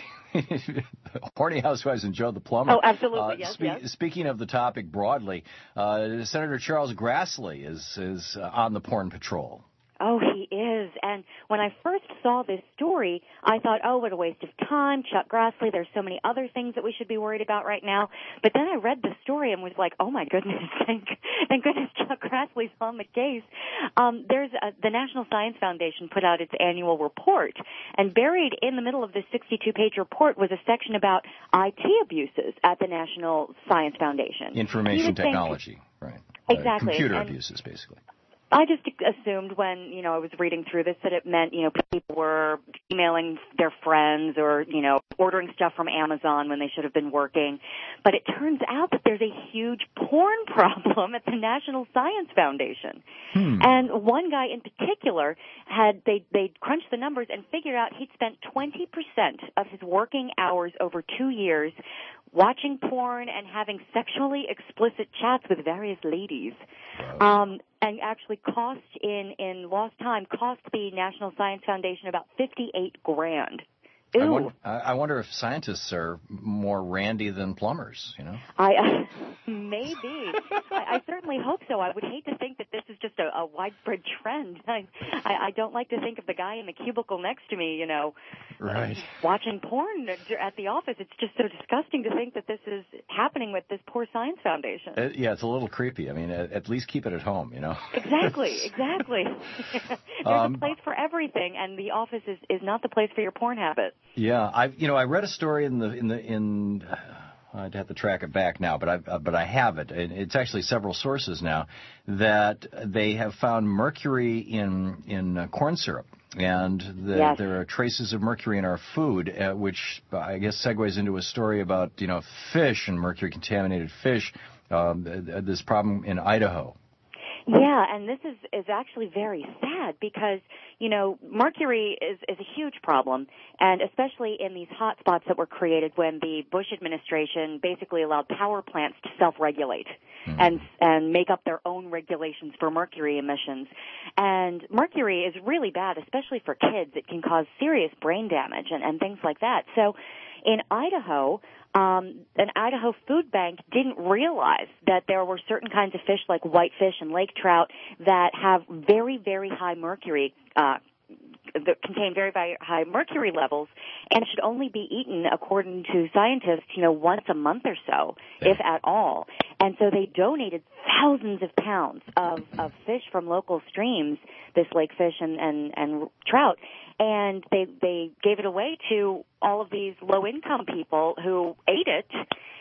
Horny Housewives and Joe the Plumber. Oh, absolutely. Uh, yes, spe- yes. Speaking of the topic broadly, uh, Senator Charles Grassley is is uh, on the porn patrol. Oh, he is. And when I first saw this story, I thought, oh, what a waste of time. Chuck Grassley, there's so many other things that we should be worried about right now. But then I read the story and was like, oh, my goodness, thank, thank goodness Chuck Grassley's on the case. Um, there's a, the National Science Foundation put out its annual report, and buried in the middle of this sixty-two page report was a section about I T abuses at the National Science Foundation. Information technology, think, right. Exactly. Uh, computer and, abuses, basically. I just assumed when, you know, I was reading through this that it meant, you know, people were emailing their friends or, you know, ordering stuff from Amazon when they should have been working. But it turns out that there's a huge porn problem at the National Science Foundation. Hmm. And one guy in particular had, they, they crunched the numbers and figured out he'd spent twenty percent of his working hours over two years watching porn and having sexually explicit chats with various ladies. Wow. Um, and actually cost in, in lost time, cost the National Science Foundation about fifty-eight grand. Ew. I wonder, I wonder if scientists are more randy than plumbers, you know? I uh, maybe. I, I certainly hope so. I would hate to think that this is just a, a widespread trend. I, I, I don't like to think of the guy in the cubicle next to me, you know, right. uh, watching porn at the office. It's just so disgusting to think that this is happening with this poor Science Foundation. Uh, yeah, it's a little creepy. I mean, at, at least keep it at home, you know? Exactly, exactly. There's um, a place for everything, and the office is, is not the place for your porn habit. Yeah, I you know I read a story in the in the in uh, I'd have to track it back now, but I uh, but I have it. It's actually several sources now that they have found mercury in in uh, corn syrup, and the, yes. there are traces of mercury in our food, uh, which I guess segues into a story about you know fish and mercury contaminated fish. Um, this problem in Idaho. Yeah, and this is, is actually very sad because, you know, mercury is, is a huge problem, and especially in these hot spots that were created when the Bush administration basically allowed power plants to self-regulate mm-hmm. and and make up their own regulations for mercury emissions. And mercury is really bad, especially for kids. It can cause serious brain damage and, and things like that. So in Idaho, Um, an Idaho food bank didn't realize that there were certain kinds of fish like whitefish and lake trout that have very, very high mercury, uh, that contain very, very high mercury levels and should only be eaten, according to scientists, you know, once a month or so, yeah. if at all. And so they donated thousands of pounds of, of fish from local streams, this lake fish and, and, and trout, and they they gave it away to all of these low-income people who ate it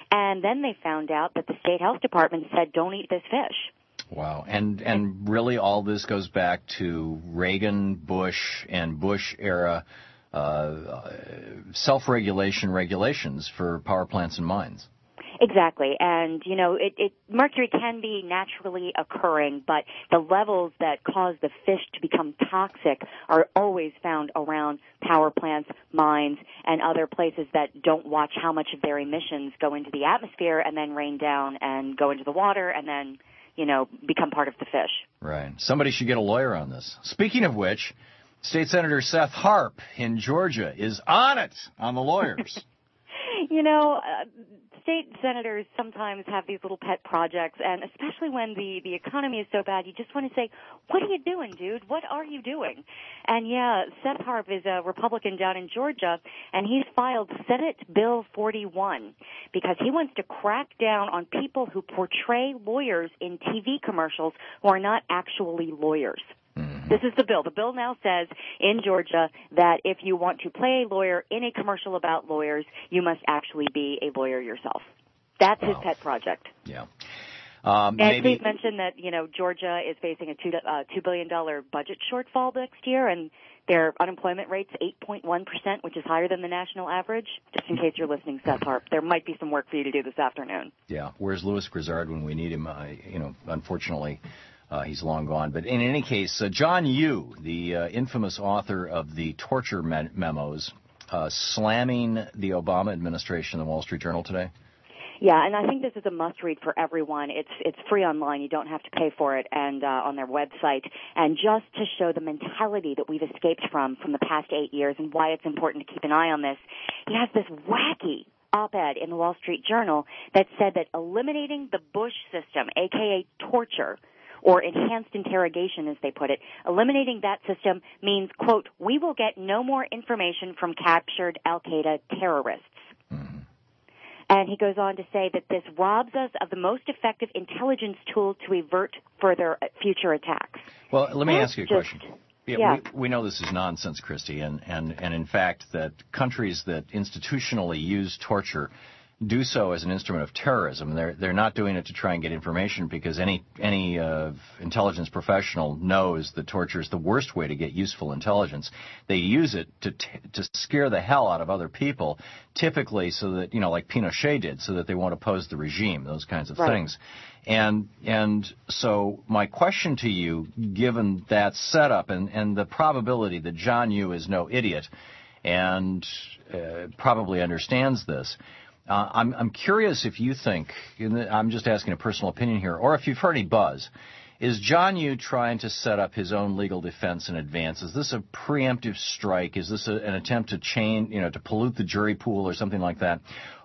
And then they found out that the state health department said, don't eat this fish. Wow. And and really all this goes back to Reagan, Bush, and Bush era uh, self-regulation regulations for power plants and mines. Exactly. And, you know, it, it, mercury can be naturally occurring, but the levels that cause the fish to become toxic are always found around power plants, mines, and other places that don't watch how much of their emissions go into the atmosphere and then rain down and go into the water and then, you know, become part of the fish. Right. Somebody should get a lawyer on this. Speaking of which, State Senator Seth Harp in Georgia is on it on the lawyers. You know, uh, state senators sometimes have these little pet projects, and especially when the, the economy is so bad, you just want to say, what are you doing, dude? What are you doing? And, yeah, Seth Harp is a Republican down in Georgia, and he's filed Senate Bill forty-one because he wants to crack down on people who portray lawyers in T V commercials who are not actually lawyers. This is the bill. The bill now says in Georgia that if you want to play a lawyer in a commercial about lawyers, you must actually be a lawyer yourself. That's wow. his pet project. Yeah. Um, and maybe... please mention that, you know, Georgia is facing a two, uh, two billion dollars budget shortfall next year, and their unemployment rate's eight point one percent, which is higher than the national average. Just in case you're listening, Seth Harp, there might be some work for you to do this afternoon. Yeah. Where's Louis Grizzard when we need him? Uh, you know, unfortunately... Uh, he's long gone. But in any case, uh, John Yoo, the uh, infamous author of the torture me- memos, uh, slamming the Obama administration in the Wall Street Journal today. Yeah, and I think this is a must-read for everyone. It's it's free online. You don't have to pay for it, and uh, on their website. And just to show the mentality that we've escaped from from the past eight years and why it's important to keep an eye on this, he has this wacky op-ed in the Wall Street Journal that said that eliminating the Bush system, a k a torture, or enhanced interrogation, as they put it, eliminating that system means, quote, we will get no more information from captured al-Qaeda terrorists. Mm-hmm. And he goes on to say that this robs us of the most effective intelligence tool to avert further future attacks. Well, let me That's ask you a just, question. Yeah, yeah. We, we know this is nonsense, Christy, and, and, and in fact that countries that institutionally use torture do so as an instrument of terrorism. They're they're not doing it to try and get information because any any uh, intelligence professional knows that torture is the worst way to get useful intelligence. They use it to t- to scare the hell out of other people, typically so that, you know, like Pinochet did, so that they won't oppose the regime, those kinds of right. things. And and so my question to you, given that setup and, and the probability that John Yoo is no idiot and uh, probably understands this, Uh, I'm, I'm curious if you think, I'm just asking a personal opinion here, or if you've heard any buzz, is John Yoo trying to set up his own legal defense in advance? Is this a preemptive strike? Is this a, an attempt to chain, you know, to pollute the jury pool or something like that?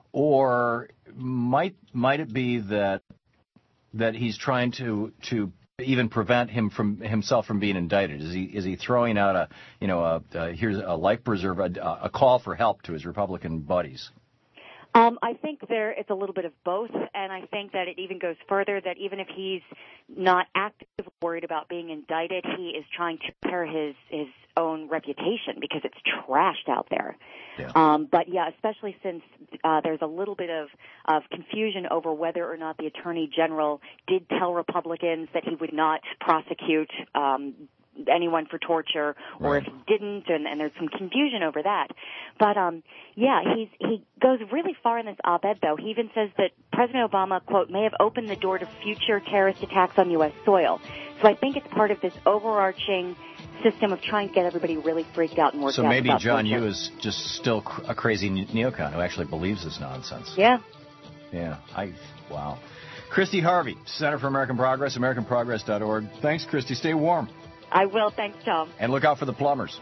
Or might might it be that that he's trying to to even prevent him from himself from being indicted? Is he is he throwing out a you know a, a here's a life preserve a, a call for help to his Republican buddies? Um, I think there it's a little bit of both, and I think that it even goes further, that even if he's not actively worried about being indicted, he is trying to repair his, his own reputation because it's trashed out there. Yeah. Um, but, yeah, especially since uh, there's a little bit of, of confusion over whether or not the Attorney General did tell Republicans that he would not prosecute um anyone for torture, or right. if he didn't, and, and there's some confusion over that. But, um, yeah, he's, he goes really far in this op-ed, though. He even says that President Obama, quote, may have opened the door to future terrorist attacks on U S soil. So I think it's part of this overarching system of trying to get everybody really freaked out and worked so out. So maybe about John torture. Yoo is just still cr- a crazy neocon who actually believes this nonsense. Yeah. Yeah. I, wow. Christy Harvey, Center for American Progress, american progress dot org. Thanks, Christy. Stay warm. I will. Thanks, Tom. And look out for the plumbers.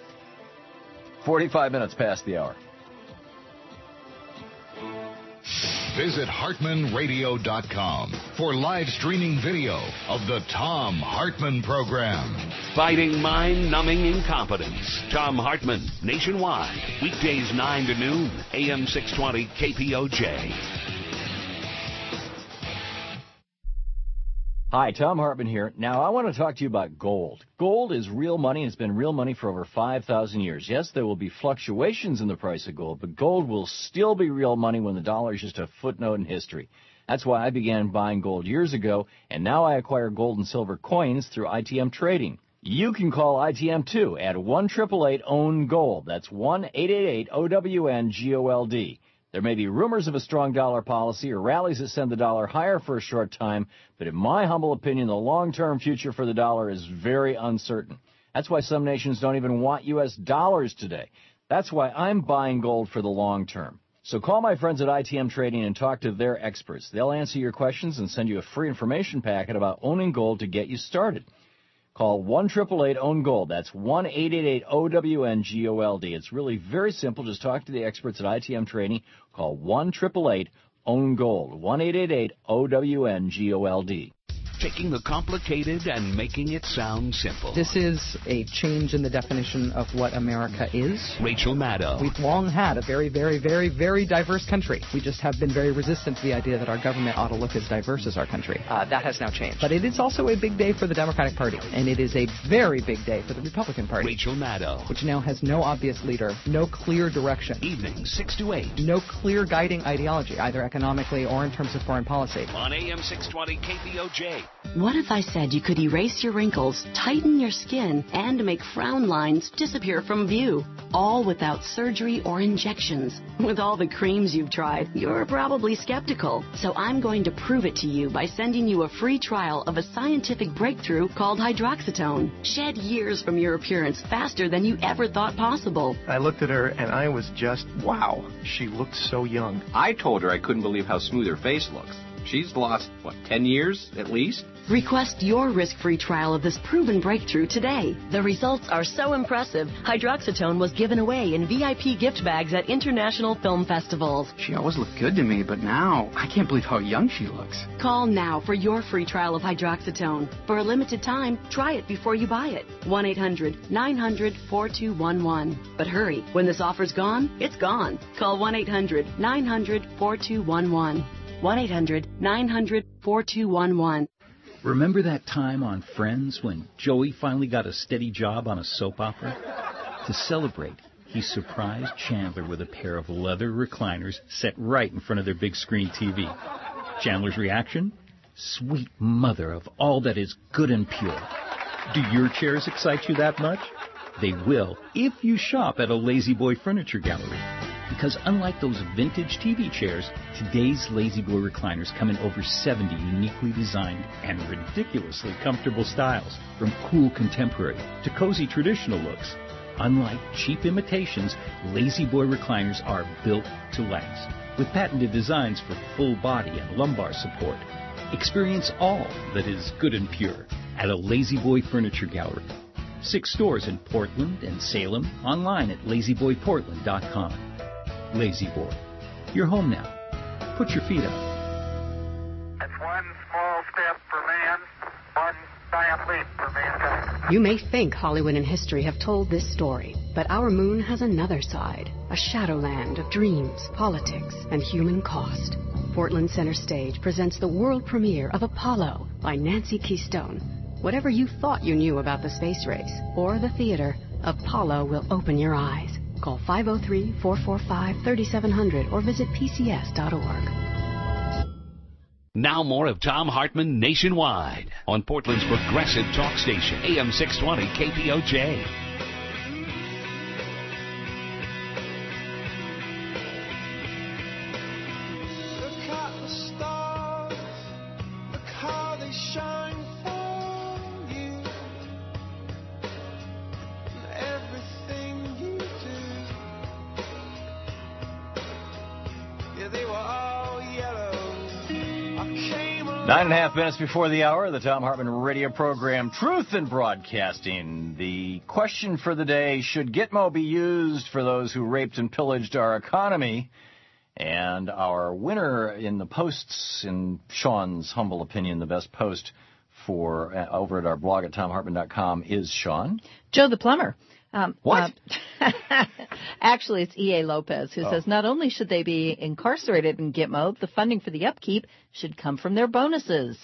forty-five minutes past the hour. Visit Hartman Radio dot com for live streaming video of the Tom Hartman Program. Fighting mind-numbing incompetence. Tom Hartman, nationwide. Weekdays nine to noon, A M six twenty K P O J. Hi, Tom Hartman here. Now, I want to talk to you about gold. Gold is real money, and it's been real money for over five thousand years. Yes, there will be fluctuations in the price of gold, but gold will still be real money when the dollar is just a footnote in history. That's why I began buying gold years ago, and now I acquire gold and silver coins through I T M Trading. You can call I T M too at one eight eight eight own gold. That's one eight eight eight O W N G O L D. There may be rumors of a strong dollar policy or rallies that send the dollar higher for a short time, but in my humble opinion, the long-term future for the dollar is very uncertain. That's why some nations don't even want U S dollars today. That's why I'm buying gold for the long term. So call my friends at I T M Trading and talk to their experts. They'll answer your questions and send you a free information packet about owning gold to get you started. Call one eight eight eight own gold. That's one eight eight eight O W N G O L D. It's really very simple. Just talk to the experts at I T M Trading. Call one eight eight eight own gold. one eight eight eight O W N G O L D. Taking the complicated and making it sound simple. This is a change in the definition of what America is. Rachel Maddow. We've long had a very, very, very, very diverse country. We just have been very resistant to the idea that our government ought to look as diverse as our country. Uh, that has now changed. But it is also a big day for the Democratic Party, and it is a very big day for the Republican Party. Rachel Maddow. Which now has no obvious leader, no clear direction. Evenings, six to eight. No clear guiding ideology, either economically or in terms of foreign policy. On A M six twenty K P O J. What if I said you could erase your wrinkles, tighten your skin, and make frown lines disappear from view, all without surgery or injections? With all the creams you've tried, you're probably skeptical. So I'm going to prove it to you by sending you a free trial of a scientific breakthrough called hydroxytone. Shed years from your appearance faster than you ever thought possible. I looked at her and I was just, wow, she looked so young. I told her I couldn't believe how smooth her face looks. She's lost, what, ten years at least? Request your risk-free trial of this proven breakthrough today. The results are so impressive, hydroxytone was given away in V I P gift bags at international film festivals. She always looked good to me, but now I can't believe how young she looks. Call now for your free trial of hydroxytone. For a limited time, try it before you buy it. one eight hundred nine hundred four two one one. But hurry, when this offer's gone, it's gone. Call one eight hundred nine hundred four two one one. one eight hundred nine hundred four two one one. Remember that time on Friends when Joey finally got a steady job on a soap opera? To celebrate, he surprised Chandler with a pair of leather recliners set right in front of their big screen T V. Chandler's reaction? Sweet mother of all that is good and pure. Do your chairs excite you that much? They will if you shop at a Lazy Boy Furniture Gallery. Because unlike those vintage T V chairs, today's Lazy Boy recliners come in over seventy uniquely designed and ridiculously comfortable styles, from cool contemporary to cozy traditional looks. Unlike cheap imitations, Lazy Boy recliners are built to last, with patented designs for full body and lumbar support. Experience all that is good and pure at a Lazy Boy Furniture Gallery. Six stores in Portland and Salem, online at lazy boy portland dot com. Lazy Boy, you're home now. Put your feet up. That's one small step for man, one giant leap for mankind. You may think Hollywood and history have told this story, but our moon has another side, a shadowland of dreams, politics, and human cost. Portland Center Stage presents the world premiere of Apollo by Nancy Keystone. Whatever you thought you knew about the space race or the theater, Apollo will open your eyes. Call five oh three, four four five, three seven zero zero or visit P C S dot org. Now more of Tom Hartman Nationwide on Portland's progressive talk station, A M six twenty K P O J. Look at the stars, look how they shine for you. Everything you do, yeah, they were all yellow. Nine and a half minutes before the hour, the Tom Hartman radio program, Truth in Broadcasting. The question for the day, should Gitmo be used for those who raped and pillaged our economy? And our winner in the posts, in Sean's humble opinion, the best post for uh, over at our blog at tom hartman dot com is Sean. Joe the Plumber. Um, what? Uh, actually, it's E A. Lopez, who oh. says not only should they be incarcerated in Gitmo, the funding for the upkeep should come from their bonuses.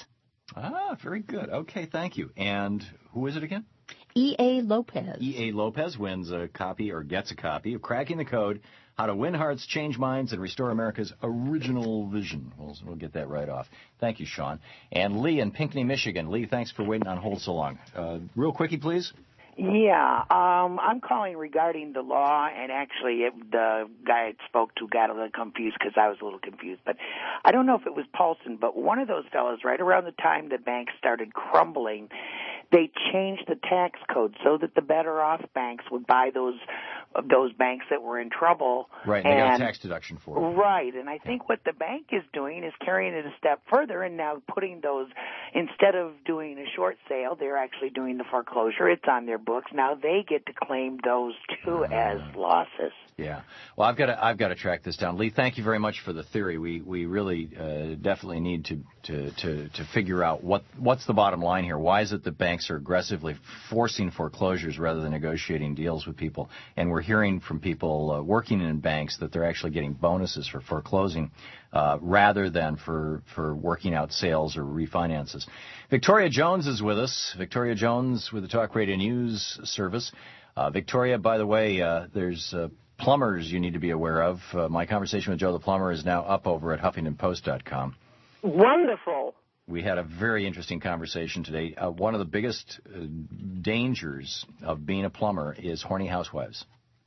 Ah, very good. Okay, thank you. And who is it again? E A. Lopez. E A. Lopez wins a copy or gets a copy of Cracking the Code, How to Win Hearts, Change Minds, and Restore America's Original Vision. We'll, we'll get that right off. Thank you, Sean. And Lee in Pinckney, Michigan. Lee, thanks for waiting on hold so long. Uh, real quickie, please. Yeah, um, I'm calling regarding the law, and actually it, the guy I spoke to got a little confused because I was a little confused. But I don't know if it was Paulson, but one of those fellows, right around the time the banks started crumbling, they changed the tax code so that the better off banks would buy those those banks that were in trouble. Right, and they got a tax deduction for it. Right, and I think what the bank is doing is carrying it a step further and now putting those, instead of doing a short sale, they're actually doing the foreclosure. It's on their books. Now they get to claim those too as losses. Yeah. Well, I've got to I've got to track this down. Lee, thank you very much for the theory. We we really uh, definitely need to, to to to figure out what what's the bottom line here. Why is it that banks are aggressively forcing foreclosures rather than negotiating deals with people? And we're hearing from people uh, working in banks that they're actually getting bonuses for foreclosing uh, rather than for for working out sales or refinances. Victoria Jones is with us. Victoria Jones with the Talk Radio News Service. Uh, Victoria, by the way, uh, there's uh, plumbers you need to be aware of. Uh, my conversation with Joe the Plumber is now up over at Huffington Post dot com. Wonderful. We had a very interesting conversation today. Uh, one of the biggest uh, dangers of being a plumber is horny housewives.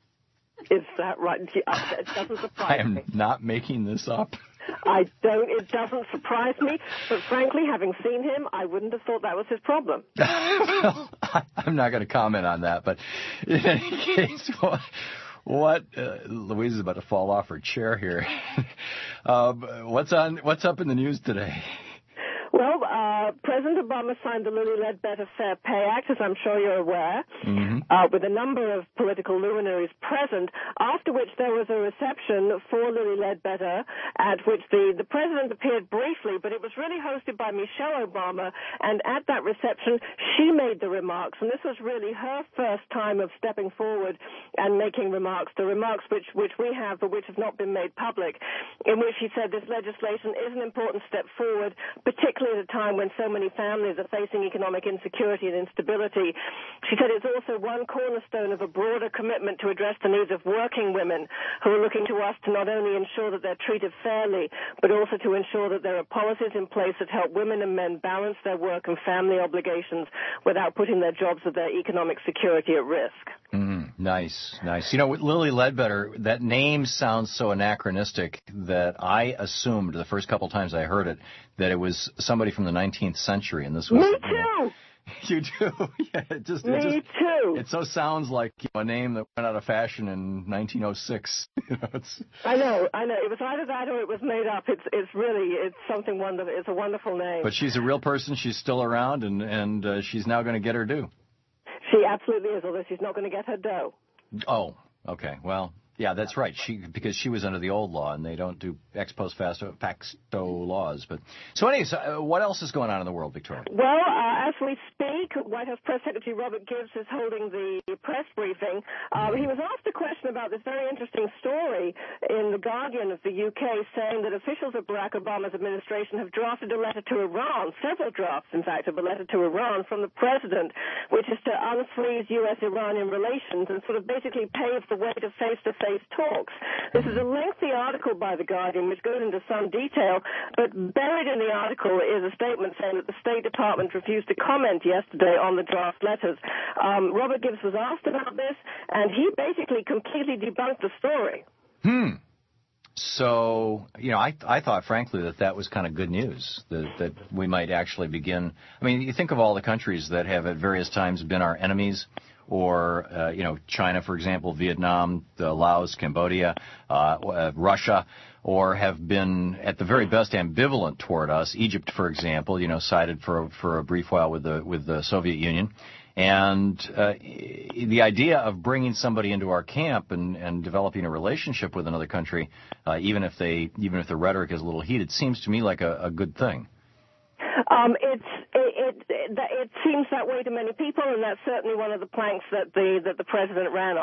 Is that right? It doesn't surprise I am me. not making this up. I don't. It doesn't surprise me. But frankly, having seen him, I wouldn't have thought that was his problem. Well, I'm not going to comment on that. But in any case, what, what uh, Louise is about to fall off her chair here. um, what's on? What's up in the news today? Well, uh, President Obama signed the Lilly Ledbetter Fair Pay Act, as I'm sure you're aware, mm-hmm. uh, with a number of political luminaries present, after which there was a reception for Lilly Ledbetter, at which the, the president appeared briefly, but it was really hosted by Michelle Obama, and at that reception, she made the remarks, and this was really her first time of stepping forward and making remarks, the remarks which, which we have, but which have not been made public, in which she said this legislation is an important step forward, particularly at a time when so many families are facing economic insecurity and instability. She said it's also one cornerstone of a broader commitment to address the needs of working women who are looking to us to not only ensure that they're treated fairly, but also to ensure that there are policies in place that help women and men balance their work and family obligations without putting their jobs or their economic security at risk. Mm, nice, nice. You know, with Lilly Ledbetter, that name sounds so anachronistic that I assumed the first couple times I heard it that it was somebody from the nineteenth century, and this was. Me too. You know, you do. Yeah, it just. Me it just, too. It so sounds like, you know, a name that went out of fashion in nineteen oh six. You know, it's. I know, I know. It was either that or it was made up. It's it's really it's something wonderful. It's a wonderful name. But she's a real person. She's still around, and and uh, she's now going to get her due. She absolutely is, although she's not going to get her dough. Oh, okay. Well, yeah, that's right. She because she was under the old law, and they don't do ex post facto, facto laws. But so, anyways, uh, what else is going on in the world, Victoria? Well, uh, as we speak, White House Press Secretary Robert Gibbs is holding the press briefing. Uh, he was asked a question about this very interesting story in The Guardian of the U K, saying that officials of Barack Obama's administration have drafted a letter to Iran, several drafts, in fact, of a letter to Iran from the president, which is to unfreeze U S Iranian relations and sort of basically pave the way to face-to-face talks. This is a lengthy article by The Guardian, which goes into some detail, but buried in the article is a statement saying that the State Department refused to comment yesterday on the draft letters. Um, Robert Gibbs was asked about this, and he basically completely debunked the story. Hmm. So, you know, I I thought, frankly, that that was kind of good news, that, that we might actually begin. I mean, you think of all the countries that have at various times been our enemies, or, uh, you know, China, for example, Vietnam, uh, Laos, Cambodia, uh, uh, Russia, or have been, at the very best, ambivalent toward us. Egypt, for example, you know, sided for, for a brief while with the, with the Soviet Union. And uh, the idea of bringing somebody into our camp and, and developing a relationship with another country, uh, even if they, even if the rhetoric is a little heated, seems to me like a, a good thing. Um, it's it, it it seems that way to many people, and that's certainly one of the planks that the that the president ran on.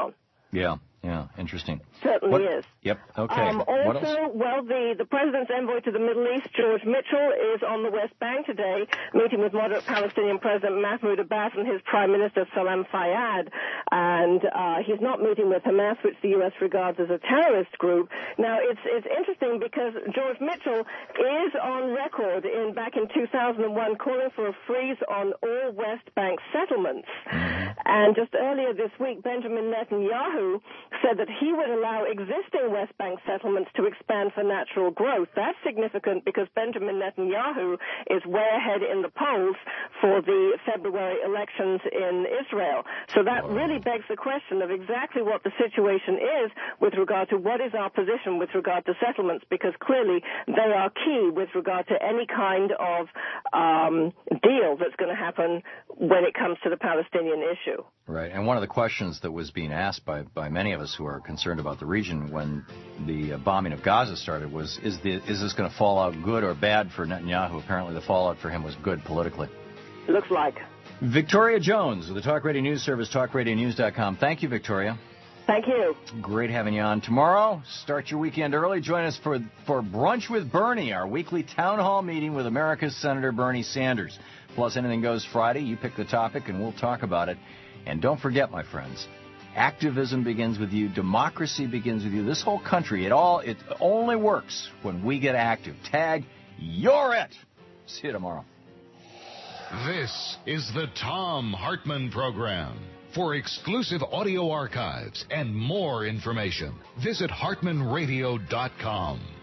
Yeah, yeah, interesting. Certainly what, is. Yep, okay. Um, also, what else? well, the, the president's envoy to the Middle East, George Mitchell, is on the West Bank today, meeting with moderate Palestinian President Mahmoud Abbas and his Prime Minister Salam Fayyad. And uh, he's not meeting with Hamas, which the U S regards as a terrorist group. Now, it's it's interesting because George Mitchell is on record in back in two thousand one calling for a freeze on all West Bank settlements. And just earlier this week, Benjamin Netanyahu said that he would allow existing West Bank settlements to expand for natural growth. That's significant because Benjamin Netanyahu is way ahead in the polls for the February elections in Israel. So that really begs the question of exactly what the situation is with regard to what is our position with regard to settlements, because clearly they are key with regard to any kind of um, deal that's going to happen when it comes to the Palestinian issue. Right, and one of the questions that was being asked by, by many of us who are concerned about the region when the uh, bombing of Gaza started was, is, the, is this going to fall out good or bad for Netanyahu? Apparently the fallout for him was good politically. Looks like. Victoria Jones with the Talk Radio News Service, talk radio news dot com. Thank you, Victoria. Thank you. Great having you on. Tomorrow, start your weekend early. Join us for, for Brunch with Bernie, our weekly town hall meeting with America's Senator Bernie Sanders. Plus, Anything Goes Friday. You pick the topic, and we'll talk about it. And don't forget, my friends, activism begins with you. Democracy begins with you. This whole country, it all it only works when we get active. Tag, you're it. See you tomorrow. This is the Thom Hartmann Program. For exclusive audio archives and more information, visit hartmann radio dot com.